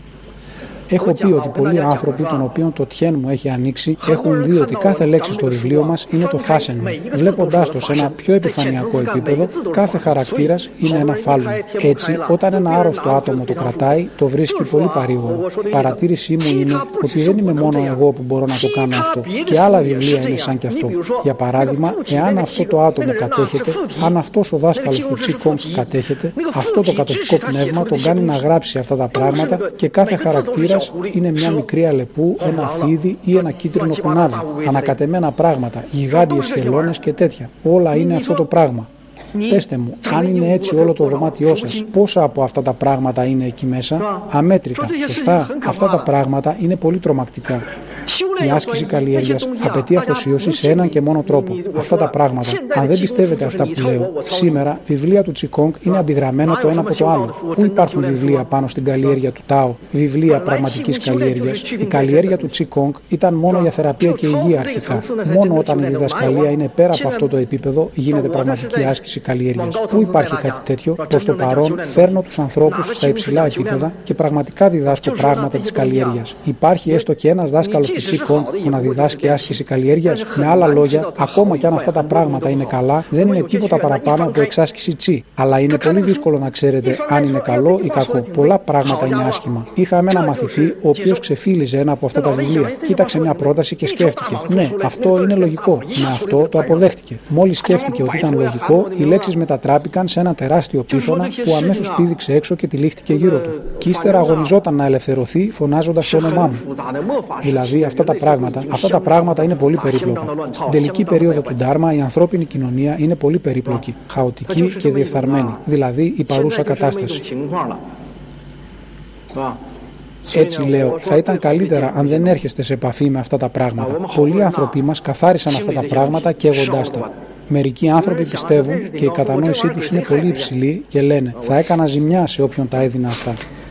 Έχω πει ότι πολλοί άνθρωποι των οποίων το τιέν μου έχει ανοίξει έχουν δει ότι κάθε λέξη στο βιβλίο μας είναι το φάσεν μου. Βλέποντάς το σε ένα πιο επιφανειακό επίπεδο, κάθε χαρακτήρας είναι ένα φάλουν. Έτσι, όταν ένα άρρωστο άτομο το κρατάει, το βρίσκει πολύ παρήγορο. Η παρατήρησή μου είναι ότι δεν είμαι μόνο εγώ που μπορώ να το κάνω αυτό. Και άλλα βιβλία είναι σαν κι αυτό. Για παράδειγμα, εάν αυτό το άτομο κατέχεται, αν αυτός ο δάσκαλος του Qigong κατέχεται, αυτό το κατοχικό πνεύμα τον κάνει να γράψει αυτά τα πράγματα και κάθε χαρακτήρα είναι μια μικρή αλεπού, ένα φίδι ή ένα κίτρινο κουνάδι. Ανακατεμένα πράγματα, γιγάντιες χελώνες και τέτοια. Όλα είναι αυτό το πράγμα. Πέστε μου, αν είναι έτσι όλο το δωμάτιό σας, πόσα από αυτά τα πράγματα είναι εκεί μέσα? Αμέτρητα, σωστά. Αυτά τα πράγματα είναι πολύ τρομακτικά. Η άσκηση καλλιέργειας απαιτεί αφοσίωση σε έναν και μόνο τρόπο. Αυτά τα πράγματα, αν δεν πιστεύετε αυτά που λέω, σήμερα βιβλία του Qigong είναι αντιγραμμένα το ένα από το άλλο. Πού υπάρχουν βιβλία πάνω στην καλλιέργεια του Τάο, βιβλία πραγματικής καλλιέργειας? Η καλλιέργεια του Qigong ήταν μόνο για θεραπεία και υγεία αρχικά. Μόνο όταν η διδασκαλία είναι πέρα από αυτό το επίπεδο γίνεται πραγματική άσκηση καλλιέργειας. Πού υπάρχει κάτι τέτοιο? Προς το παρόν φέρνω τους ανθρώπους στα υψηλά επίπεδα και πραγματικά διδάσκω πράγματα της καλλιέργειας. Υπάρχει έστω και ένας δάσκαλος του Qigong που να διδάσκει άσκηση καλλιέργειας? Με άλλα λόγια, ακόμα κι αν αυτά τα πράγματα είναι καλά, δεν είναι τίποτα παραπάνω από εξάσκηση τσι. Αλλά είναι πολύ δύσκολο να ξέρετε αν είναι καλό ή κακό. Πολλά πράγματα είναι άσχημα. Είχαμε ένα μαθητή ο οποίος ξεφύλιζε ένα από αυτά τα βιβλία. Κοίταξε μια πρόταση και σκέφτηκε. Ναι, αυτό είναι λογικό. Με αυτό το αποδέχτηκε. Μόλις σκέφτηκε ότι ήταν λογικό, οι λέξεις μετατράπηκαν σε ένα τεράστιο πίθωνα που αμέσως πήδηξε έξω και τυλίχτηκε γύρω του. Κι ύστερα αγωνιζόταν να ελευθερωθεί, φωνάζοντας το όνομά μου. Δηλαδή δει αυτά τα πράγματα, αυτά τα πράγματα είναι πολύ περίπλοκα. Στην τελική περίοδο του Ντάρμα η ανθρώπινη κοινωνία είναι πολύ περίπλοκη, χαοτική και διεφθαρμένη, δηλαδή η παρούσα κατάσταση. Έτσι λέω, θα ήταν καλύτερα αν δεν έρχεστε σε επαφή με αυτά τα πράγματα. Πολλοί άνθρωποι μας καθάρισαν αυτά τα πράγματα καίγοντάς τα. Μερικοί άνθρωποι πιστεύουν και η κατανόησή τους είναι πολύ υψηλή και λένε «θα έκανα ζημιά σε όποιον τα έδινα αυτά».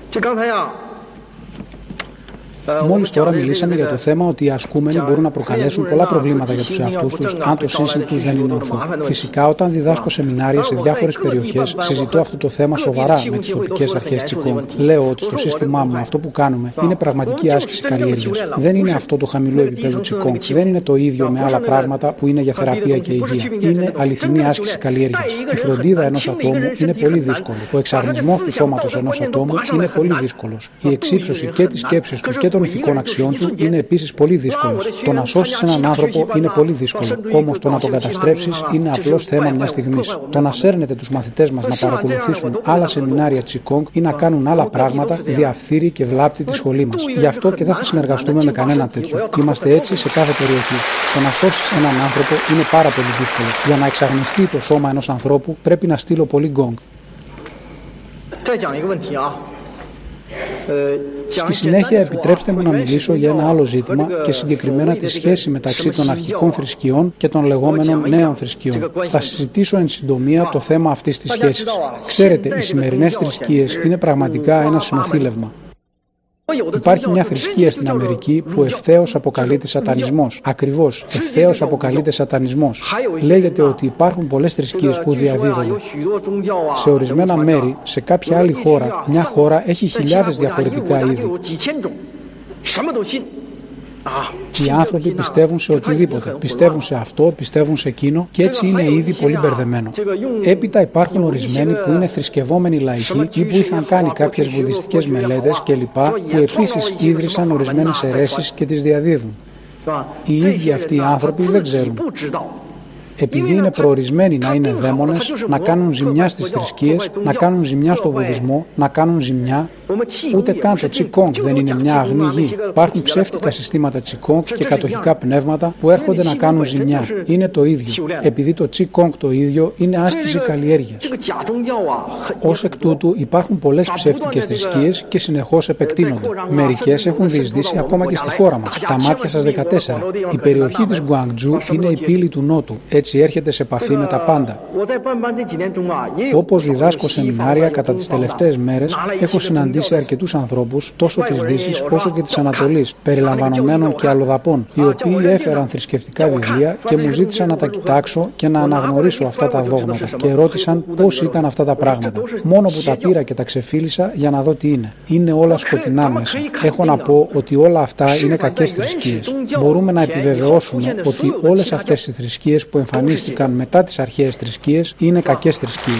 Μόλις τώρα μιλήσαμε για το θέμα ότι οι ασκούμενοι μπορούν να προκαλέσουν πολλά προβλήματα για τους εαυτούς τους αν το σύστημα τους δεν είναι ορθό. Φυσικά, όταν διδάσκω σεμινάρια σε διάφορες περιοχές, συζητώ αυτό το θέμα σοβαρά με τις τοπικές αρχές Qigong. Λέω ότι στο σύστημά μου αυτό που κάνουμε είναι πραγματική άσκηση καλλιέργειας. Δεν είναι αυτό το χαμηλό επίπεδο Qigong. Δεν είναι το ίδιο με άλλα πράγματα που είναι για θεραπεία και υγεία. Είναι αληθινή άσκηση καλλιέργειας. Η φροντίδα ενός ατόμου είναι πολύ δύσκολη. Ο εξαγνισμός του σώματος ενός ατόμου είναι πολύ δύσκολος. Η εξύψωση και της σκέψης του και των ηθικών αξιών του είναι επίσης πολύ δύσκολο. Το να σώσεις έναν άνθρωπο είναι πολύ δύσκολο. Όμως το να τον καταστρέψεις είναι απλώς θέμα μιας στιγμής. Το να σέρνετε τους μαθητές μας να παρακολουθήσουν άλλα σεμινάρια Qigong ή να κάνουν άλλα πράγματα διαφθείρει και βλάπτει τη σχολή μας. Γι' αυτό και δεν θα συνεργαστούμε με κανένα τέτοιο. Είμαστε έτσι σε κάθε περιοχή. Το να σώσεις έναν άνθρωπο είναι πάρα πολύ δύσκολο. Για να εξαγνιστεί το σώμα ενός ανθρώπου πρέπει να στείλω πολύ γκόγκ. Στη συνέχεια επιτρέψτε μου να μιλήσω για ένα άλλο ζήτημα και συγκεκριμένα τη σχέση μεταξύ των αρχικών θρησκειών και των λεγόμενων νέων θρησκειών. Θα συζητήσω εν συντομία το θέμα αυτής της σχέσης. Ξέρετε, οι σημερινές θρησκείες είναι πραγματικά ένα συνοθήλευμα. Υπάρχει μια θρησκεία στην Αμερική που ευθέως αποκαλείται σατανισμός. Ακριβώς, ευθέως αποκαλείται σατανισμός. Λέγεται ότι υπάρχουν πολλές θρησκείες που διαδίδονται. Σε ορισμένα μέρη, σε κάποια άλλη χώρα, μια χώρα έχει χιλιάδες διαφορετικά είδη. Οι άνθρωποι πιστεύουν σε οτιδήποτε. Πιστεύουν σε αυτό, πιστεύουν σε εκείνο και έτσι είναι ήδη πολύ μπερδεμένο. Έπειτα υπάρχουν ορισμένοι που είναι θρησκευόμενοι λαϊκοί ή που είχαν κάνει κάποιες βουδιστικές μελέτες κλπ. Που επίσης ίδρυσαν ορισμένες αιρέσεις και τις διαδίδουν. Οι ίδιοι αυτοί οι άνθρωποι δεν ξέρουν. Επειδή είναι προορισμένοι να είναι δαίμονες, να κάνουν ζημιά στις θρησκείες, να κάνουν ζημιά στο βουδισμό, να κάνουν ζημιά, ούτε καν το Qigong δεν είναι μια αγνή γη. Υπάρχουν ψεύτικα συστήματα Qigong και κατοχικά πνεύματα που έρχονται να κάνουν ζημιά. Είναι το ίδιο. Επειδή το Qigong το ίδιο είναι άσκηση καλλιέργειας. Ως εκ τούτου υπάρχουν πολλές ψεύτικες θρησκείες και συνεχώς επεκτείνονται. Μερικές έχουν διεισδύσει ακόμα και στη χώρα μας. Τα μάτια σας δεκατέσσερα. Η περιοχή της Γκουαντζού είναι η πύλη του Νότου. Έτσι έρχεται σε επαφή με τα πάντα. Όπως διδάσκω σεμινάρια κατά τις τελευταίες μέρες, έχω συναντήσει αρκετούς ανθρώπους τόσο της Δύσης όσο και της Ανατολής, περιλαμβανομένων και αλλοδαπών, οι οποίοι έφεραν θρησκευτικά βιβλία και μου ζήτησαν να τα κοιτάξω και να αναγνωρίσω αυτά τα δόγματα και ρώτησαν πώς ήταν αυτά τα πράγματα. Μόνο που τα πήρα και τα ξεφύλισα για να δω τι είναι. Είναι όλα σκοτεινά μέσα. Έχω να πω ότι όλα αυτά είναι κακές θρησκείες. Μπορούμε να επιβεβαιώσουμε ότι όλες αυτές οι θρησκείες που εμφανίστηκαν μετά τις αρχαίες θρησκείες είναι κακές θρησκείες.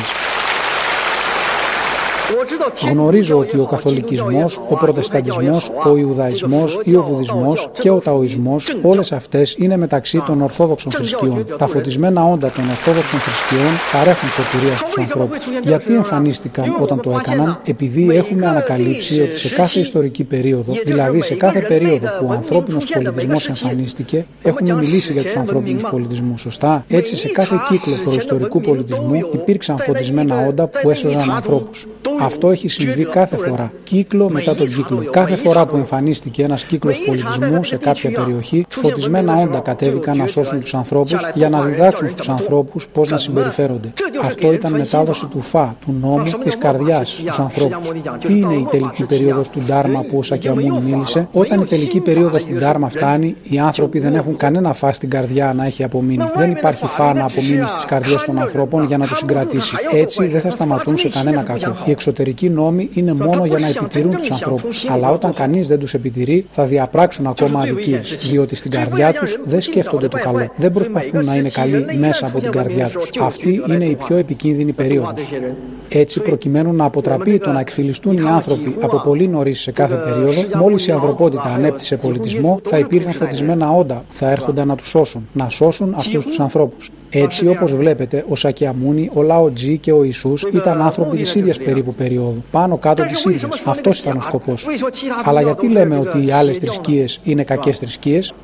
Γνωρίζω ότι ο καθολικισμός, ο προτεσταντισμός, ο Ιουδαϊσμός ή ο Βουδισμός και ο Ταοισμός, όλες αυτές είναι μεταξύ των ορθόδοξων θρησκειών. Τα φωτισμένα όντα των ορθόδοξων θρησκειών παρέχουν σωτηρία στους ανθρώπους. Γιατί εμφανίστηκαν όταν το έκαναν? Επειδή έχουμε ανακαλύψει ότι σε κάθε ιστορική περίοδο, δηλαδή σε κάθε περίοδο που ο ανθρώπινος πολιτισμός εμφανίστηκε, έχουμε μιλήσει για τους ανθρώπινους πολιτισμούς, σωστά? Έτσι, σε κάθε κύκλο προϊστορικού πολιτισμού υπήρξαν φωτισμένα όντα που έσωζαν ανθρώπους. Αυτό έχει συμβεί κάθε φορά, κύκλο μετά τον κύκλο. Κάθε φορά που εμφανίστηκε ένας κύκλος πολιτισμού σε κάποια περιοχή, φωτισμένα όντα κατέβηκαν να σώσουν τους ανθρώπους για να διδάξουν στους ανθρώπους πώς να συμπεριφέρονται. Αυτό ήταν μετάδοση του Φα, του νόμου, της καρδιάς στους ανθρώπους. Τι είναι η τελική περίοδος του Ντάρμα που ο Σακιαμούνι μίλησε? Όταν η τελική περίοδος του Ντάρμα φτάνει, οι άνθρωποι δεν έχουν κανένα Φα στην καρδιά να έχει απομείνει. Δεν υπάρχει Φα να απομείνει στις καρδιές των ανθρώπων για να τους συγκρατήσει. Έτσι δεν θα σταματούν σε κανένα κακό. Οι εξωτερικοί νόμοι είναι μόνο για να επιτηρούν τους ανθρώπους. Αλλά όταν κανείς δεν τους επιτηρεί, θα διαπράξουν ακόμα αδικίες. Διότι στην καρδιά τους δεν σκέφτονται το καλό. Δεν προσπαθούν να είναι καλοί μέσα από την καρδιά τους. Αυτή είναι η πιο επικίνδυνη περίοδος. Έτσι, προκειμένου να αποτραπεί το να εκφυλιστούν οι άνθρωποι από πολύ νωρίς σε κάθε περίοδο, μόλις η ανθρωπότητα ανέπτυσε πολιτισμό, θα υπήρχαν φωτισμένα όντα που θα έρχονταν να τους σώσουν, να σώσουν αυτούς τους ανθρώπους. Έτσι, όπως βλέπετε, ο Σακιαμούνι, ο Λάο Τζι και ο Ιησούς ήταν άνθρωποι της ίδιας περίπου περίοδου, πάνω κάτω της ίδιας. Αυτός ήταν ο σκοπός. Αλλά γιατί λέμε ότι οι άλλες θρησκείες είναι κακές θρησκείες?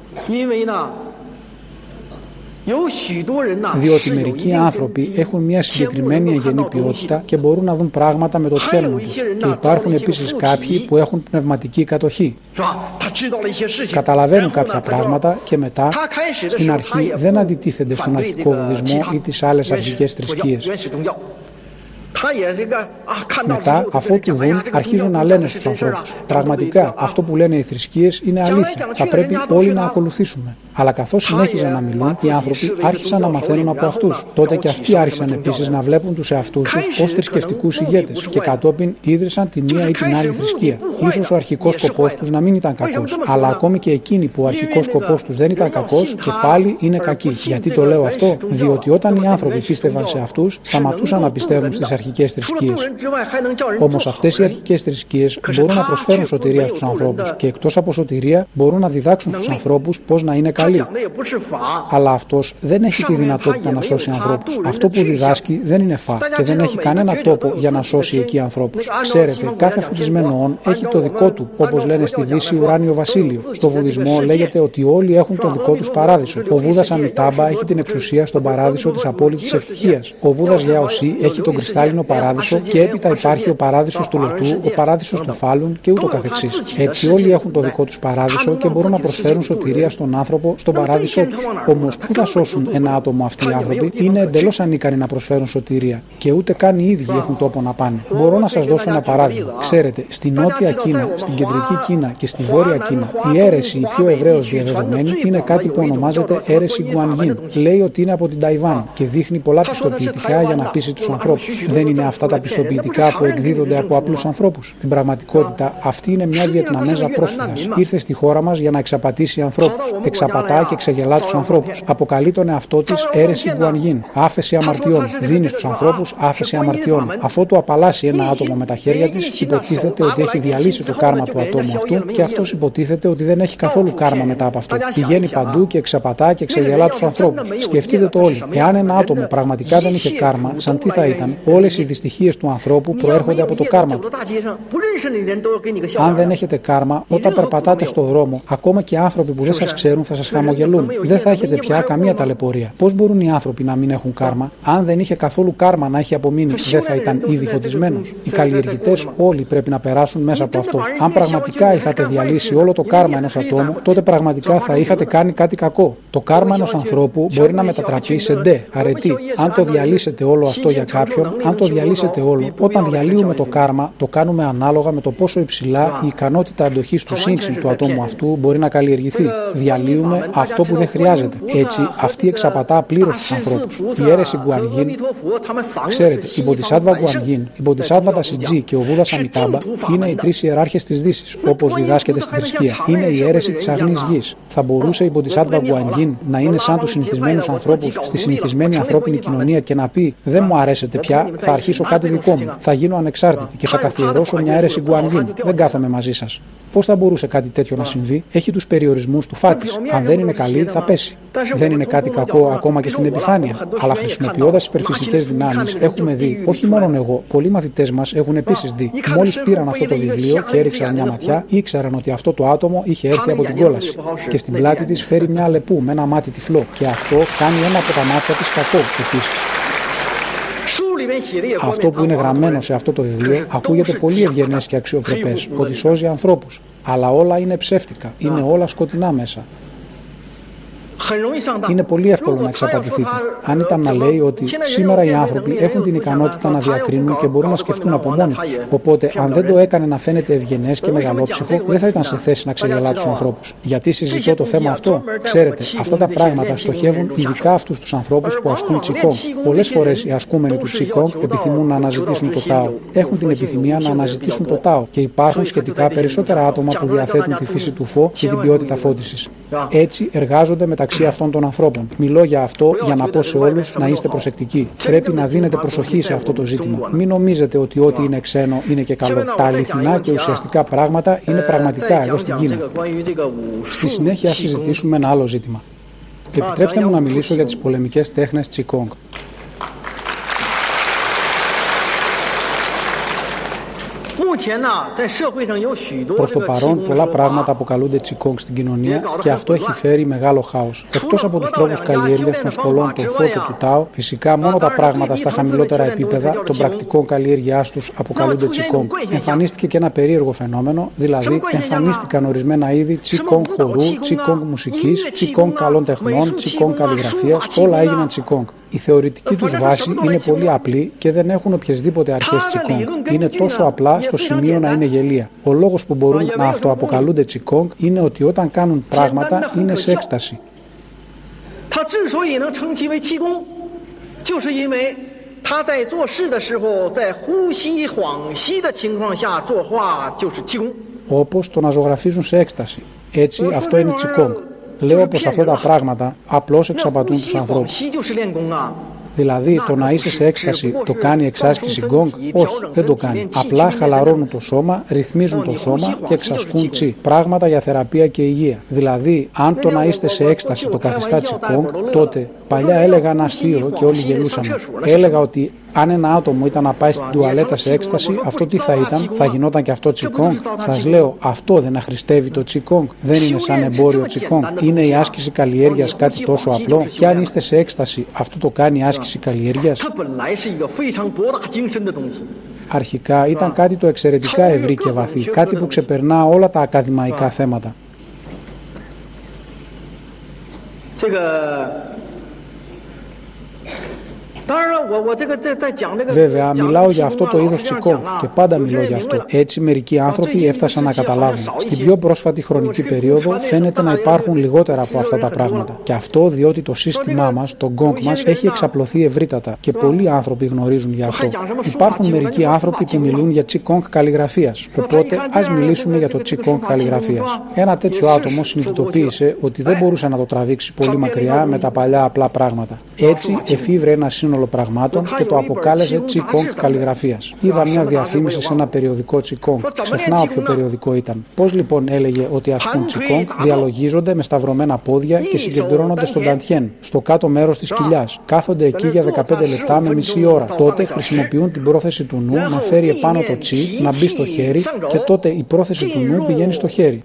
Διότι μερικοί άνθρωποι έχουν μια συγκεκριμένη αγενή ποιότητα και μπορούν να δουν πράγματα με το τέρμα τους. Και υπάρχουν επίσης κάποιοι που έχουν πνευματική κατοχή. Καταλαβαίνουν κάποια πράγματα και μετά, στην αρχή, δεν αντιτίθενται στον αρχικό βουδισμό ή τις άλλες αρχικές θρησκείες. Μετά, αφού του δουν, αρχίζουν να λένε στους ανθρώπους: πραγματικά, αυτό που λένε οι θρησκείες είναι αλήθεια. Θα πρέπει όλοι να ακολουθήσουμε. Αλλά καθώς συνέχιζαν να μιλούν, οι άνθρωποι άρχισαν να μαθαίνουν από αυτούς. Τότε και αυτοί άρχισαν επίσης να βλέπουν τους εαυτούς τους ως θρησκευτικούς ηγέτες και κατόπιν ίδρυσαν τη μία ή την άλλη θρησκεία. Ίσως ο αρχικός σκοπός τους να μην ήταν κακός, αλλά ακόμη και εκείνοι που ο αρχικός σκοπός τους δεν ήταν κακός και πάλι είναι κακοί. Γιατί το λέω αυτό? Διότι όταν οι άνθρωποι πίστευαν σε αυτούς, σταματούσαν να πιστεύουν στις αρχικές θρησκείες. Όμως αυτές οι αρχικές θρησκείες μπορούν να προσφέρουν σωτηρία στους ανθρώπους και εκτός από σωτηρία μπορούν να διδάξουν στους ανθρώπους πώς να είναι καλοί. Αλλά αυτός δεν έχει τη δυνατότητα να σώσει ανθρώπους. Αυτό που διδάσκει δεν είναι φα και δεν έχει κανένα τόπο για να σώσει εκεί ανθρώπους. Ξέρετε, κάθε φωτισμένο όν έχει το δικό του, όπως λένε στη Δύση, ουράνιο βασίλειο. Στο βουδισμό λέγεται ότι όλοι έχουν το δικό τους παράδεισο. Ο Βούδας Αμιτάμπα έχει την εξουσία στον παράδεισο της απόλυτης ευτυχίας. Ο Βούδας Λιαοσί έχει τον κρυστάλλινο παράδεισο και έπειτα υπάρχει ο παράδεισος του Λωτού, ο παράδεισος του Φάλουν και ούτω καθεξής. Έτσι όλοι έχουν το δικό τους παράδεισο και μπορούν να προσφέρουν σωτηρία στον άνθρωπο στον παράδεισό τους. Όμως πού θα σώσουν ένα άτομο αυτοί οι άνθρωποι? Είναι εντελώς ανίκανοι να προσφέρουν σωτηρία και ούτε καν οι ίδιοι έχουν τόπο να πάνε. Μπορώ να σας δώσω ένα παράδειγμα. Ξέρετε, στη Νότια Κίνα, στην Κεντρική Κίνα και στη Βόρεια Κίνα, η αίρεση η πιο ευρέως διαδεδομένη είναι κάτι που ονομάζεται αίρεση Γκουανγίν. Λέει ότι είναι από την Ταϊβάν και δείχνει πολλά πιστοποιητικά για να πείσει τους ανθρώπους. Δεν είναι αυτά τα πιστοποιητικά που εκδίδονται από απλούς ανθρώπους? Στην πραγματικότητα, αυτή είναι μια Βιετναμέζα πρόσφυγας. Ήρθε στη χώρα μας για να εξαπατήσει ανθρώπους. Εξαπατά και ξεγελά τους ανθρώπους. Αποκαλεί τον εαυτό της αίρεση Γκουανγίν. Άφεση αμαρτιών. Δίνει στους ανθρώπους άφεση αμαρτιών. Αφού του απαλλάσσει ένα άτομο με τα χέρια της, υποτίθεται ότι έχει διαλύσει το κάρμα του ατόμου αυτού και αυτός υποτίθεται ότι δεν έχει καθόλου κάρμα μετά από αυτό. Πηγαίνει παντού και εξαπατά και ξεγελά τους ανθρώπους. Σκεφτείτε το όλοι. Εάν ένα άτομο πραγματικά δεν είχε κάρμα, σαν τι θα ήταν? Όλες οι δυστυχίες του ανθρώπου προέρχονται από το κάρμα του. Αν δεν έχετε κάρμα, όταν περπατάτε στο δρόμο, ακόμα και άνθρωποι που δεν σας ξέρουν θα σας χαμογελούν. Δεν θα έχετε πια καμία ταλαιπωρία. Πώς μπορούν οι άνθρωποι να μην έχουν κάρμα? Αν δεν είχε καθόλου κάρμα να έχει απομείνει, δεν θα ήταν ήδη φωτισμένος? Οι καλλιεργητές όλοι πρέπει να περάσουν μέσα από αυτό. Αν πραγματικά είχατε διαλύσει όλο το κάρμα ενός ατόμου, τότε πραγματικά θα είχατε κάνει κάτι κακό. Το κάρμα ενός ανθρώπου μπορεί να μετατραπεί σε ντε, αρετή. Αν το διαλύσετε όλο αυτό για κάποιον, αν το διαλύσετε όλο, όταν διαλύουμε το κάρμα, το κάνουμε ανάλογα με το πόσο υψηλά η ικανότητα αντοχής του σύγξιν του ατόμου αυτού μπορεί να καλλιεργηθεί. Διαλύουμε αυτό που δεν χρειάζεται. Έτσι, αυτή εξαπατά πλήρως τους ανθρώπους. Η αίρεση Γκουανγίν, ξέρετε, η Μποντισάτβα Γκουανγίν, η Μποντισάτβα Τασιτζή και ο Βούδας Αμιτάμπα είναι οι τρεις ιεράρχες της Δύσης, όπως διδάσκεται στη θρησκεία. Είναι η αίρεση της αγνής γης. Θα μπορούσε η Μποντισάτβα Γκουανγίν να είναι σαν τους συνηθισμένους ανθρώπους στη συνηθισμένη ανθρώπινη κοινωνία και να πει: δεν μου αρέσετε πια, θα αρχίσω κάτι δικό μου. Θα γίνω ανεξάρτητη και θα καθιερώσω μια αίρεση Γκουανγίν. Δεν κάθομαι μαζί σας. Πώς θα μπορούσε κάτι τέτοιο να συμβεί? Έχει τους περιορισμούς του φάτης. Αν δεν είναι καλή, θα πέσει. Δεν είναι κάτι κακό ακόμα και στην επιφάνεια. Αλλά χρησιμοποιώντας υπερφυσικές δυνάμεις, έχουμε δει, όχι μόνο εγώ, πολλοί μαθητές μας έχουν επίσης δει. Μόλις πήραν αυτό το βιβλίο και έριξαν μια ματιά, ήξεραν ότι αυτό το άτομο είχε έρθει από την κόλαση. Και στην πλάτη της φέρει μια αλεπού με ένα μάτι τυφλό. Και αυτό κάνει ένα από τα μάτια της κακό επίσης. Αυτό που είναι γραμμένο σε αυτό το βιβλίο ακούγεται πολύ ευγενές και αξιοπρεπές, ότι σώζει ανθρώπους. Αλλά όλα είναι ψεύτικα, είναι όλα σκοτεινά μέσα. Είναι πολύ εύκολο να εξαπατηθείτε. Αν ήταν να λέει ότι σήμερα οι άνθρωποι έχουν την ικανότητα να διακρίνουν και μπορούν να σκεφτούν από μόνοι τους. Οπότε, αν δεν το έκανε να φαίνεται ευγενές και μεγαλόψυχο, δεν θα ήταν σε θέση να ξεγελά τους ανθρώπους. Γιατί συζητώ το θέμα αυτό? Ξέρετε, αυτά τα πράγματα στοχεύουν ειδικά αυτούς τους ανθρώπους που ασκούν τσικόγκ. Πολλές φορές οι ασκούμενοι του τσικόγκ επιθυμούν να αναζητήσουν το τάο. Έχουν την επιθυμία να αναζητήσουν το τάο και υπάρχουν σχετικά περισσότερα άτομα που διαθέτουν τη φύση του φω και την ποιότητα φώτισης. Έτσι εργάζονται μεταξύ αυτών των ανθρώπων. Μιλώ για αυτό για να πω σε όλους να είστε προσεκτικοί. Πρέπει να δίνετε προσοχή σε αυτό το ζήτημα. Μην νομίζετε ότι ό,τι είναι ξένο είναι και καλό. Τα αληθινά και ουσιαστικά πράγματα είναι πραγματικά εδώ στην Κίνα. Στη συνέχεια συζητήσουμε ένα άλλο ζήτημα. Επιτρέψτε μου να μιλήσω για τις πολεμικές τέχνες Qigong. Προς το παρόν, πολλά πράγματα αποκαλούνται Qigong στην κοινωνία και αυτό έχει φέρει μεγάλο χάος. Εκτός από τους τρόπους καλλιέργειας των σχολών των Φω και του Τάο, φυσικά μόνο τα πράγματα στα χαμηλότερα επίπεδα των πρακτικών καλλιέργειάς τους αποκαλούνται Qigong. Εμφανίστηκε και ένα περίεργο φαινόμενο, δηλαδή εμφανίστηκαν ορισμένα είδη Qigong χορού, Qigong μουσικής, Qigong καλών τεχνών, Qigong καλλιγραφίας, όλα έγιναν Qigong. Η θεωρητική τους βάση είναι πολύ απλή και δεν έχουν οποιασδήποτε αρχές Qigong. Είναι τόσο απλά στο σημείο να είναι γελία. Ο λόγος που μπορούν να αυτοαποκαλούνται Qigong είναι ότι όταν κάνουν πράγματα είναι σε έκσταση. Όπως το να ζωγραφίζουν σε έκσταση. Έτσι αυτό είναι Qigong. Λέω πως αυτά τα πράγματα απλώς εξαπατούν τους ανθρώπους. Δηλαδή, το να είσαι σε έκσταση το κάνει εξάσκηση γκόγκ? Όχι, δεν το κάνει. Απλά χαλαρώνουν το σώμα, ρυθμίζουν το σώμα και εξασκούν τσι. Πράγματα για θεραπεία και υγεία. Δηλαδή, αν το να είστε σε έκσταση το καθιστά Qigong, τότε παλιά έλεγα ένα αστείο και όλοι γελούσαμε. Έλεγα ότι αν ένα άτομο ήταν να πάει στην τουαλέτα σε έκσταση, αυτό τι θα ήταν? Θα γινόταν και αυτό Qigong? Σας λέω, αυτό δεν αχρηστεύει το Qigong? Δεν είναι σαν εμπόριο Qigong? Είναι η άσκηση καλλιέργειας κάτι τόσο απλό? Και αν είστε σε έκσταση, αυτό το κάνει άσκηση καλλιέργειας? Αρχικά ήταν κάτι το εξαιρετικά ευρύ και βαθύ, κάτι που ξεπερνά όλα τα ακαδημαϊκά θέματα. Βέβαια, μιλάω για αυτό το είδος Qigong και πάντα μιλώ για αυτό. Έτσι, μερικοί άνθρωποι έφτασαν να καταλάβουν. Στην πιο πρόσφατη χρονική περίοδο φαίνεται να υπάρχουν λιγότερα από αυτά τα πράγματα. Και αυτό διότι το σύστημά μας, το Gong μας, έχει εξαπλωθεί ευρύτατα και πολλοί άνθρωποι γνωρίζουν για αυτό. Υπάρχουν μερικοί άνθρωποι που μιλούν για Qigong καλλιγραφίας. Οπότε, ας μιλήσουμε για το Qigong καλλιγραφίας. Ένα τέτοιο άτομο συνειδητοποίησε ότι δεν μπορούσε να το τραβήξει πολύ μακριά με τα παλιά απλά πράγματα. Έτσι, εφήβρε ένα σύνολο πραγμάτων και το αποκάλεσε Qigong καλλιγραφίας. Είδα μια διαφήμιση σε ένα περιοδικό Qigong. Ξεχνάω ποιο περιοδικό ήταν. Πώς λοιπόν έλεγε ότι ασκούν Qigong? Διαλογίζονται με σταυρωμένα πόδια και συγκεντρώνονται στον Ταντιέν, στο κάτω μέρος της κοιλιάς. Κάθονται εκεί για δεκαπέντε λεπτά με μισή ώρα. Τότε χρησιμοποιούν την πρόθεση του νου να φέρει επάνω το τσι, να μπει στο χέρι και τότε η πρόθεση του νου πηγαίνει στο χέρι.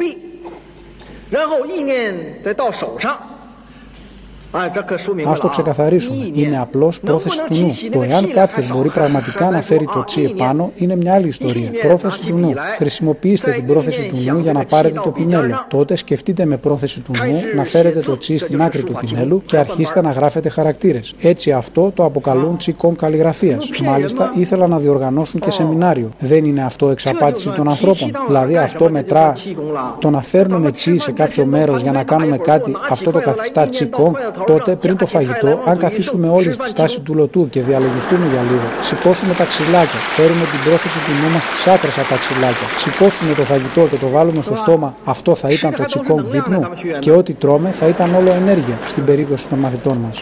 Ας το ξεκαθαρίσουμε. Είναι απλώς πρόθεση του νου. Το εάν κάποιος μπορεί πραγματικά να φέρει το τσι επάνω είναι μια άλλη ιστορία. Πρόθεση του νου. Χρησιμοποιήστε την πρόθεση του νου για να πάρετε το πινέλο. Τότε σκεφτείτε με πρόθεση του νου να φέρετε το τσι στην άκρη του πινέλου και αρχίστε να γράφετε χαρακτήρες. Έτσι αυτό το αποκαλούν Qigong καλλιγραφίας. Μάλιστα ήθελα να διοργανώσουν και σεμινάριο. Δεν είναι αυτό εξαπάτηση των ανθρώπων? Δηλαδή αυτό μετρά? Το να φέρνουμε τσι σε κάποιο μέρος για να κάνουμε κάτι, αυτό το καθιστά Qigong? Τότε, πριν το φαγητό, αν καθίσουμε όλοι στη στάση του λωτού και διαλογιστούμε για λίγο, σηκώσουμε τα ξυλάκια, φέρουμε την πρόθεση του νου μας στις άκρες από τα ξυλάκια, σηκώσουμε το φαγητό και το βάλουμε στο στόμα, αυτό θα ήταν το Qigong δείπνου και ό,τι τρώμε θα ήταν όλο ενέργεια στην περίπτωση των μαθητών μας.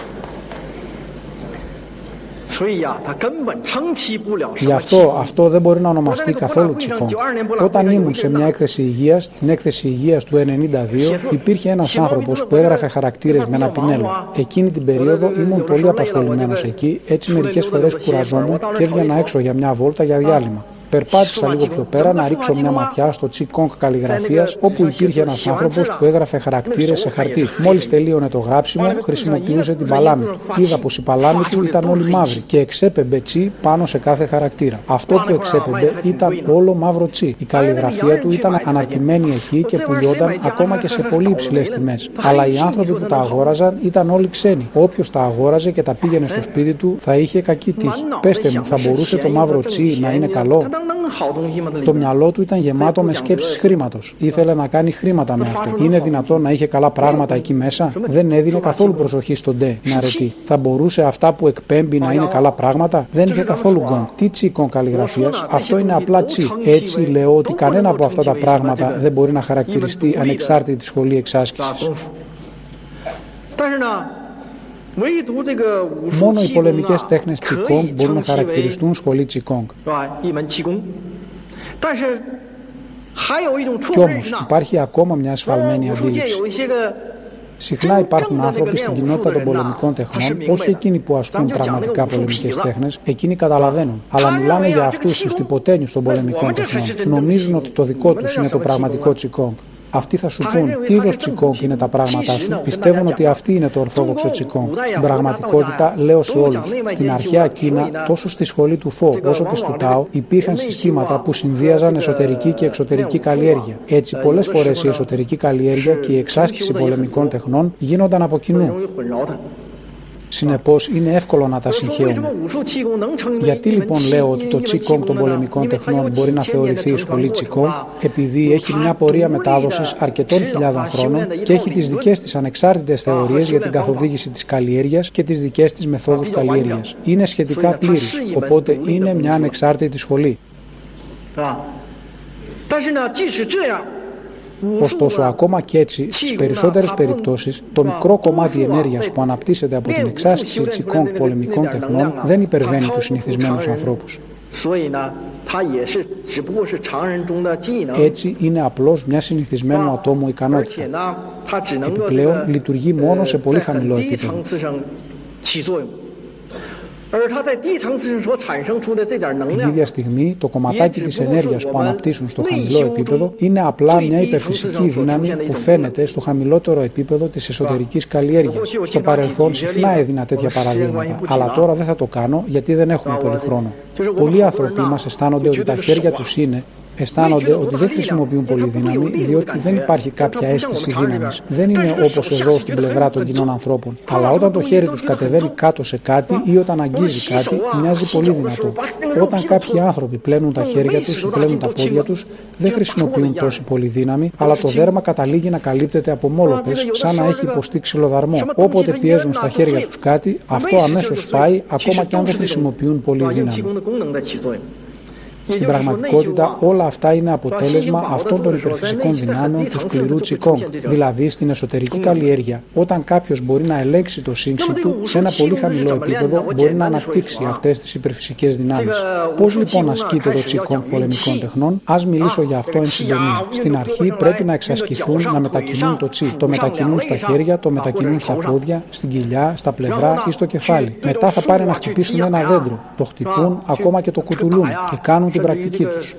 Γι' αυτό αυτό δεν μπορεί να ονομαστεί καθόλου Qigong. Όταν ήμουν σε μια έκθεση υγείας, την έκθεση υγείας του ενενήντα δύο, υπήρχε ένας άνθρωπος που έγραφε χαρακτήρες με ένα πινέλο. Εκείνη την περίοδο ήμουν πολύ απασχολημένος εκεί, έτσι μερικές φορές κουραζόμουν και έβγαινα έξω για μια βόλτα για διάλειμμα. Περπάτησα λίγο πιο πέρα να ρίξω μια ματιά στο Qigong καλλιγραφίας, όπου υπήρχε ένας άνθρωπος που έγραφε χαρακτήρες σε χαρτί. Μόλις τελείωνε το γράψιμο, χρησιμοποιούσε την παλάμη του. Είδα πως η παλάμη του ήταν όλη μαύρη και εξέπεμπε τσι πάνω σε κάθε χαρακτήρα. Αυτό που εξέπεμπε ήταν όλο μαύρο τσι. Η καλλιγραφία του ήταν αναρτημένη εκεί και πουλιόταν ακόμα και σε πολύ υψηλές τιμές. Αλλά οι άνθρωποι που τα αγόραζαν ήταν όλοι ξένοι. Όποιος τα αγόραζε και τα πήγαινε στο σπίτι του θα είχε κακή τύχη. Πέστε μου, θα μπορούσε το μαύρο τσι να είναι καλό? Το μυαλό του ήταν γεμάτο με σκέψεις χρήματος. Ήθελε να κάνει χρήματα με αυτό. Είναι δυνατόν να είχε καλά πράγματα εκεί μέσα? Δεν έδινε καθόλου προσοχή στον ντε, να αρετεί. Θα μπορούσε αυτά που εκπέμπει να είναι καλά πράγματα? Δεν είχε καθόλου Gong. Τι Qigong καλλιγραφίας? Αυτό είναι απλά τσι. Έτσι λέω ότι κανένα από αυτά τα πράγματα δεν μπορεί να χαρακτηριστεί ανεξάρτητη σχολή εξάσκησης. Μόνο οι πολεμικές τέχνες Qigong μπορούν να χαρακτηριστούν σχολή Qigong. Κι όμως υπάρχει ακόμα μια ασφαλμένη αντίληψη. Συχνά υπάρχουν άνθρωποι στην κοινότητα των πολεμικών τεχνών, όχι εκείνοι που ασκούν πραγματικά πολεμικές τέχνες, εκείνοι καταλαβαίνουν, αλλά μιλάμε για αυτούς τους τυποτένιους των πολεμικών τεχνών. Νομίζουν ότι το δικό τους είναι το πραγματικό Qigong. Αυτοί θα σου πούν τι είδος Qigong είναι τα πράγματά σου, πιστεύουν ότι αυτή είναι το ορθόδοξο Qigong. Στην πραγματικότητα, λέω σε όλους, στην αρχαία Κίνα, τόσο στη σχολή του Φω όσο και στο Τάο, υπήρχαν συστήματα που συνδύαζαν εσωτερική και εξωτερική καλλιέργεια. Έτσι, πολλές φορές η εσωτερική καλλιέργεια και η εξάσκηση πολεμικών τεχνών γίνονταν από κοινού. Συνεπώς, είναι εύκολο να τα συγχαίουμε. Γιατί λοιπόν λέω ότι το Qigong των πολεμικών τεχνών μπορεί να θεωρηθεί η σχολή Qigong, επειδή έχει μια πορεία μετάδοσης αρκετών χιλιάδων χρόνων και έχει τις δικές της ανεξάρτητες θεωρίες για την καθοδήγηση της καλλιέργειας και τις δικές της μεθόδους καλλιέργειας. Είναι σχετικά πλήρης, οπότε είναι μια ανεξάρτητη σχολή. Ωστόσο, ακόμα και έτσι, στις περισσότερες περιπτώσεις, το μικρό κομμάτι ενέργειας που αναπτύσσεται από την εξάσκηση Qigong πολεμικών τεχνών δεν υπερβαίνει τους συνηθισμένους ανθρώπους. Έτσι, είναι απλώς μια συνηθισμένου ατόμου ικανότητα. Επιπλέον, λειτουργεί μόνο σε πολύ χαμηλό επίπεδο. Την ίδια στιγμή, το κομματάκι της ενέργειας που αναπτύσσουν στο χαμηλό επίπεδο είναι απλά μια υπερφυσική δύναμη που φαίνεται στο χαμηλότερο επίπεδο της εσωτερικής καλλιέργειας. Στο παρελθόν συχνά έδινα τέτοια παραδείγματα, αλλά τώρα δεν θα το κάνω γιατί δεν έχουμε πολύ χρόνο. Πολλοί άνθρωποι μας αισθάνονται ότι τα χέρια τους είναι Αισθάνονται ότι δεν χρησιμοποιούν πολύ δύναμη, διότι δεν υπάρχει κάποια αίσθηση δύναμης. Δεν είναι όπως εδώ στην πλευρά των κοινών ανθρώπων. Αλλά όταν το χέρι τους κατεβαίνει κάτω σε κάτι ή όταν αγγίζει κάτι, μοιάζει πολύ δυνατό. Όταν κάποιοι άνθρωποι πλένουν τα χέρια τους ή πλένουν τα πόδια τους, δεν χρησιμοποιούν τόση πολύ δύναμη, αλλά το δέρμα καταλήγει να καλύπτεται από μόλοπες, σαν να έχει υποστεί ξυλοδαρμό. Όποτε πιέζουν στα χέρια τους κάτι, αυτό αμέσως σπάει, ακόμα και αν δεν χρησιμοποιούν πολύ δύναμη. Στην πραγματικότητα, όλα αυτά είναι αποτέλεσμα αυτών των υπερφυσικών δυνάμεων του σκληρού Qigong, δηλαδή στην εσωτερική καλλιέργεια. Όταν κάποιος μπορεί να ελέγξει το σύνξη του σε ένα πολύ χαμηλό επίπεδο, μπορεί να αναπτύξει αυτές τις υπερφυσικές δυνάμεις. Πώς λοιπόν ασκείται το Qigong πολεμικών τεχνών? Ας μιλήσω για αυτό εν συντομία. Στην αρχή πρέπει να εξασκηθούν να μετακινούν το Qi. Το μετακινούν στα χέρια, το μετακινούν στα πόδια, στην κοιλιά, στα πλευρά ή στο κεφάλι. Μετά θα πάνε να χτυπήσουν ένα δέντρο. Το χτυπούν, ακόμα και το κουτουλούν και κάνουν την πρακτική τους.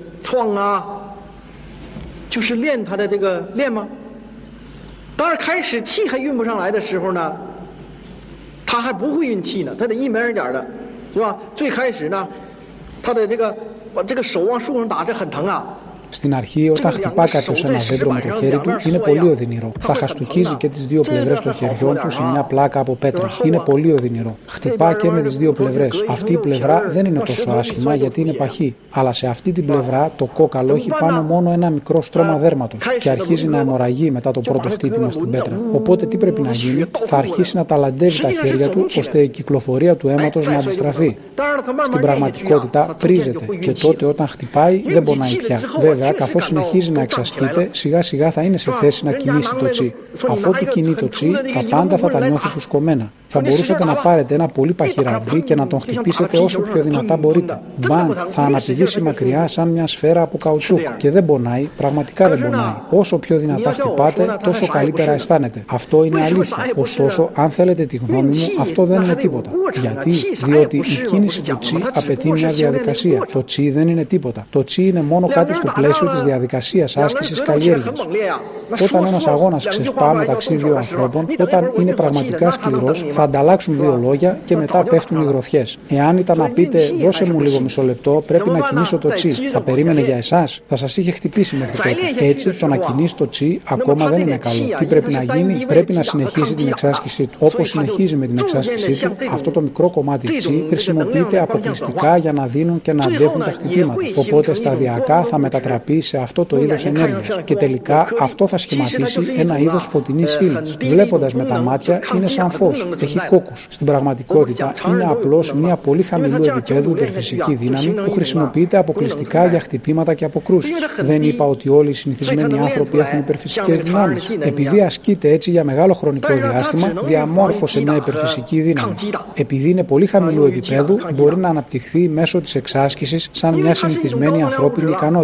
Στην αρχή, όταν χτυπά κάποιος ένα δέντρο με το χέρι του, είναι πολύ οδυνηρό. Θα χαστουκίζει και τις δύο πλευρές των χεριών του σε μια πλάκα από πέτρα. Είναι πολύ οδυνηρό. Χτυπά και με τις δύο πλευρές. Αυτή η πλευρά δεν είναι τόσο άσχημα γιατί είναι παχύ. Αλλά σε αυτή την πλευρά το κόκαλο έχει πάνω μόνο ένα μικρό στρώμα δέρματος και αρχίζει να αιμορραγεί μετά το πρώτο χτύπημα στην πέτρα. Οπότε τι πρέπει να γίνει? Θα αρχίσει να ταλαντεύει τα χέρια του ώστε η κυκλοφορία του αίματος να αντιστραφεί. Στην πραγματικότητα πρίζεται και τότε όταν χτυπάει δεν πονάει πια. Βέβαια, καθώς συνεχίζει να εξασκείται, σιγά σιγά θα είναι σε θέση να κινήσει το Qi. Αφού του κινεί το Qi, τα πάντα θα τα νιώθει φουσκωμένα. Θα μπορούσατε να πάρετε ένα πολύ παχυραβί και να τον χτυπήσετε όσο πιο δυνατά μπορείτε. Μπανκ, θα αναπηδήσει μακριά σαν μια σφαίρα από καουτσούκ και δεν πονάει, πραγματικά δεν πονάει. Όσο πιο δυνατά χτυπάτε, τόσο καλύτερα αισθάνεται. Αυτό είναι αλήθεια. Ωστόσο, αν θέλετε τη γνώμη μου, αυτό δεν είναι τίποτα. Γιατί? Διότι η κίνηση του Qi απαιτεί μια διαδικασία. Το Qi δεν είναι τίποτα. Το Qi είναι μόνο κάτι στο πλαίσιο της διαδικασίας άσκησης καλλιέργειας. Όταν ένας αγώνας ξεσπά μεταξύ δύο ανθρώπων, όταν είναι πραγματικά σκληρός, θα ανταλλάξουν δύο λόγια και μετά πέφτουν οι γροθιές. Εάν ήταν να πείτε, δώσε μου λίγο μισό λεπτό, πρέπει να κινήσω το Qi, θα περίμενε για εσάς? Θα σας είχε χτυπήσει μέχρι τότε. Έτσι, το να κινήσει το Qi ακόμα δεν είναι καλό. Τι πρέπει να γίνει? Πρέπει να συνεχίσει την εξάσκησή του. Όπως συνεχίζει με την εξάσκησή του, αυτό το μικρό κομμάτι Qi χρησιμοποιείται αποκλειστικά για να δίνουν και να αντέχουν τα χτυπήματα. Οπότε σταδιακά θα μετατραπεί σε αυτό το είδος ενέργειας και τελικά αυτό θα σχηματίσει ένα είδος φωτεινής ύλης. Βλέποντας με τα μάτια είναι σαν φως, έχει κόκκους. Στην πραγματικότητα είναι απλώς μια πολύ χαμηλού επίπεδου υπερφυσική δύναμη που χρησιμοποιείται αποκλειστικά για χτυπήματα και αποκρούσεις. Δεν είπα ότι όλοι οι συνηθισμένοι άνθρωποι έχουν υπερφυσικές δυνάμεις? Επειδή ασκείται έτσι για μεγάλο χρονικό διάστημα, διαμόρφωσε μια υπερφυσική δύναμη. Επειδή είναι πολύ χαμηλού επίπεδου, μπορεί να αναπτυχθεί μέσω της εξάσκησης σαν μια συνηθισμένη ανθρώπινη ικανότητα.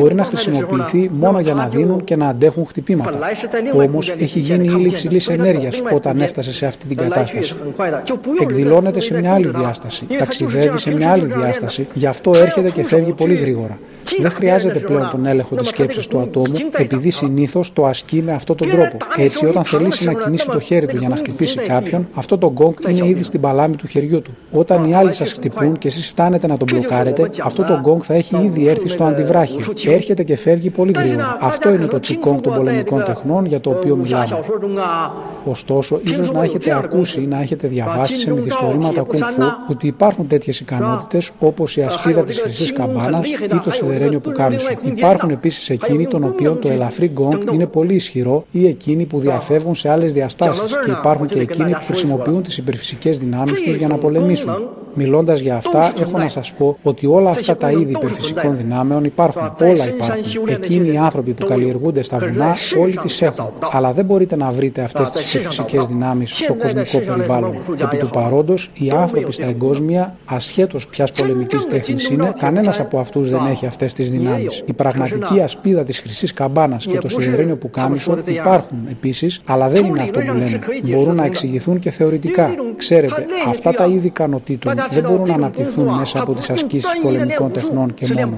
μπορεί να χρησιμοποιηθεί μόνο για να δίνουν και να αντέχουν χτυπήματα. Όμως έχει γίνει ύλη υψηλής ενέργειας όταν έφτασε σε αυτή την κατάσταση. Εκδηλώνεται σε μια άλλη διάσταση, ταξιδεύει σε μια άλλη διάσταση, γι' αυτό έρχεται και φεύγει πολύ γρήγορα. Δεν χρειάζεται πλέον τον έλεγχο της σκέψης του ατόμου, επειδή συνήθως το ασκεί με αυτόν τον τρόπο. Έτσι, όταν θελήσει να κινήσει το χέρι του για να χτυπήσει κάποιον, αυτό το γκόγκ είναι ήδη στην παλάμη του χεριού του. Όταν οι άλλοι σας χτυπούν και εσείς φτάνετε να τον μπλοκάρετε, αυτό το γκόγκ θα έχει ήδη έρθει στο αντιβράχιο. Έρχεται και φεύγει πολύ γρήγορα. Αυτό είναι το τσικόγκ των πολεμικών τεχνών για το οποίο μιλάμε. Ωστόσο, ίσως να έχετε ακούσει ή να έχετε διαβάσει σε μυθιστορήματα κουνγκ-φου ότι υπάρχουν τέτοιες ικανότητες όπως η ασπίδα της χρυσής καμπάνας ή το σιδερένιο πουκάμισο. Υπάρχουν επίσης εκείνοι των οποίων το ελαφρύ γκόγκ είναι πολύ ισχυρό ή εκείνοι που διαφεύγουν σε άλλες διαστάσεις, και υπάρχουν και εκείνοι που χρησιμοποιούν τις υπερφυσικές δυνάμεις τους για να πολεμήσουν. Μιλώντας για αυτά, έχω να σας πω ότι όλα αυτά τα είδη υπερφυσικών δυνάμεων υπάρχουν. Όλα υπάρχουν. Εκείνοι οι άνθρωποι που καλλιεργούνται στα βουνά, όλοι τις έχουν. Αλλά δεν μπορείτε να βρείτε αυτές τις υπερφυσικές δυνάμεις στο κοσμικό περιβάλλον. Επί του παρόντος, οι άνθρωποι στα εγκόσμια, ασχέτως ποιας πολεμικής τέχνης είναι, κανένας από αυτούς δεν έχει αυτές τις δυνάμεις. Η πραγματική ασπίδα της χρυσής καμπάνας και το σιδερένιο πουκάμισο υπάρχουν επίσης, αλλά δεν είναι αυτό που λένε. Μπορούν να εξηγηθούν και θεωρητικά. Ξέρετε, αυτά τα είδη ικανοτήτων δεν μπορούν να αναπτυχθούν μέσα από τις ασκήσεις πολεμικών τεχνών και μόνο.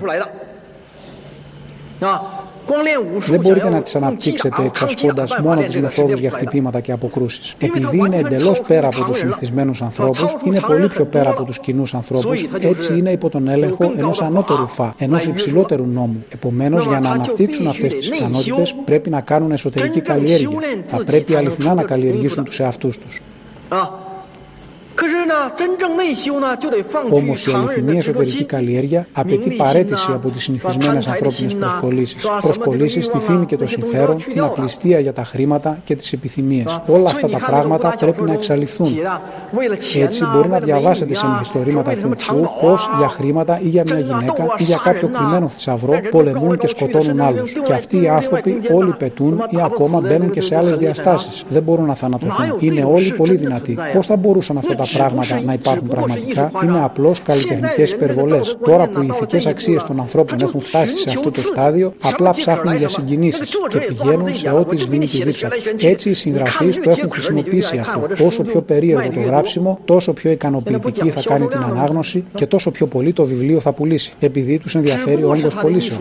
Δεν μπορείτε να τις αναπτύξετε εξασκώντας μόνο τις μεθόδους για χτυπήματα και αποκρούσεις. Επειδή είναι εντελώς πέρα από τους συνηθισμένους ανθρώπους, είναι πολύ πιο πέρα από τους κοινούς ανθρώπους, έτσι είναι υπό τον έλεγχο ενός ανώτερου φα, ενός υψηλότερου νόμου. Επομένως, για να αναπτύξουν αυτές τις ικανότητες, πρέπει να κάνουν εσωτερική καλλιέργεια. Θα πρέπει αληθινά να καλλιεργήσουν τους εαυτούς τους. Όμως η αληθινή εσωτερική καλλιέργεια απαιτεί παραίτηση από τις συνηθισμένες ανθρώπινες προσκολήσεις. Προσκολήσεις στη φήμη και το συμφέρον, την απληστία για τα χρήματα και τις επιθυμίες. Όλα αυτά τα πράγματα πρέπει να εξαλειφθούν. Έτσι, μπορεί να διαβάσετε σε μυθιστορήματα κουνγκ-φου πως για χρήματα ή για μια γυναίκα ή για κάποιο κρυμμένο θησαυρό πολεμούν και σκοτώνουν άλλους. Και αυτοί οι άνθρωποι όλοι πετούν ή ακόμα μπαίνουν και σε άλλες διαστάσεις. Δεν μπορούν να θανατωθούν. Είναι όλοι πολύ δυνατοί. Πώς θα μπορούσαν αυτά τα πράγματα να υπάρχουν πραγματικά? Είναι απλώς καλλιτεχνικές υπερβολές. Τώρα που οι ηθικές αξίες των ανθρώπων έχουν φτάσει σε αυτό το στάδιο, απλά ψάχνουν για συγκινήσεις και πηγαίνουν σε ό,τι σβήνει τη δίψα τους. Έτσι οι συγγραφείς το έχουν χρησιμοποιήσει αυτό. Όσο πιο περίεργο το γράψιμο, τόσο πιο ικανοποιητική θα κάνει την ανάγνωση και τόσο πιο πολύ το βιβλίο θα πουλήσει, επειδή τους ενδιαφέρει ο όγκος πωλήσεων.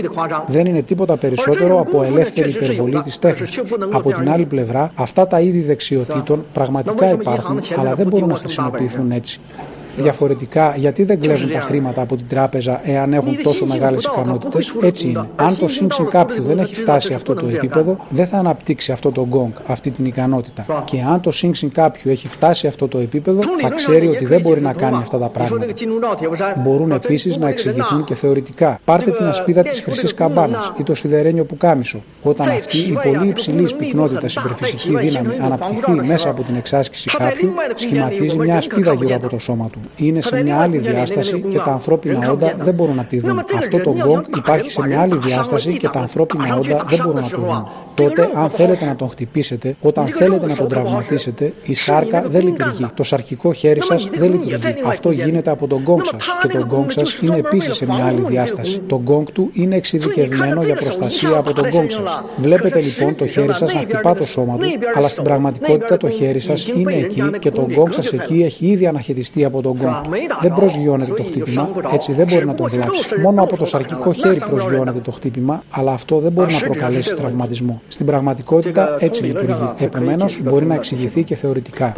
Δεν είναι τίποτα περισσότερο από ελεύθερη υπερβολή της τέχνης. Από την άλλη πλευρά, αυτά τα είδη δεξιοτήτων πραγματικά υπάρχουν, αλλά δεν μπορούν να χρησιμοποιηθούν έτσι. Διαφορετικά, γιατί δεν κλέβουν τα χρήματα από την τράπεζα εάν έχουν τόσο μεγάλες ικανότητες? Έτσι είναι. Αν το σύμψιν κάποιου δεν έχει φτάσει αυτό το επίπεδο, δεν θα αναπτύξει αυτό το γκόγκ, αυτή την ικανότητα. Και αν το σύμψιν κάποιου έχει φτάσει αυτό το επίπεδο, θα ξέρει ότι δεν μπορεί να κάνει αυτά τα πράγματα. Μπορούν επίσης να εξηγηθούν και θεωρητικά. Πάρτε την ασπίδα της χρυσής καμπάνας ή το σιδερένιο πουκάμισο. Όταν αυτή η πολύ υψηλής πυκνότητας υπερφυσική δύναμη αναπτυχθεί μέσα από την εξάσκηση κάποιου, σχηματίζει μια ασπίδα γύρω από το σώμα του. Είναι σε μια άλλη διάσταση και τα ανθρώπινα όντα δεν μπορούν να τη δουν. Αυτό το γκόγκ υπάρχει σε μια άλλη διάσταση και τα ανθρώπινα όντα δεν μπορούν να το δουν. Τότε, αν θέλετε να τον χτυπήσετε, όταν θέλετε να τον τραυματίσετε, η σάρκα δεν λειτουργεί. Το σαρκικό χέρι σας δεν λειτουργεί. Αυτό γίνεται από τον γκόγκ σας. Και το γκόγκ σας είναι επίσης σε μια άλλη διάσταση. Το γκόγκ του είναι εξειδικευμένο για προστασία από τον γκόγκ σας. Βλέπετε λοιπόν το χέρι σας να χτυπά το σώμα του, αλλά στην πραγματικότητα το χέρι σας είναι εκεί και το γκόγκ σας εκεί έχει ήδη αναχαιτιστεί από τον γκόγκ. Δεν προσγειώνεται το χτύπημα, έτσι δεν μπορεί να τον βλάψει. Μόνο από το σαρκικό χέρι προσγειώνεται το χτύπημα, αλλά αυτό δεν μπορεί να προκαλέσει τραυματισμό. Στην πραγματικότητα έτσι λειτουργεί. Επομένως, μπορεί να εξηγηθεί και θεωρητικά.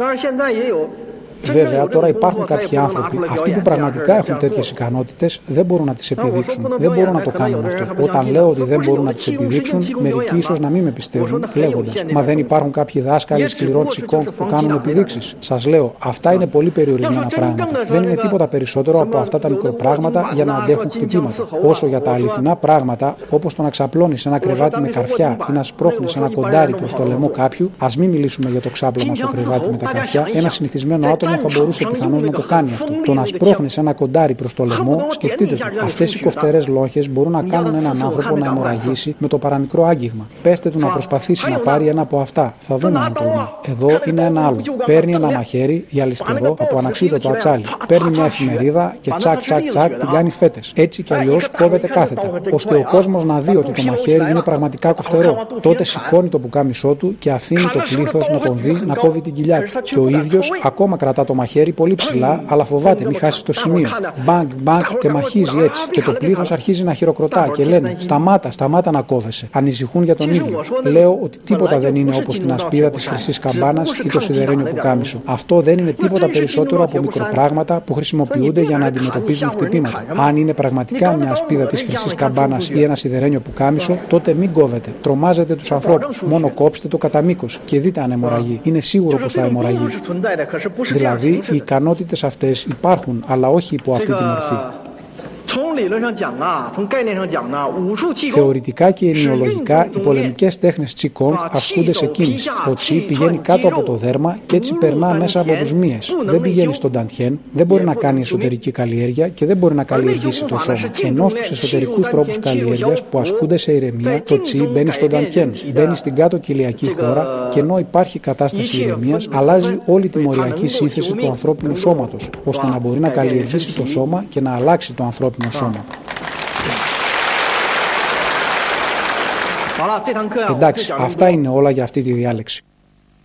Βέβαια, τώρα υπάρχουν κάποιοι άνθρωποι, αυτοί που πραγματικά έχουν τέτοιες ικανότητες, δεν μπορούν να τις επιδείξουν. Δεν μπορούν να το κάνουν αυτό. Όταν λέω ότι δεν μπορούν να τις επιδείξουν, μερικοί ίσως να μην με πιστεύουν, λέγοντας: Μα δεν υπάρχουν κάποιοι δάσκαλοι σκληρών τσικόγκ που κάνουν επιδείξεις? Σας λέω, αυτά είναι πολύ περιορισμένα πράγματα. Δεν είναι τίποτα περισσότερο από αυτά τα μικροπράγματα για να αντέχουν χτυπήματα. Όσο για τα αληθινά πράγματα, όπως το να ξαπλώνεις ένα κρεβάτι με καρφιά ή να σπρώχνεις ένα κοντάρι προς το λαιμό κάποιου, ας μην μιλήσουμε για το ξάπλωμα στο κρεβάτι με τα καρφιά. Ένα συνηθισμένο άτομο άτομο θα μπορούσε πιθανώς να το κάνει αυτό. Το να σπρώχνεις ένα κοντάρι προς το λαιμό, σκεφτείτε το. Αυτές οι κοφτερές λόγχες μπορούν να κάνουν έναν άνθρωπο να αιμορραγήσει με το παραμικρό άγγιγμα. Πέστε του να προσπαθήσει να πάρει ένα από αυτά. Θα δούμε αν τολμά. Εδώ είναι ένα άλλο. Παίρνει ένα μαχαίρι γυαλιστερό από αναξίδωτο ατσάλι. Παίρνει μια εφημερίδα και τσακ τσακ τσακ την κάνει φέτες. Έτσι κι αλλιώς κόβεται κάθετα. Ώστε ο κόσμος να δει ότι το μαχαίρι είναι πραγματικά κοφτερό. Τότε σηκώνει το πουκάμισό του και αφήνει το πλήθος να τον δει να κόβει την κοιλιά του. Και ο ίδιος ακόμα κρατά το μαχαίρι πολύ ψηλά, αλλά φοβάται μην χάσει το σημείο. Μπανκ, μπανκ και μαχίζει έτσι. Και το πλήθος αρχίζει να χειροκροτά και λένε σταμάτα, σταμάτα να κόβεσαι. Ανησυχούν για τον ίδιο. Λέω ότι τίποτα δεν είναι όπως την ασπίδα της χρυσής καμπάνας ή το σιδερένιο πουκάμισο. Αυτό δεν είναι τίποτα περισσότερο από μικροπράγματα που χρησιμοποιούνται για να αντιμετωπίζουν χτυπήματα. Αν είναι πραγματικά μια ασπίδα της χρυσής καμπάνας ή ένα σιδερένιο πουκάμισο, τότε μην κόβετε. Τρομάζετε τους ανθρώπους. Μόνο κόψτε το κατά μήκος και δείτε αν αιμορραγεί. Είναι σίγουρο πως θα αιμορραγεί. Δηλαδή, οι ικανότητες αυτές υπάρχουν, αλλά όχι υπό αυτή τη μορφή. Θεωρητικά και ενοιολογικά, οι πολεμικές τέχνες Qigong ασκούνται σε κίνηση. Το Qi πηγαίνει κάτω από το δέρμα και έτσι περνά μέσα από τους μύες. Δεν πηγαίνει στον Ταντιέν, δεν μπορεί να κάνει εσωτερική καλλιέργεια και δεν μπορεί να καλλιεργήσει το σώμα. Ενώ στους εσωτερικούς τρόπους καλλιέργειας που ασκούνται σε ηρεμία, το Qi μπαίνει στον Ταντιέν, μπαίνει στην κάτω κοιλιακή χώρα και ενώ υπάρχει κατάσταση ηρεμίας, αλλάζει όλη τη μοριακή σύνθεση του ανθρώπινου σώματος, ώστε να μπορεί να καλλιεργήσει το σώμα και να αλλάξει το ανθρώπινο σώμα. Εντάξει, αυτά είναι όλα για αυτή τη διάλεξη.